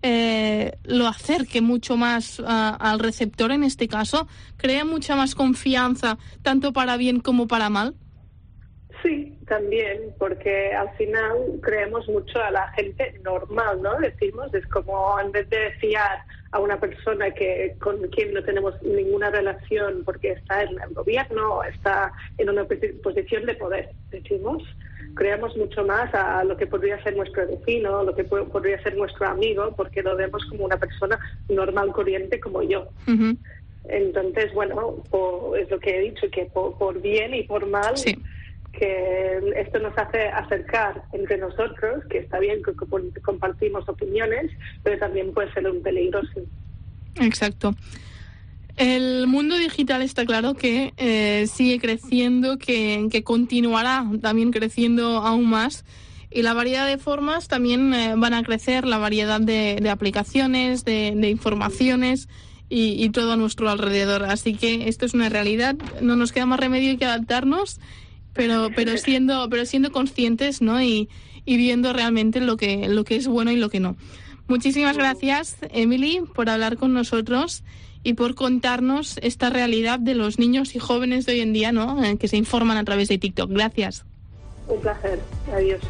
lo acerque mucho más al receptor en este caso, crea mucha más confianza, tanto para bien como para mal. Sí, también, porque al final creemos mucho a la gente normal, ¿no? Decimos, es como en vez de fiar a una persona con quien no tenemos ninguna relación porque está en el gobierno o está en una posición de poder, decimos, creemos mucho más a lo que podría ser nuestro vecino, lo que podría ser nuestro amigo, porque lo vemos como una persona normal, corriente como yo. Uh-huh. Entonces, bueno, es lo que he dicho, que por bien y por mal, que esto nos hace acercar entre nosotros, que está bien que compartimos opiniones, pero también puede ser un peligro, sí. Exacto. El mundo digital está claro que sigue creciendo, que continuará también creciendo aún más, y la variedad de formas también van a crecer, la variedad de aplicaciones, de informaciones y todo a nuestro alrededor. Así que esto es una realidad, no nos queda más remedio que adaptarnos, pero siendo conscientes, ¿no? Y viendo realmente lo que es bueno y lo que no. Muchísimas gracias, Emily, por hablar con nosotros y por contarnos esta realidad de los niños y jóvenes de hoy en día, ¿no? Que se informan a través de TikTok. Gracias. Un placer. Adiós.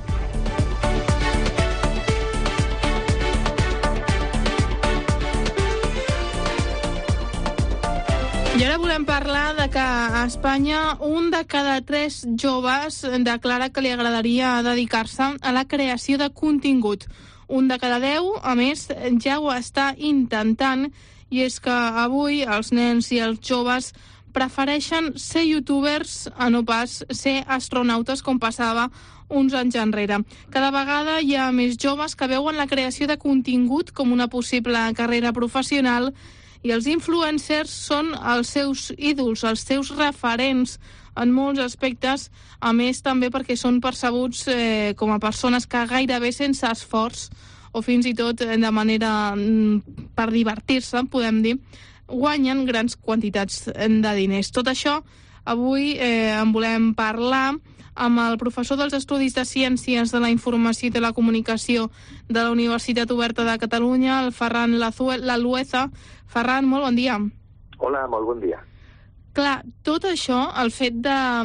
I ara volem parlar de que a Espanya un de cada 3 joves declara que li agradaria dedicar-se a la creació de contingut. Un de cada 10, a més, ja ho està intentant, i és que avui els nens i els joves prefereixen ser youtubers a no pas ser astronautes com passava uns anys enrere. Cada vegada hi ha més joves que veuen la creació de contingut com una possible carrera professional, i els influencers són els seus ídols, els seus referents en molts aspectes, a més també perquè són percebuts com a persones que gairebé sense esforç o fins i tot de manera per divertir-se, podem dir, guanyen grans quantitats de diners. Tot això avui en volem parlar amb el professor dels Estudis de Ciències de la Informació i de la Comunicació de la Universitat Oberta de Catalunya, el Ferran Lalueza. Ferran, molt bon dia. Hola, molt bon dia. Clar, tot això, el fet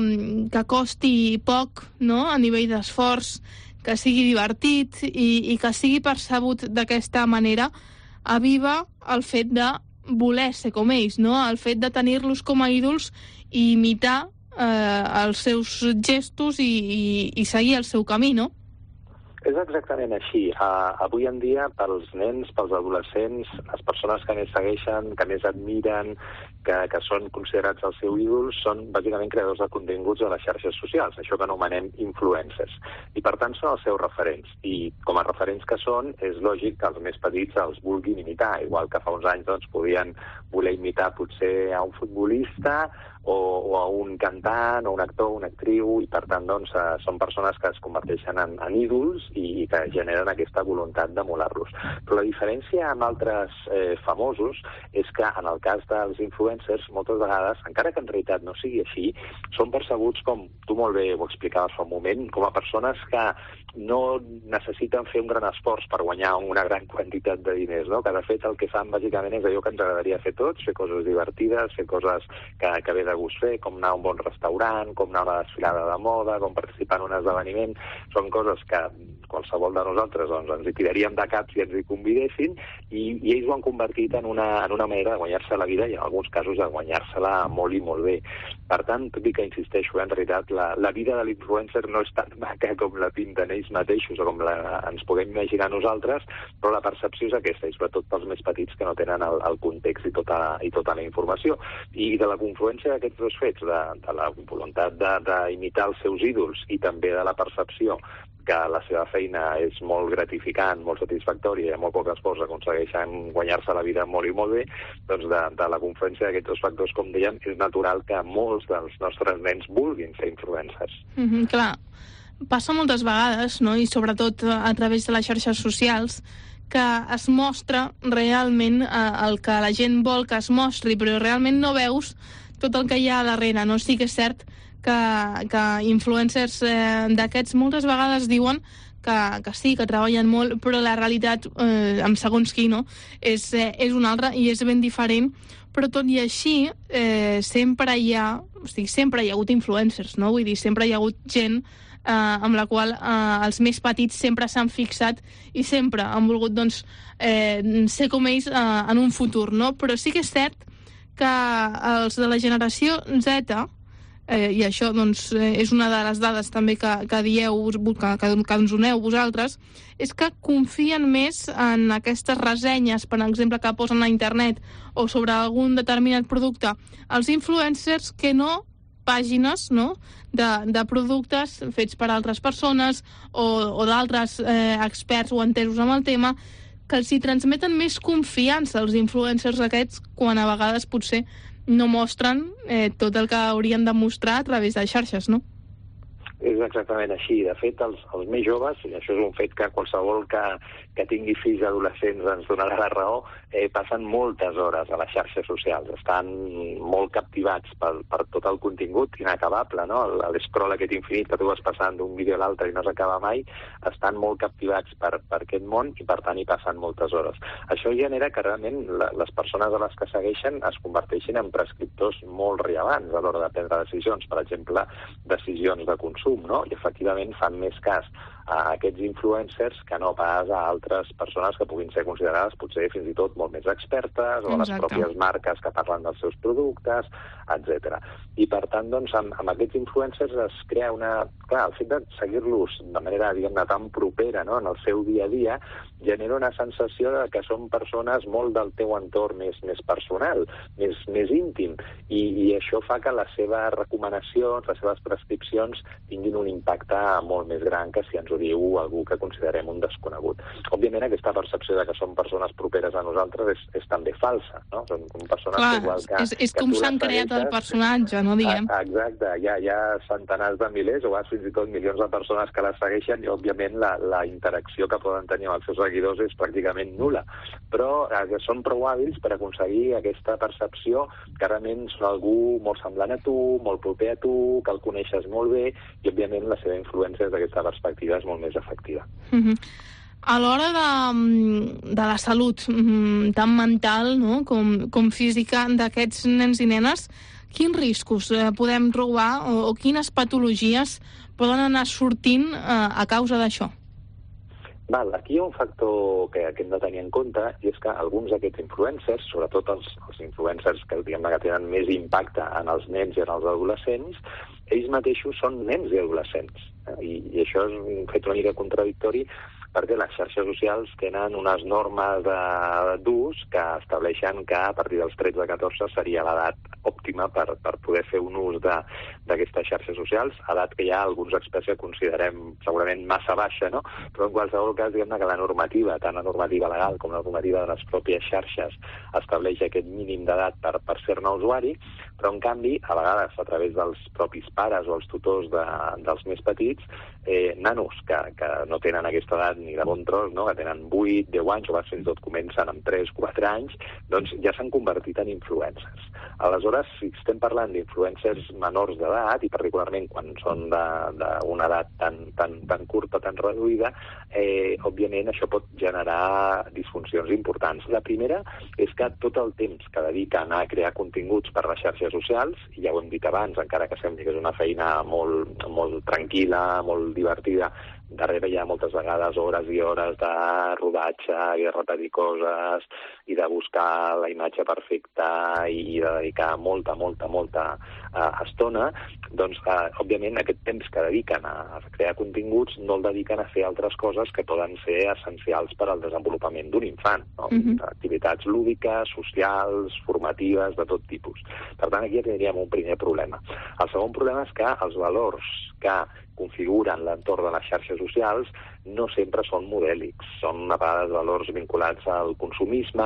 que costi poc, no?, a nivell d'esforç, que sigui divertit i que sigui percebut d'aquesta manera, aviva el fet de voler ser com ells, no?, el fet de tenir-los com a ídols i imitar els seus gestos i seguir el seu camí, no? És exactament així. Avui en dia, pels nens, pels adolescents, les persones que més segueixen, que més admiren, que són considerats els seus ídols, són bàsicament creadors de continguts a les xarxes socials, això que anomenem influencers. I per tant són els seus referents. I com a referents que són, és lògic que els més petits els vulguin imitar, igual que fa uns anys doncs, podien voler imitar potser a un futbolista o a un cantant, o un actor, una actriu, i per tant doncs, són persones que es converteixen en ídols i que generen aquesta voluntat d'emular-los. Però la diferència amb altres famosos és que en el cas dels influencers, moltes vegades, encara que en realitat no sigui així, són percebuts, com tu molt bé ho explicaves fa un moment, com a persones que no necessiten fer un gran esforç per guanyar una gran quantitat de diners, no? Que de fet el que fan bàsicament és allò que ens agradaria fer tots, fer coses divertides, fer coses que ve de gust fer, com anar a un bon restaurant, com anar a una desfilada de moda, com participar en un esdeveniment. Són coses que qualsevol de nosaltres doncs, ens hi tiraríem de cap si ens hi convidessin, i ells ho han convertit en una manera de guanyar-se la vida i en alguns casos de guanyar-se-la molt i molt bé. Per tant, tot i que insisteixo, en realitat la vida de l'influencer no és tan maca com la pinten ells mateixos o com ens podem imaginar nosaltres, però la percepció és aquesta, i sobretot pels més petits que no tenen el context i tota la informació. I de la confluència d'aquests dos fets, de la voluntat d'imitar els seus ídols i també de la percepció que la seva feina és molt gratificant, molt satisfactòria i a molt poc esforç aconsegueixen guanyar-se la vida molt i molt bé, doncs de la confluència d'aquests dos factors, com dèiem, és natural que molts dels nostres nens vulguin ser influencers. Clar, passa moltes vegades, no?, i sobretot a través de les xarxes socials, que es mostra realment el que la gent vol que es mostri, però realment no veus tot el que hi ha darrere, no? Sí que és cert que influencers d'aquests moltes vegades diuen que sí, que treballen molt, però la realitat, amb segons qui, no?, és una altra i és ben diferent. Però tot i així, sempre hi ha hagut influencers, no? Vull dir, sempre hi ha hagut gent amb la qual els més petits sempre s'han fixat i sempre han volgut doncs, ser com ells en un futur, no? Però sí que és cert que els de la generació Z, i això doncs, és una de les dades també que dieu, que ens doneu vosaltres, és que confien més en aquestes ressenyes, per exemple, que posen a internet o sobre algun determinat producte, els influencers, que no pàgines, no?, de productes fets per altres persones o d'altres experts o entesos amb el tema, que els hi transmeten més confiança als influencers aquests, quan a vegades potser no mostren tot el que haurien de mostrar a través de xarxes, no? És exactament així. De fet, els més joves, i això és un fet que qualsevol que tingui fills adolescents ens donarà la raó, passen moltes hores a les xarxes socials. Estan molt captivats per tot el contingut inacabable, no? L'escroll aquest infinit que tu vas passant d'un vídeo a l'altre i no s'acaba mai, estan molt captivats per aquest món i, per tant, hi passen moltes hores. Això genera que realment les persones a les que segueixen es converteixin en prescriptors molt rellevants a l'hora de prendre decisions, per exemple, decisions de consum, no? I efectivament fan més cas a aquests influencers que no pas a altres persones que puguin ser considerades potser fins i tot molt més expertes o a les pròpies marques que parlen dels seus productes, etc. I per tant, doncs, amb aquests influencers es crea una... Clar, el fet de seguir-los de manera, diguem-ne, tan propera, no?, en el seu dia a dia, genera una sensació de que són persones molt del teu entorn més personal, més íntim, i això fa que les seves recomanacions, les seves prescripcions tinguin un impacte molt més gran que si ens ho diu algú que considerem un desconegut. Òbviament, aquesta percepció de que són persones properes a nosaltres és també falsa, no? Són persones igual que... És com s'han creat el personatge, no, diguem? Exacte, hi ha centenars de milers o fins i tot milions de persones que les segueixen i, òbviament, la interacció que poden tenir amb els seus seguidors és pràcticament nul·la. Però són prou hàbils per aconseguir aquesta percepció que realment són algú molt semblant a tu, molt proper a tu, que el coneixes molt bé i, òbviament, la seva influència des d'aquesta perspectiva és molt més efectiva. A l'hora de la salut, tant mental, no?, com física d'aquests nens i nenes, quins riscos podem trobar o quines patologies poden anar sortint a causa d'això? Aquí hi ha un factor que hem de tenir en compte, i és que alguns d'aquests influencers, sobretot els influencers que tenen més impacte en els nens i en els adolescents, ells mateixos són nens i adolescents. I això és un fet una mica contradictori perquè les xarxes socials tenen unes normes d'ús que estableixen que a partir dels 13-14 seria l'edat òptima per poder fer un ús d'aquestes xarxes socials, edat que ja alguns experts que considerem segurament massa baixa, no? Però en qualsevol cas, diguem-ne que la normativa, tant la normativa legal com la normativa de les pròpies xarxes, estableix aquest mínim d'edat per ser-ne usuari, però en canvi, a vegades a través dels propis pares o els tutors dels més petits, nanos que no tenen aquesta edat ni de bon tros, no?, que tenen 8, 10 anys, o fins i tot comencen amb 3, 4 anys, doncs ja s'han convertit en influencers. Aleshores, si estem parlant d'influencers menors d'edat, i particularment quan són d'una edat tan curta, tan reduïda, òbviament això pot generar disfuncions importants. La primera és que tot el temps que dediquen a crear continguts per les xarxes socials, i ja ho hem dit abans, encara que sembli que és una feina molt, molt tranquil·la, molt divertida, darrere hi ha moltes vegades hores i hores de rodatge i de repetir coses i de buscar la imatge perfecta i de dedicar molta estona, doncs, òbviament, aquest temps que dediquen a crear continguts no el dediquen a fer altres coses que poden ser essencials per al desenvolupament d'un infant, no? Activitats lúdiques, socials, formatives, de tot tipus. Per tant, aquí tindríem un primer problema. El segon problema és que els valors que configuren l'entorn de les xarxes socials no sempre són modèlics. Són a vegades valors vinculats al consumisme,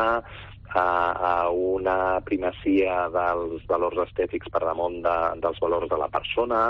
a una primacia dels valors estètics per damunt dels valors de la persona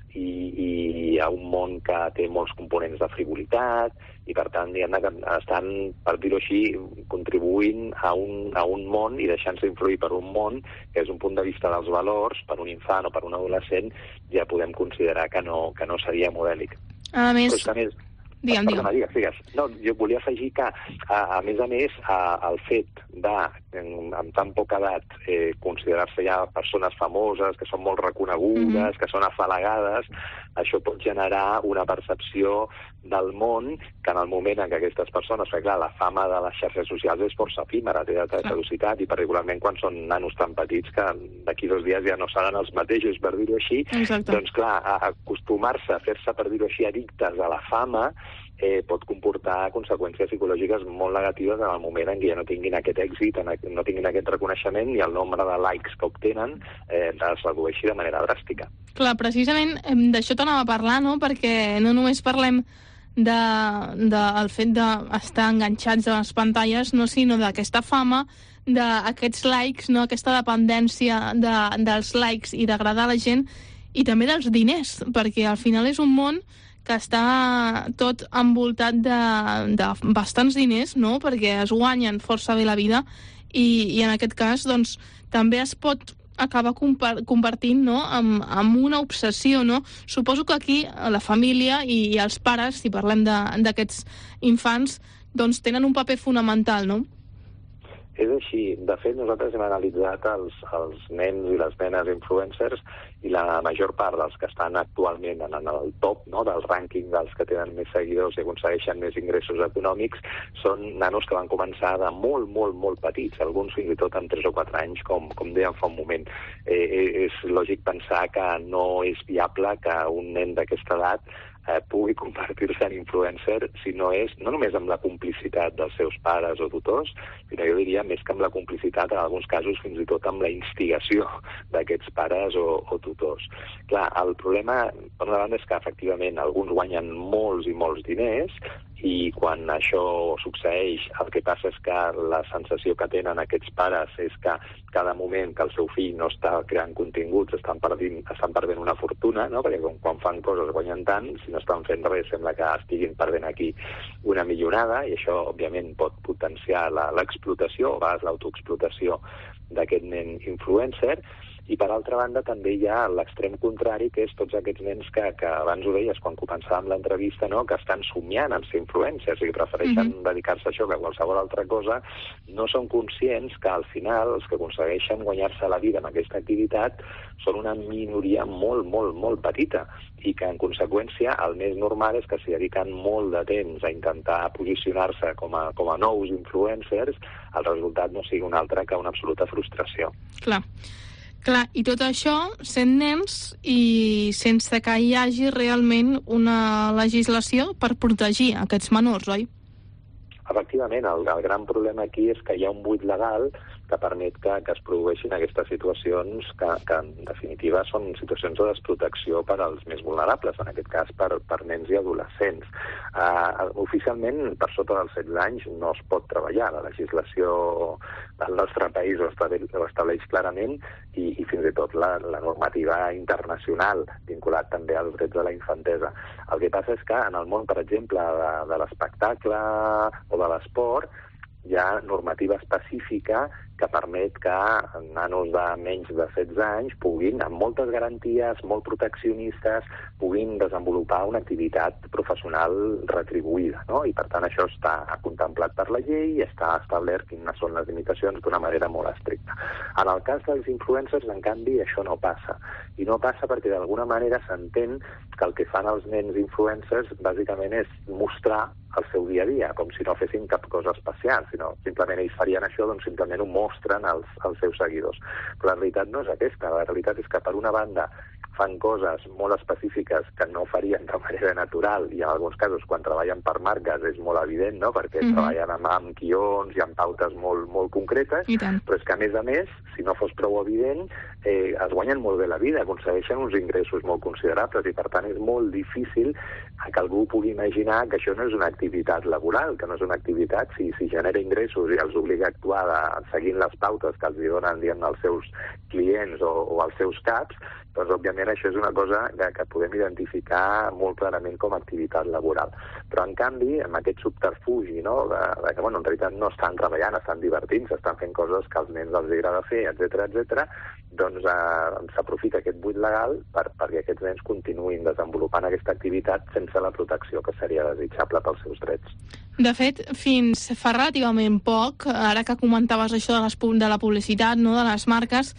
i a un món que té molts components de frivolitat i, per tant, diguem-ne que estan, per dir-ho així, contribuint a un món i deixant-se influir per un món que, des d'un punt de vista dels valors, per un infant o per un adolescent, ja podem considerar que no seria modèlic. A més... Digue'm. Digues. No, jo volia afegir que, a més, el fet de, amb tan poca edat, considerar-se ja persones famoses, que són molt reconegudes, que són afalagades, això pot generar una percepció del món que en el moment en què aquestes persones, perquè clar, la fama de les xarxes socials és força efímera, té data de caducitat, i particularment quan són nanos tan petits que d'aquí 2 dies ja no seran els mateixos, per dir-ho així. Exacte. Doncs clar, acostumar-se a fer-se, per dir-ho així, addictes a la fama, pot comportar conseqüències psicològiques molt negatives en el moment en què ja no tinguin aquest èxit, no tinguin aquest reconeixement i el nombre de likes que obtenen es redueixi de manera dràstica. Clar, precisament d'això t'anava a parlar, no? Perquè no només parlem del fet d'estar enganxats a les pantalles, no, sinó d'aquesta fama, d'aquests likes, no? Aquesta dependència dels likes i d'agradar a la gent, i també dels diners, perquè al final és un món que està tot envoltat de bastants diners, no? Perquè es guanyen força bé la vida i en aquest cas doncs, també es pot acabar convertint, no? en una obsessió, no? Suposo que aquí la família i els pares, si parlem d'aquests infants, doncs tenen un paper fonamental, no? És així. De fet, nosaltres hem analitzat els nens i les nenes influencers i la major part dels que estan actualment en el top, no, del rànquing dels que tenen més seguidors i aconsegueixen més ingressos econòmics són nanos que van començar de molt, molt, molt petits, alguns fins i tot amb 3 o 4 anys, com dèiem fa un moment. És lògic pensar que no és viable que un nen d'aquesta edat pugui convertir-se en influencer si no és, no només amb la complicitat dels seus pares o tutors, sinó jo diria més que amb la complicitat, en alguns casos fins i tot amb la instigació d'aquests pares o tutors. Clar, el problema, per una banda, és que efectivament alguns guanyen molts i molts diners i quan això succeeix el que passa és que la sensació que tenen aquests pares és que cada moment que el seu fill no està creant continguts estan perdent una fortuna, no? Perquè quan fan coses guanyen tant, si no estan fent res sembla que estiguin perdent aquí una millonada i això òbviament pot potenciar l'explotació o a vegades l'autoexplotació d'aquest nen influencer. I per altra banda també hi ha l'extrem contrari, que és tots aquests nens que abans ho deies quan començàvem l'entrevista, no? Que estan somiant en ser influencers i prefereixen dedicar-se a això que a qualsevol altra cosa, no són conscients que al final els que aconsegueixen guanyar-se la vida amb aquesta activitat són una minoria molt, molt, molt petita i que en conseqüència el més normal és que s'hi dediquen molt de temps a intentar posicionar-se com a nous influencers, el resultat no sigui un altre que una absoluta frustració. Clar, i tot això sent nens i sense que hi hagi realment una legislació per protegir aquests menors, oi? Efectivament, el gran problema aquí és que hi ha un buit legal que permet que es produeixin aquestes situacions que en definitiva són situacions de desprotecció per als més vulnerables, en aquest cas per nens i adolescents. Oficialment, per sota dels 16 anys no es pot treballar. La legislació del nostre país ho estableix clarament i fins i tot la normativa internacional vinculat també als drets de la infantesa. El que passa és que en el món, per exemple, de l'espectacle o de l'esport, hi ha normativa específica que permet que nanos de menys de 16 anys puguin, amb moltes garanties, molt proteccionistes, puguin desenvolupar una activitat professional retribuïda, no? I per tant això està contemplat per la llei i està establert quines són les limitacions d'una manera molt estricta. En el cas dels influencers, en canvi, això no passa. I no passa perquè d'alguna manera s'entén que el que fan els nens influencers bàsicament és mostrar el seu dia a dia, com si no fessin cap cosa especial, sinó simplement ells farien això, doncs simplement ho mostren als seus seguidors. Però la realitat no és aquesta, la realitat és que per una banda fan coses molt específiques que no farien de manera natural i en alguns casos quan treballen per marques és molt evident, no? Perquè treballen amb guions i amb pautes molt, molt concretes, però és que a més, si no fos prou evident, es guanyen molt bé la vida, aconsegueixen uns ingressos molt considerables i per tant és molt difícil que algú pugui imaginar que això no és una activitat laboral, que no és una activitat, si genera ingressos i els obliga a actuar seguint les pautes que els donen els seus clients o els seus caps, doncs òbviament això és una cosa que podem identificar molt clarament com a activitat laboral. Però en canvi, amb aquest subterfugi, no, que en realitat no estan treballant, estan divertint-se, estan fent coses que als nens els agrada fer, etc., doncs s'aprofita aquest buit legal perquè aquests nens continuïn desenvolupant aquesta activitat sense la protecció que seria desitjable pels seus drets. De fet, fins fa relativament poc, ara que comentaves això de la publicitat, no, de les marques,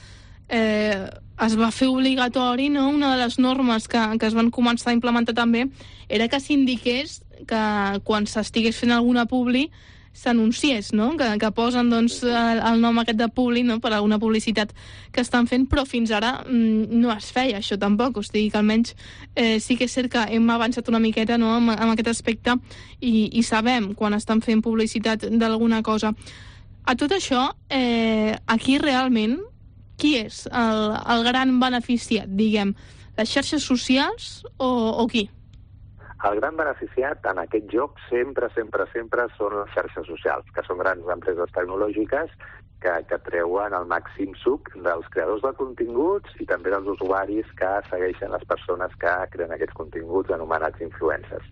es va fer obligatori, no? Una de les normes que es van començar a implementar també era que s'indiqués que quan s'estigués fent alguna publi s'anunciés, no? Que posen doncs, el nom aquest de Publi, no? Per alguna publicitat que estan fent, però fins ara no es feia això tampoc. O sigui que almenys sí que és cert que hem avançat una miqueta, no? amb aquest aspecte i sabem quan estan fent publicitat d'alguna cosa. A tot això, aquí realment, qui és el gran beneficiat, diguem? Les xarxes socials o qui? El gran beneficiat en aquest joc sempre són les xarxes socials, que són grans empreses tecnològiques que treuen el màxim suc dels creadors de continguts i també dels usuaris que segueixen les persones que creen aquests continguts anomenats influencers.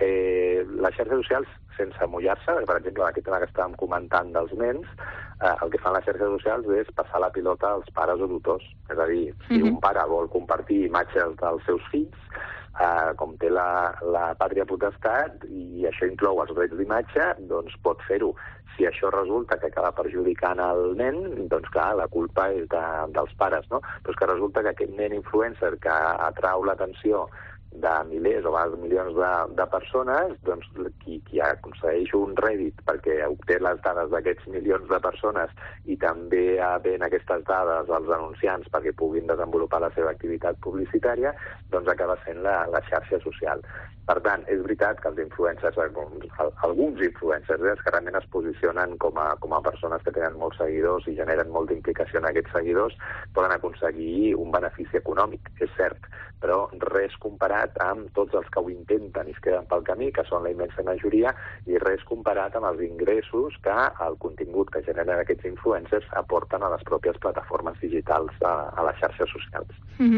Les xarxes socials, sense mullar-se, per exemple, en aquest tema que estàvem comentant dels nens, el que fan les xarxes socials és passar la pilota als pares o tutors. És a dir, si un pare vol compartir imatges dels seus fills, com té la pàtria potestat, i això inclou els drets d'imatge, doncs pot fer-ho. Si això resulta que acaba perjudicant el nen, doncs clar, la culpa és dels pares, no? Però és que resulta que aquest nen influencer que atrau l'atenció de milers o milions de persones, doncs qui aconsegueix un rèdit perquè obté les dades d'aquests milions de persones i també ven aquestes dades als anunciants perquè puguin desenvolupar la seva activitat publicitària, doncs acaba sent la xarxa social. Per tant, és veritat que els influencers, alguns influencers, que realment es posicionen com a persones que tenen molts seguidors i generen molta implicació en aquests seguidors, poden aconseguir un benefici econòmic, és cert, però res comparat amb tots els que ho intenten i es queden pel camí, que són la immensa majoria, i res comparat amb els ingressos que el contingut que generen aquests influencers aporten a les pròpies plataformes digitals, a les xarxes socials.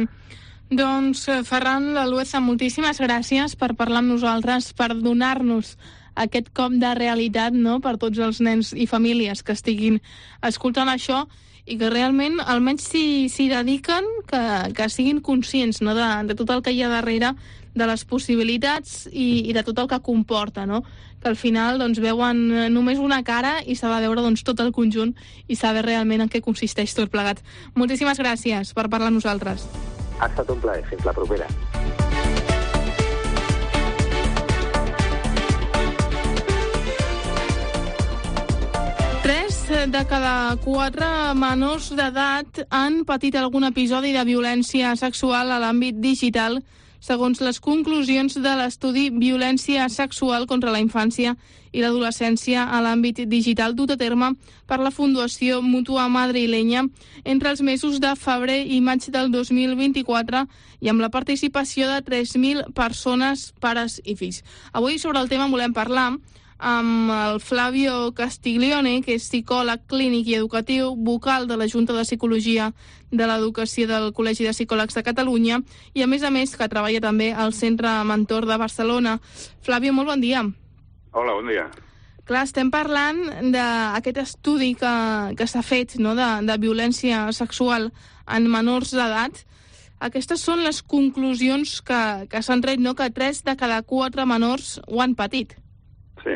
Doncs, Ferran Lalueza, moltíssimes gràcies per parlar amb nosaltres, per donar-nos aquest cop de realitat, no?, per tots els nens i famílies que estiguin escoltant això i que realment, almenys s'hi dediquen, que siguin conscients, no?, de tot el que hi ha darrere, de les possibilitats i de tot el que comporta, no?, que al final doncs, veuen només una cara i s'ha de veure doncs, tot el conjunt i saber realment en què consisteix tot plegat. Moltíssimes gràcies per parlar amb nosaltres. Ha estat un plaer. Fins la propera. De cada 4 menors d'edat han patit algun episodi de violència sexual a l'àmbit digital, segons les conclusions de l'estudi Violència sexual contra la infància i l'adolescència a l'àmbit digital dut a terme per la Fundació Mútua Madrilenya entre els mesos de febrer i maig del 2024 i amb la participació de 3.000 persones, pares i fills. Avui sobre el tema volem parlar amb el Flavio Castiglione, que és psicòleg clínic i educatiu, vocal de la Junta de Psicologia de l'Educació del Col·legi de Psicòlegs de Catalunya i, a més, que treballa també al Centre Mentor de Barcelona. Flavio, molt bon dia. Hola, bon dia. Clar, estem parlant d'aquest estudi que s'ha fet, no?, de violència sexual en menors d'edat. Aquestes són les conclusions que s'han tret, no?, que 3 de cada 4 menors ho han patit. Sí.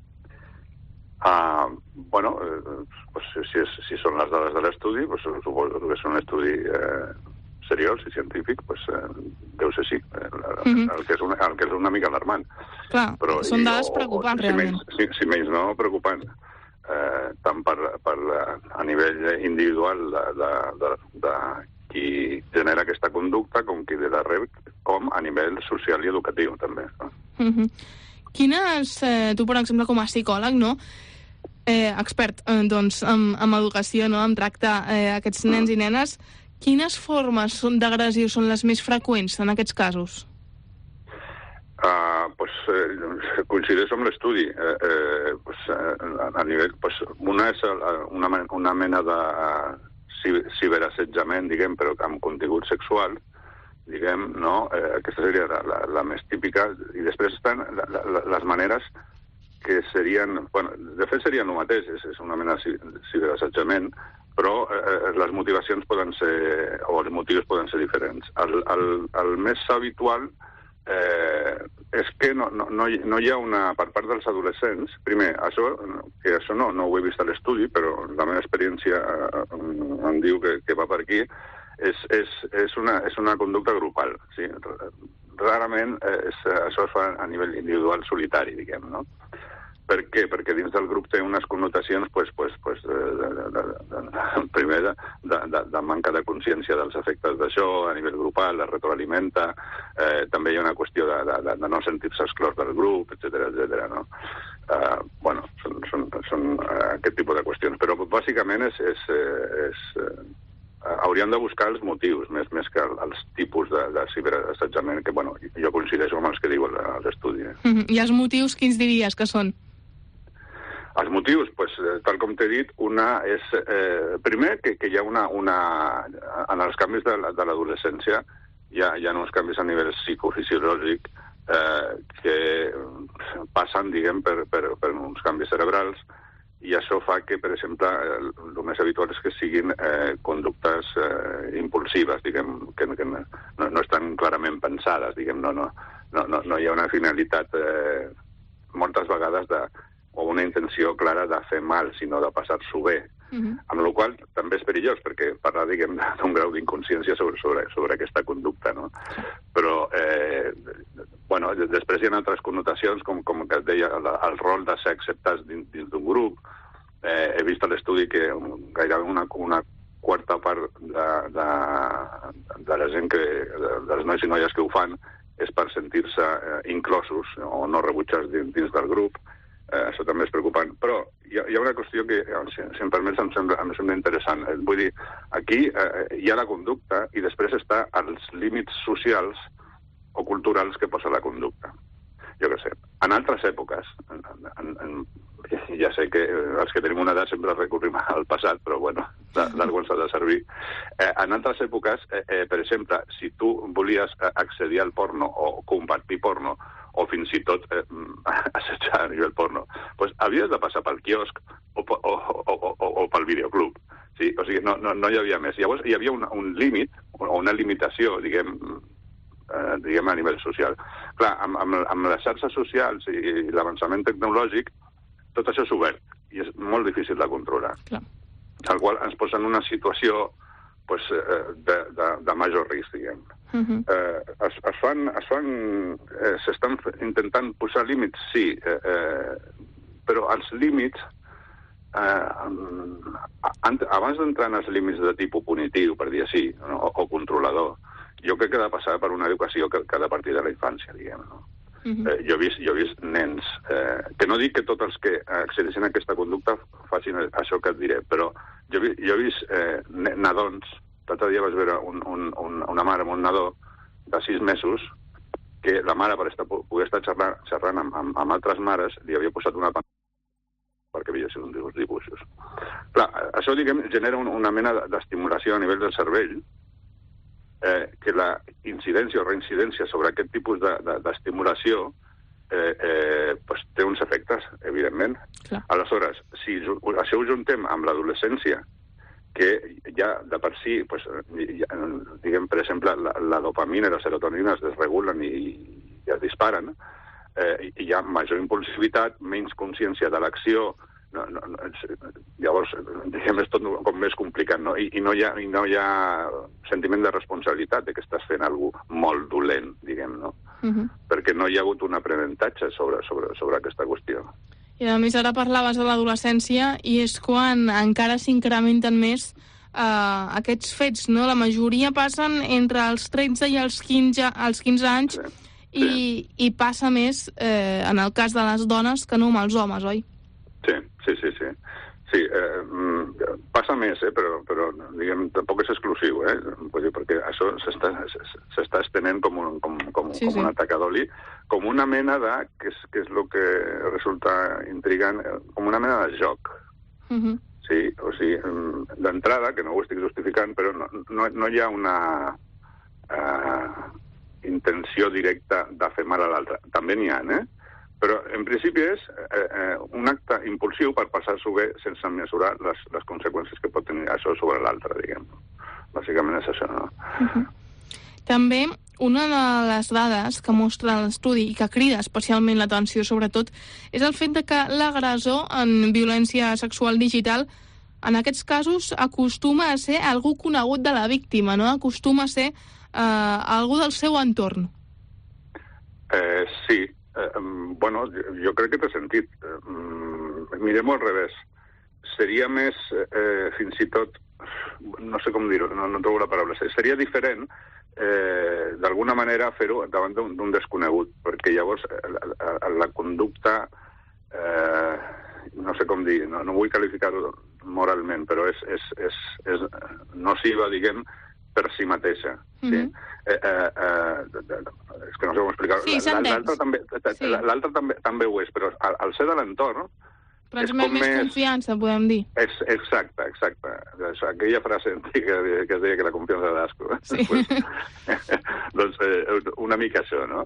Pues si són les dades de l'estudi, pues, suposo que és un estudi seriós i científic, pues, deu ser sí. El que és una mica alarmant. Clar, però, són dades preocupants, realment. Si menys no, preocupant. Tant a nivell individual de qui genera aquesta conducta com qui de darrere, com a nivell social i educatiu, també. No? Quines, tu, per exemple, com a psicòleg, no?, expert doncs, en educació, no?, en tractar aquests nens i nenes, quines formes d'agressió són les més freqüents en aquests casos? Coincideix amb l'estudi. A nivell, una és una mena de ciberassetjament, diguem, però amb contingut sexual, diguem, no? Aquesta seria la més típica, i després estan les maneres que serien, de fet serien el mateix, és una mena de ciberassetjament, però les motivacions poden ser, o els motius poden ser diferents. El més habitual és que no hi ha una, per part dels adolescents, primer, això no ho he vist a l'estudi, però la meva experiència em diu que va per aquí, és una conducta grupal. Sí? Rarament això es fa a nivell individual solitari, diguem, no? Per què? Perquè dins del grup té unes connotacions primer de manca de consciència dels efectes d'això a nivell grupal, es retroalimenta, també hi ha una qüestió de no sentir-se exclòs del grup, etc. No? Són aquest tipus de qüestions, però bàsicament hauríem de buscar els motius més que els tipus de ciberassetjament, que jo coincideixo amb els que diu l'estudi. I els motius quins diries que són? Els motius, tal com t'he dit, una és, primer, que hi ha en els canvis de l'adolescència hi ha uns canvis a nivell psicofisiològic que passen, diguem, per uns canvis cerebrals, i això fa que, per exemple, el més habitual és que siguin conductes impulsives, diguem, que no estan clarament pensades, diguem, no hi ha una finalitat moltes vegades o una intenció clara de fer mal, sinó de passar-s'ho bé. Amb la qual cosa també és perillós, perquè parla, diguem, d'un grau d'inconsciència sobre aquesta conducta, no? Però, després hi ha altres connotacions, com que et deia, el rol de ser acceptats dins d'un grup. He vist a l'estudi que gairebé una quarta part de la gent, dels nois i noies que ho fan, és per sentir-se inclosos o no rebutjats dins del grup. Això també és preocupant. Però hi ha una qüestió que, si em permets, em sembla interessant. Vull dir, aquí hi ha la conducta i després està els límits socials o culturals que posa la conducta. Jo què sé, en altres èpoques, ja sé que els que tenim una edat sempre recurrim al passat, però d'algú ens ha de servir. En altres èpoques, per exemple, si tu volies accedir al porno o compartir porno, o fins i tot assetjar a nivell porno, doncs havies de passar pel quiosc o pel videoclub. Sí? O sigui, no hi havia més. Llavors hi havia un límit, o una limitació, diguem, a nivell social. Clar, amb les xarxes socials i l'avançament tecnològic, tot això és obert i és molt difícil de controlar. El qual ens posa en una situació de major risc, diguem. S'estan intentant posar límits, sí, però els límits, abans d'entrar en els límits de tipus punitiu, per dir així, o controlador, jo crec que ha de passar per una educació que ha de partir de la infància, diguem, no? Jo he vist nens, que no dic que tots els que accedeixen a aquesta conducta facin això que et diré, però jo he vist nadons. L'altre dia vaig veure una mare amb un nadó de 6 mesos que la mare, per poder estar xerrant amb altres mares, li havia posat una pantalla perquè veiessin uns dibuixos. Clar, això, diguem, genera una mena d'estimulació a nivell del cervell, que la incidència o reincidència sobre aquest tipus d'estimulació té uns efectes, evidentment. Aleshores, si això ho juntem amb l'adolescència, que ja de per si, diguem, per exemple, la dopamina i la serotonina es desregulen i es disparen, hi ha major impulsivitat, menys consciència de l'acció, llavors, diguem, és tot com més complicat, no? I no hi ha sentiment de responsabilitat de que estàs fent alguna cosa molt dolent, diguem, no? Perquè no hi ha hagut un aprenentatge sobre aquesta qüestió. I a més ara parlaves de l'adolescència i és quan encara s'incrementen més aquests fets, no? La majoria passen entre els 13 i els 15 anys i passa més en el cas de les dones que no amb els homes, oi? Sí, passa més, però diguem, tampoc és exclusiu, perquè això s'està estenent com un atac d'oli, com una mena de, que és el que resulta intrigant, com una mena de joc. Sí, o sigui, d'entrada, que no ho estic justificant, però no hi ha una intenció directa de fer mal a l'altre. També n'hi ha, però en principi és un acte impulsiu per passar-s'ho bé sense mesurar les conseqüències que pot tenir això sobre l'altre, diguem. Bàsicament és això, no? També una de les dades que mostra l'estudi i que crida especialment l'atenció, sobretot, és el fet de que l'agressor en violència sexual digital, en aquests casos, acostuma a ser algú conegut de la víctima, no? Acostuma a ser algú del seu entorn. Sí. bueno, jo crec que té sentit. Mirem-ho al revés. Seria més, fins i tot, no sé com dir-ho, no trobo la paraula, seria diferent d'alguna manera fer-ho davant d'un desconegut, perquè llavors la conducta, no sé com dir, no vull qualificar-ho moralment, però és nociva, diguem, per si mateixa. Sí? És que no sé com explicar-ho. Sí, l'altre també ho és, però al ser de l'entorn... Transmet més confiança, podem dir. Exacte. Aquella frase antiga que es deia que la confiança és d'asco. Sí. Doncs una mica això, no?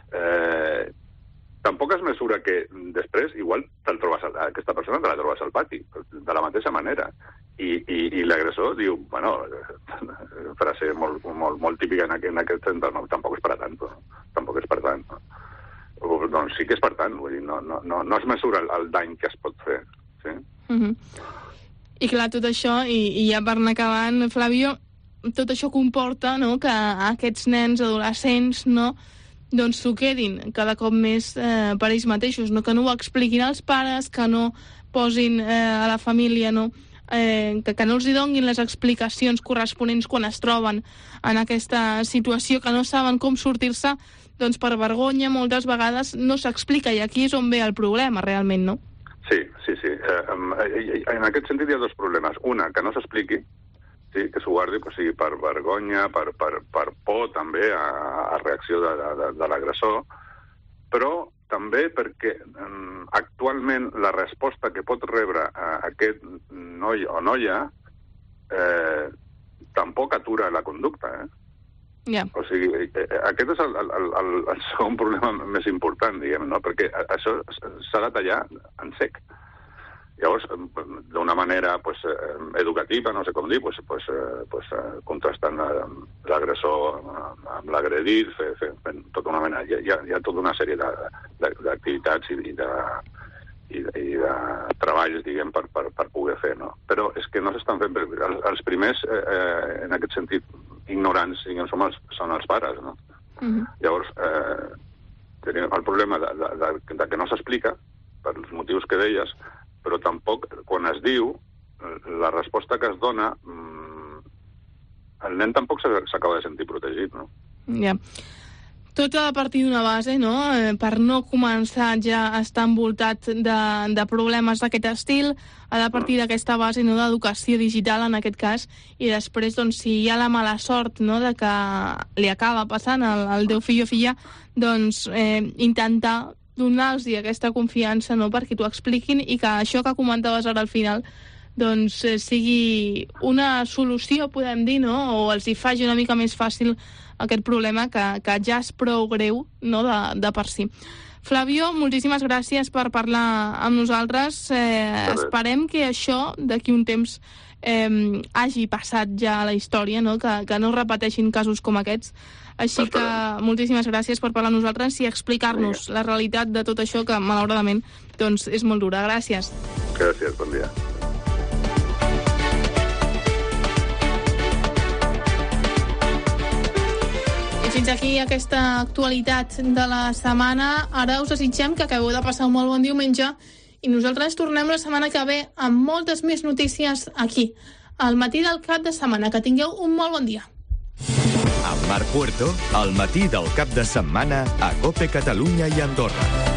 Tampoc es mesura que després, igual, aquesta persona te la trobes al pati, de la mateixa manera. I l'agressor diu, bueno, frase molt típica en aquest entorn, tampoc és per tant, tampoc és per tant. Doncs sí que és per tant, vull dir, no es mesura el dany que es pot fer. Sí? I clar, tot això, i ja per anar acabant, Flavio, tot això comporta, no?, que aquests nens adolescents, no?, doncs s'ho quedin cada cop més per ells mateixos, no? Que no ho expliquin als pares, que no posin a la família, no?, que no els hi donin les explicacions corresponents quan es troben en aquesta situació, que no saben com sortir-se, doncs per vergonya moltes vegades no s'explica, i aquí és on ve el problema realment, no? Sí. En aquest sentit hi ha dos problemes. Una, que no s'expliqui, sí, que s'ho guardi, o sigui, per vergonya, per por també a reacció de l'agressor, però també perquè actualment la resposta que pot rebre aquest noi o noia tampoc atura la conducta, Yeah. O sigui, aquest és el segon problema més important, diguem, no? Perquè això s'ha de tallar en sec. Llavors, d'una manera educativa, no sé com dir, contrastant l'agressor amb l'agredit, fent tota una mena... Hi ha tota una sèrie d'activitats i de treballs, diguem, per poder fer, no? Però és que no s'estan fent... Els primers, en aquest sentit, ignorants, diguem, són els pares, no? Llavors, tenim el problema de que no s'explica, per els motius que deies, però tampoc, quan es diu, la resposta que es dona, el nen tampoc s'acaba de sentir protegit, no? Ja. Tot ha de partir d'una base, no?, per no començar ja a estar envoltat de problemes d'aquest estil, ha de partir d'aquesta base, no?, d'educació digital en aquest cas, i després, doncs, si hi ha la mala sort, no?, de que li acaba passant al teu fill o filla, doncs intentar donar-los aquesta confiança, no?, perquè t'ho expliquin, i que això que comentaves ara al final doncs sigui una solució, podem dir, no?, o els hi faci una mica més fàcil aquest problema que ja és prou greu, no?, de per si. Flavio, moltíssimes gràcies per parlar amb nosaltres. Esperem que això d'aquí un temps hagi passat ja a la història, no?, que no repeteixin casos com aquests. Així que moltíssimes gràcies per parlar amb nosaltres i explicar-nos la realitat de tot això, que malauradament doncs, és molt dura. Gràcies. Gràcies, bon dia. Fins aquí aquesta actualitat de la setmana. Ara us desitgem que acabeu de passar un molt bon diumenge i nosaltres tornem la setmana que ve amb moltes més notícies aquí, al matí del cap de setmana. Que tingueu un molt bon dia. Amb Marc Puerto, al matí del cap de setmana a COPE Catalunya i Andorra.